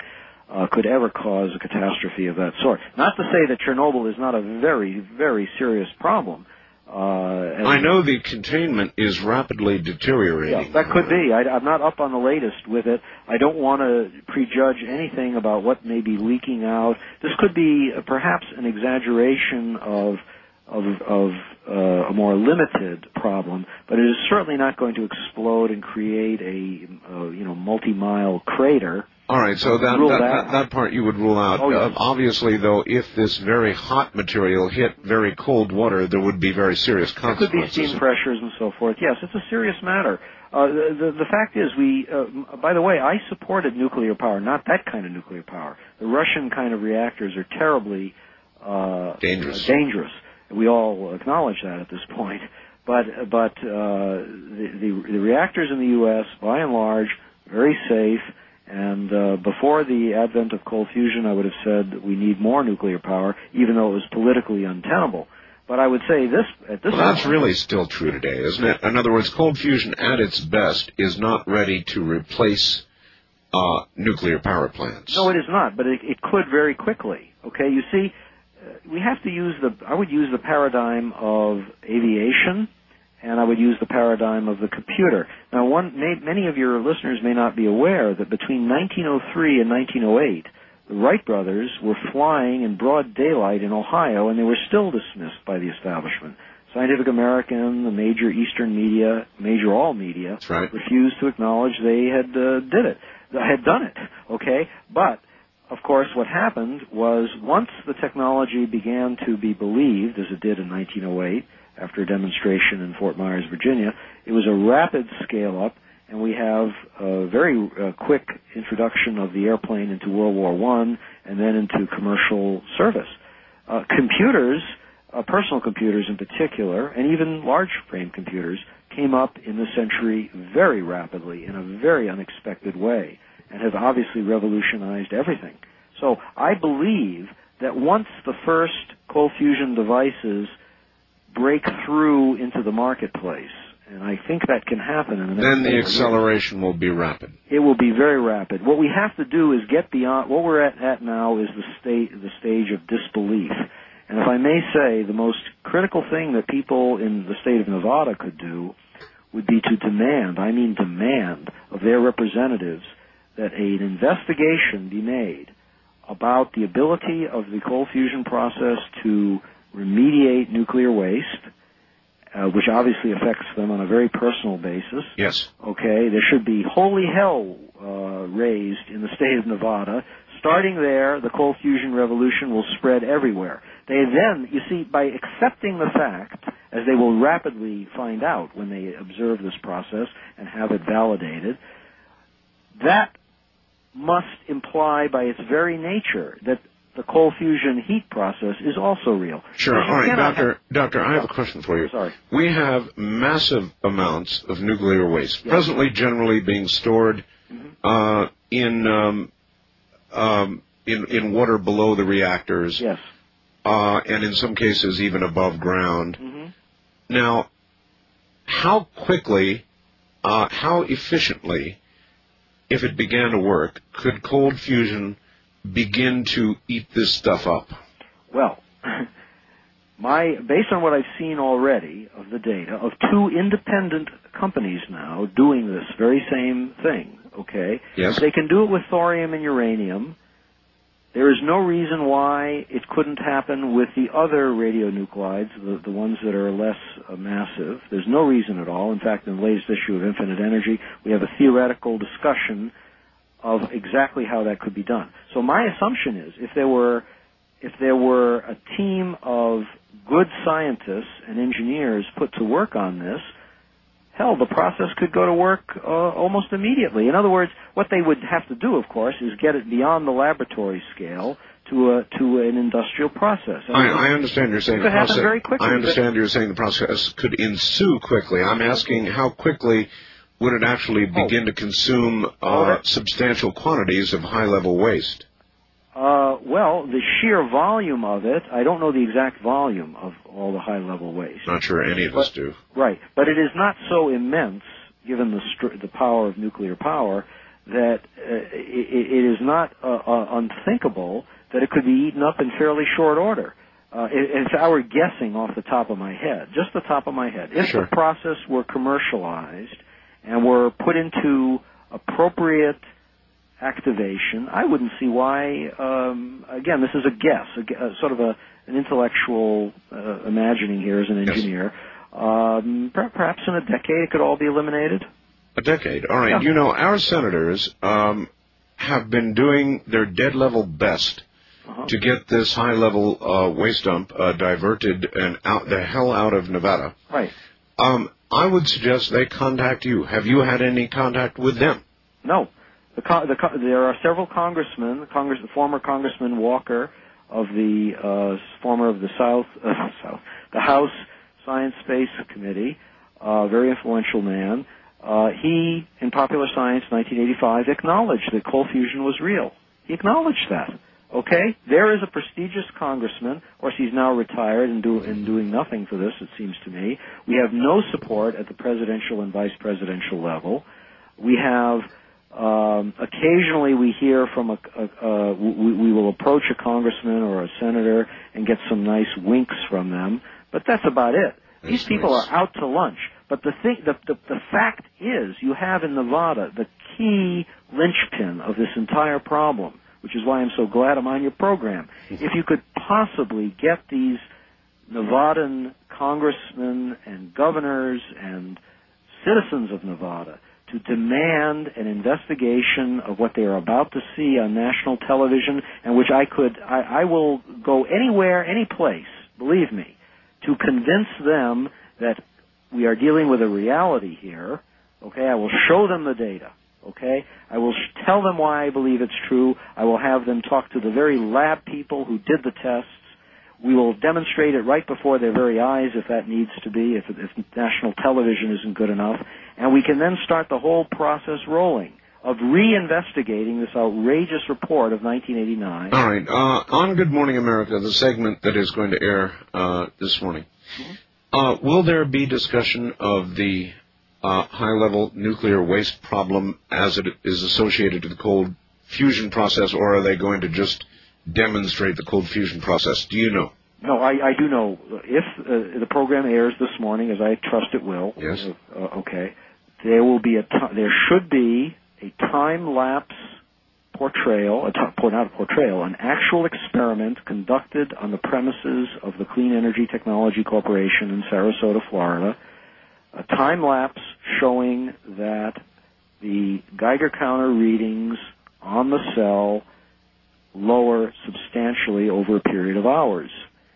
uh, could ever cause a catastrophe of that sort. Not to say that Chernobyl is not a very, very serious problem. Uh, I know the containment is rapidly deteriorating. Yeah, that could be. I, I'm not up on the latest with it. I don't want to prejudge anything about what may be leaking out. This could be uh, perhaps an exaggeration of of, of uh, a more limited problem, but it is certainly not going to explode and create a uh, you know multi-mile crater. All right, so that that, that that part you would rule out. Oh, yes. uh, obviously, though, if this very hot material hit very cold water, there would be very serious consequences. There could be steam pressures and so forth. Yes, it's a serious matter. Uh, the, the, the fact is, we. Uh, by the way, I supported nuclear power, not that kind of nuclear power. The Russian kind of reactors are terribly uh, dangerous. Uh, dangerous. We all acknowledge that at this point. But but uh, the, the the reactors in the U S, by and large, very safe. And uh, before the advent of cold fusion, I would have said that we need more nuclear power, even though it was politically untenable. But I would say this at this. Well, that's point, really still true today, isn't it? In other words, cold fusion at its best is not ready to replace uh, nuclear power plants. No, it is not. But it, it could very quickly. Okay, you see, uh, we have to use the. I would use the paradigm of aviation. And I would use the paradigm of the computer. Now, one, may, many of your listeners may not be aware that between nineteen oh three and nineteen oh eight, the Wright brothers were flying in broad daylight in Ohio, and they were still dismissed by the establishment. Scientific American, the major Eastern media, major all media, That's right. refused to acknowledge they had uh, did it, had done it. Okay, but of course, what happened was once the technology began to be believed, as it did in nineteen oh eight. After a demonstration in Fort Myers, Virginia, it was a rapid scale-up, and we have a very uh, quick introduction of the airplane into World War One and then into commercial service. Uh, computers, uh, personal computers in particular, and even large-frame computers, came up in this century very rapidly in a very unexpected way and have obviously revolutionized everything. So I believe that once the first cold fusion devices break through into the marketplace, and I think that can happen in the next Then the years. acceleration will be rapid. It will be very rapid. What we have to do is get beyond, what we're at, at now is the state, the stage of disbelief. And if I may say, the most critical thing that people in the state of Nevada could do would be to demand, I mean demand, of their representatives that an investigation be made about the ability of the cold fusion process to remediate nuclear waste, uh, which obviously affects them on a very personal basis. Yes. Okay, there should be holy hell uh, raised in the state of Nevada. Starting there, the cold fusion revolution will spread everywhere. They then, you see, by accepting the fact, as they will rapidly find out when they observe this process and have it validated, that must imply by its very nature that the cold fusion heat process is also real. Sure. All right, Doctor. Have... Doctor, I have a question for you. Sorry. We have massive amounts of nuclear waste, yes. presently generally being stored mm-hmm. uh, in, um, um, in in water below the reactors. Yes. Uh, and in some cases even above ground. Mm-hmm. Now, how quickly, uh, how efficiently, if it began to work, could cold fusion begin to eat this stuff up? Well, my based on what I've seen already of the data of two independent companies now doing this very same thing, okay? Yes. They can do it with thorium and uranium. There is no reason why it couldn't happen with the other radionuclides, the, the ones that are less uh, massive. There's no reason at all. In fact, in the latest issue of Infinite Energy, we have a theoretical discussion of exactly how that could be done. So my assumption is, if there were, if there were a team of good scientists and engineers put to work on this, hell, the process could go to work uh, almost immediately. In other words, what they would have to do, of course, is get it beyond the laboratory scale to a to an industrial process. I, I understand you're saying it the could process. happen very quickly. I understand you're saying the process could ensue quickly. I'm asking how quickly would it actually begin oh. to consume uh, oh, substantial quantities of high-level waste? Uh, well, the sheer volume of it, I don't know the exact volume of all the high-level waste. Not sure any of but, us do. Right, but it is not so immense, given the str- the power of nuclear power, that uh, it, it is not uh, uh, unthinkable that it could be eaten up in fairly short order. Uh, it, it's our guessing off the top of my head, just the top of my head. If Sure. the process were commercialized and were put into appropriate activation, I wouldn't see why, um, again, this is a guess, a, a sort of a, an intellectual uh, imagining here as an engineer. Yes. Um, per- perhaps in a decade it could all be eliminated. A decade. All right. Yeah. You know, our senators um, have been doing their dead-level best uh-huh. to get this high-level uh, waste dump uh, diverted and out the hell out of Nevada. Right. Um, I would suggest they contact you. Have you had any contact with them? No. The, con- the con- there are several congressmen. The, Congress- the former Congressman Walker of the uh, former of the South, uh, South, the House Science Space Committee, a uh, very influential man. Uh, he, in Popular Science, nineteen eighty-five, acknowledged that cold fusion was real. He acknowledged that. Okay, there is a prestigious congressman. Of course, he's now retired and, do, and doing nothing for this. It seems to me we have no support at the presidential and vice presidential level. We have. Um, occasionally we hear from a, a, a we, we will approach a congressman or a senator and get some nice winks from them, but that's about it. That's These people nice. are out to lunch. But the thing, the, the, the fact is, you have in Nevada the key linchpin of this entire problem, which is why I'm so glad I'm on your program. If you could possibly get these Nevadan congressmen and governors and citizens of Nevada to demand an investigation of what they are about to see on national television, and which I could, I, I will go anywhere, any place, believe me, to convince them that we are dealing with a reality here. Okay, I will show them the data. Okay, I will sh- tell them why I believe it's true. I will have them talk to the very lab people who did the tests. We will demonstrate it right before their very eyes if that needs to be, if, if national television isn't good enough. And we can then start the whole process rolling of reinvestigating this outrageous report of nineteen eighty-nine. All right. Uh, on Good Morning America, the segment that is going to air uh, this morning, mm-hmm. uh, will there be discussion of the uh, high-level nuclear waste problem as it is associated to the cold fusion process, or are they going to just demonstrate the cold fusion process? Do you know? No, I, I do know. If uh, the program airs this morning, as I trust it will, yes. Uh, okay, there will be a t- there should be a time-lapse portrayal, a t- not a portrayal, an actual experiment conducted on the premises of the Clean Energy Technology Corporation in Sarasota, Florida, a time-lapse showing that the Geiger counter readings on the cell lower substantially over a period of hours.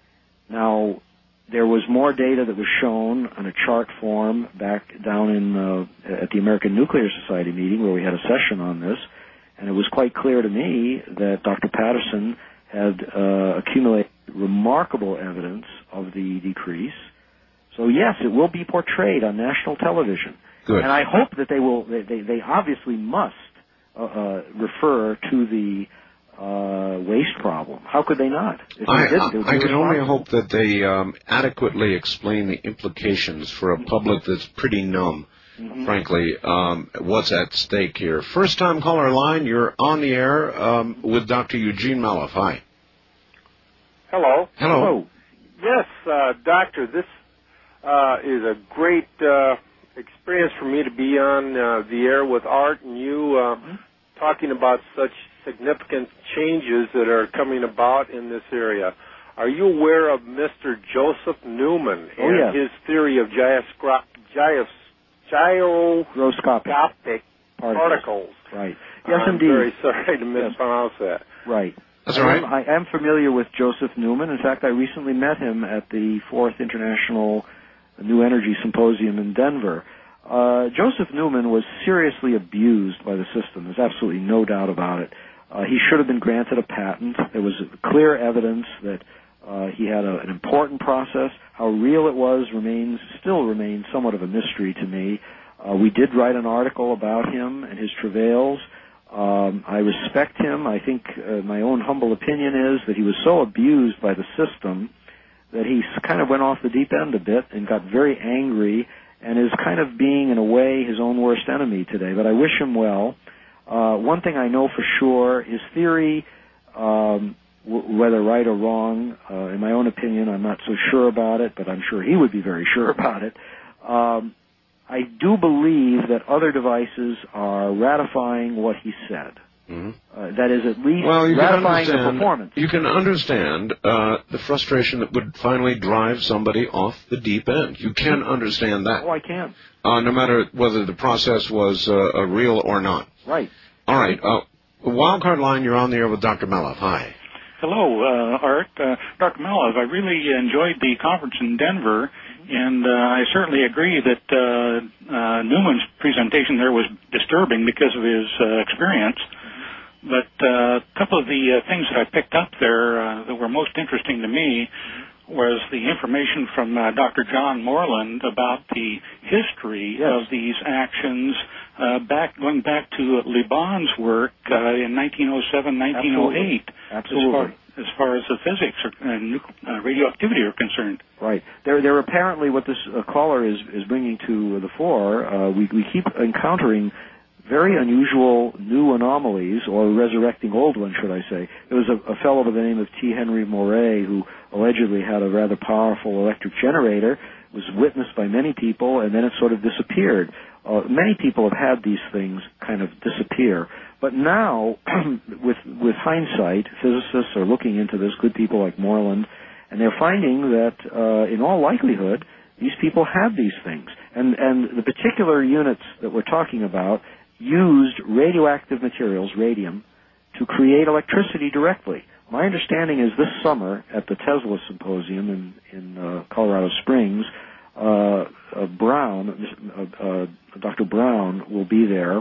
Now, there was more data that was shown on a chart form back down in uh, at the American Nuclear Society meeting where we had a session on this, and it was quite clear to me that Doctor Patterson had uh, accumulated remarkable evidence of the decrease. So yes, it will be portrayed on national television. Good. And I hope that they will. They, they, they obviously must uh, uh, refer to the uh, waste problem. How could they not? If I, they didn't, they would I, I be can only responsible. hope that they um, adequately explain the implications for a public that's pretty numb, mm-hmm. frankly, um, what's at stake here. First-time caller line, you're on the air um, with Doctor Eugene Maloff. Hi. Hello. Hello. Hello. Yes, uh, Doctor, this uh, is a great uh, experience for me to be on uh, the air with Art and you uh, mm-hmm. talking about such significant changes that are coming about in this area. Are you aware of Mister Joseph Newman oh, and yes. his theory of gyoscro- gyos- gyroscopic particles? particles? Right. Yes, I'm indeed. very sorry to mispronounce yes. that. Right. That's all right. I am familiar with Joseph Newman. In fact, I recently met him at the fourth International New Energy Symposium in Denver. Uh, Joseph Newman was seriously abused by the system. There's absolutely no doubt about it. Uh, he should have been granted a patent. There was clear evidence that uh, he had a, an important process. How real it was remains still remains somewhat of a mystery to me. Uh, we did write an article about him and his travails. Um, I respect him. I think uh, my own humble opinion is that he was so abused by the system that he kind of went off the deep end a bit and got very angry and is kind of being, in a way, his own worst enemy today. But I wish him well. Uh, one thing I know for sure, his theory, um, w- whether right or wrong, uh, in my own opinion, I'm not so sure about it, but I'm sure he would be very sure about it. Um, I do believe that other devices are ratifying what he said. Mm-hmm. Uh, that is at least well, you ratifying can the performance. You can understand uh, the frustration that would finally drive somebody off the deep end. You can understand that. Oh, I can. Uh, no matter whether the process was uh, real or not. Right. All right. Uh, Wildcard line, you're on the air with Doctor Maloff. Hi. Hello, uh, Art. Uh, Doctor Maloff, I really enjoyed the conference in Denver. And uh, I certainly agree that uh, uh, Newman's presentation there was disturbing because of his uh, experience. But uh, a couple of the uh, things that I picked up there uh, that were most interesting to me was the information from uh, Doctor John Moreland about the history yes. of these actions uh, back going back to Liban's work uh, in nineteen oh seven, nineteen oh eight. Absolutely. Absolutely. As far as the physics or, and uh, radioactivity are concerned. Right. They're, they're apparently what this uh, caller is, is bringing to the fore. Uh, we, we keep encountering very unusual new anomalies, or resurrecting old ones, should I say. There was a, a fellow by the name of T. Henry Moray who allegedly had a rather powerful electric generator, was witnessed by many people, and then it sort of disappeared. Uh, many people have had these things kind of disappear. But now, with with hindsight, physicists are looking into this, good people like Moreland, and they're finding that, uh, in all likelihood, these people had these things. And, and the particular units that we're talking about used radioactive materials, radium, to create electricity directly. My understanding is this summer at the Tesla Symposium in, in uh, Colorado Springs, uh, uh, Brown, uh, uh, Doctor Brown will be there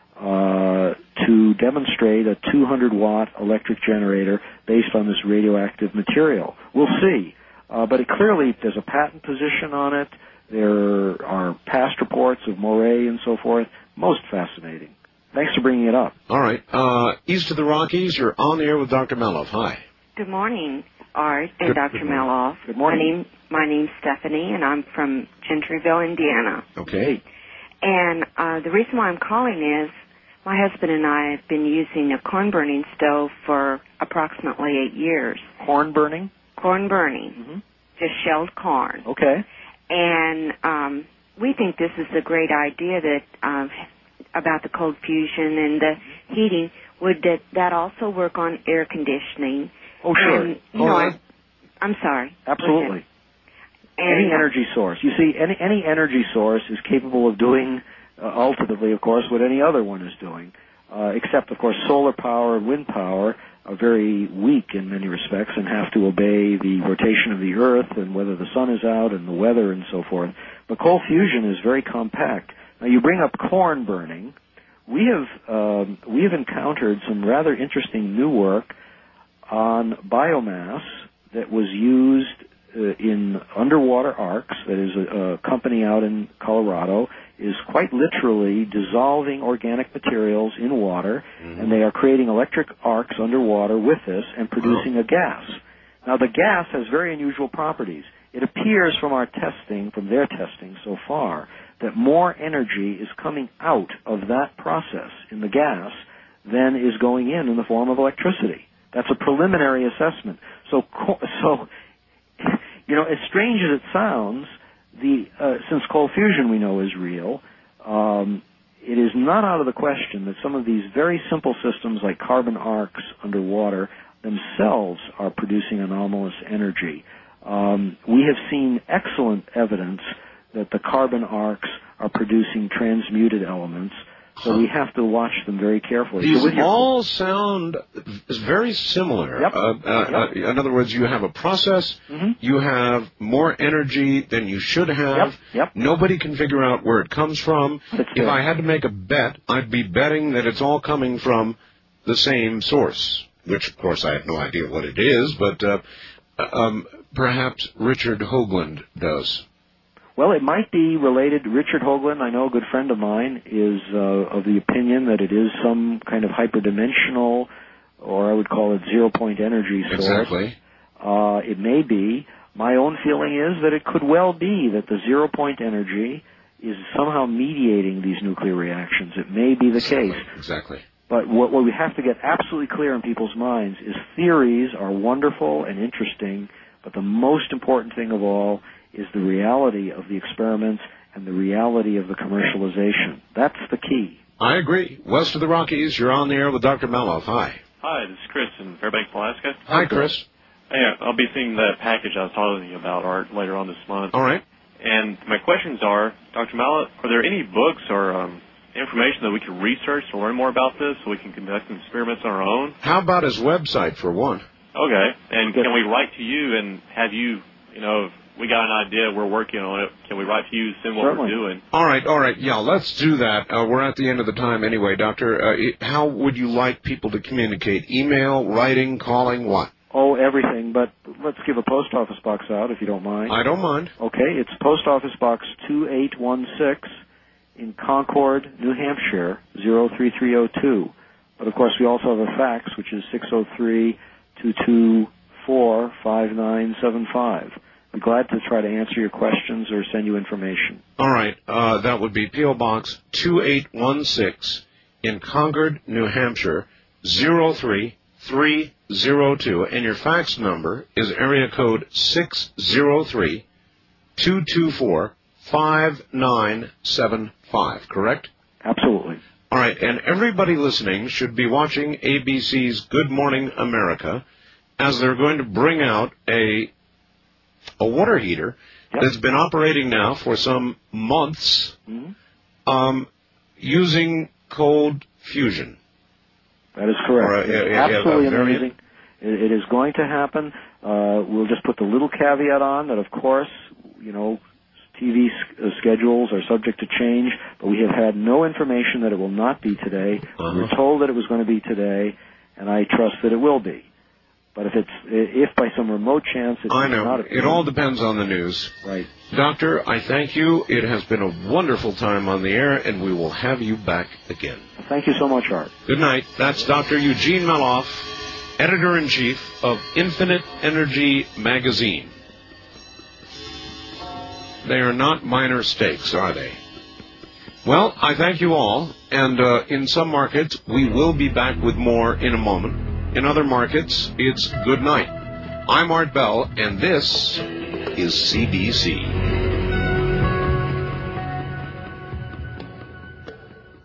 uh, to demonstrate a two hundred watt electric generator based on this radioactive material. We'll see. Uh, but it clearly, there's a patent position on it. There are past reports of Moray and so forth. Most fascinating. Thanks for bringing it up. All right. Uh, east of the Rockies, you're on the air with Doctor Maloff. Hi. Good morning, Art and Good, Doctor good Maloff. Good morning. My, name, my name's Stephanie, and I'm from Gentryville, Indiana. Okay. And uh, the reason why I'm calling is my husband and I have been using a corn-burning stove for approximately eight years. Corn burning? Corn burning. Mm-hmm. Just shelled corn. Okay. And um, we think this is a great idea that uh, about the cold fusion and the heating. Would that, that also work on air conditioning? Oh, sure. And, you oh, know, I, I, I'm sorry. absolutely. And, any energy source. You see, any any energy source is capable of doing, uh, ultimately, of course, what any other one is doing, uh, except, of course, solar power and wind power are very weak in many respects and have to obey the rotation of the Earth and whether the sun is out and the weather and so forth. But cold fusion is very compact. Now, you bring up corn burning. We have um, we have encountered some rather interesting new work on biomass that was used uh, in underwater arcs. That is, a, a company out in Colorado is quite literally dissolving organic materials in water, mm-hmm. and they are creating electric arcs underwater with this and producing a gas. Now, the gas has very unusual properties. It appears from our testing, from their testing so far, that more energy is coming out of that process in the gas than is going in in the form of electricity. That's a preliminary assessment. So, so you know, as strange as it sounds, the uh, since cold fusion we know is real, um, it is not out of the question that some of these very simple systems like carbon arcs underwater themselves are producing anomalous energy. Um, we have seen excellent evidence that the carbon arcs are producing transmuted elements, so we have to watch them very carefully. These so all sound very similar. Yep. Uh, uh, yep. uh, in other words, you have a process, mm-hmm. you have more energy than you should have. Yep. Yep. Nobody can figure out where it comes from. That's if fair. I had to make a bet, I'd be betting that it's all coming from the same source, which, of course, I have no idea what it is, but uh, um, perhaps Richard Hoagland does. Well, it might be related. Richard Hoagland, I know a good friend of mine, is uh, of the opinion that it is some kind of hyperdimensional, or I would call it zero-point energy source. Exactly. Uh, it may be. My own feeling is that it could well be that the zero-point energy is somehow mediating these nuclear reactions. It may be the exactly. case. Exactly. But what, what we have to get absolutely clear in people's minds is theories are wonderful and interesting, but the most important thing of all is the reality of the experiments and the reality of the commercialization. That's the key. I agree. West of the Rockies, you're on the air with Doctor Maloff. Hi. Hi, this is Chris in Fairbanks, Alaska. Hi, Chris. Hey, I'll be seeing the package I was talking to you about, Art, later on this month. All right. And my questions are, Doctor Maloff, are there any books or um, information that we can research to learn more about this so we can conduct experiments on our own? How about his website, for one? Okay. And can we write to you and have you, you know, if we got an idea, we're working on it, can we write to you, send what Certainly. we're doing? All right, all right. Yeah, let's do that. Uh, we're at the end of the time anyway, Doctor. Uh, how would you like people to communicate? Email, writing, calling, what? Oh, everything, but let's give a post office box out, if you don't mind. I don't mind. Okay, it's Post Office Box two eight one six in Concord, New Hampshire, zero three three zero two. But, of course, we also have a fax, which is six oh three, two two four, five nine seven five. I'd be glad to try to answer your questions or send you information. All right, uh, that would be P O. Box two eight one six in Concord, New Hampshire, zero three three zero two, and your fax number is area code six zero three, two two four, five nine seven five, correct? Absolutely. All right, and everybody listening should be watching A B C's Good Morning America, as they're going to bring out a a water heater yep. that's been operating now for some months, mm-hmm. um, using cold fusion. That is correct. A, a, Absolutely a, a amazing. It, it is going to happen. Uh, we'll just put the little caveat on that, of course, you know, T V uh, schedules are subject to change, but we have had no information that it will not be today. Uh-huh. We were told that it was going to be today, and I trust that it will be. But if it's if by some remote chance it's I know. not, It all depends on the news. Right. Doctor, I thank you. It has been a wonderful time on the air, and we will have you back again. Thank you so much, Art. Good night. That's Doctor Eugene Maloff, Editor-in-Chief of Infinite Energy Magazine. They are not minor stakes, are they? Well, I thank you all, and uh, in some markets, we will be back with more in a moment. In other markets, it's good night. I'm Art Bell, and this is C B C.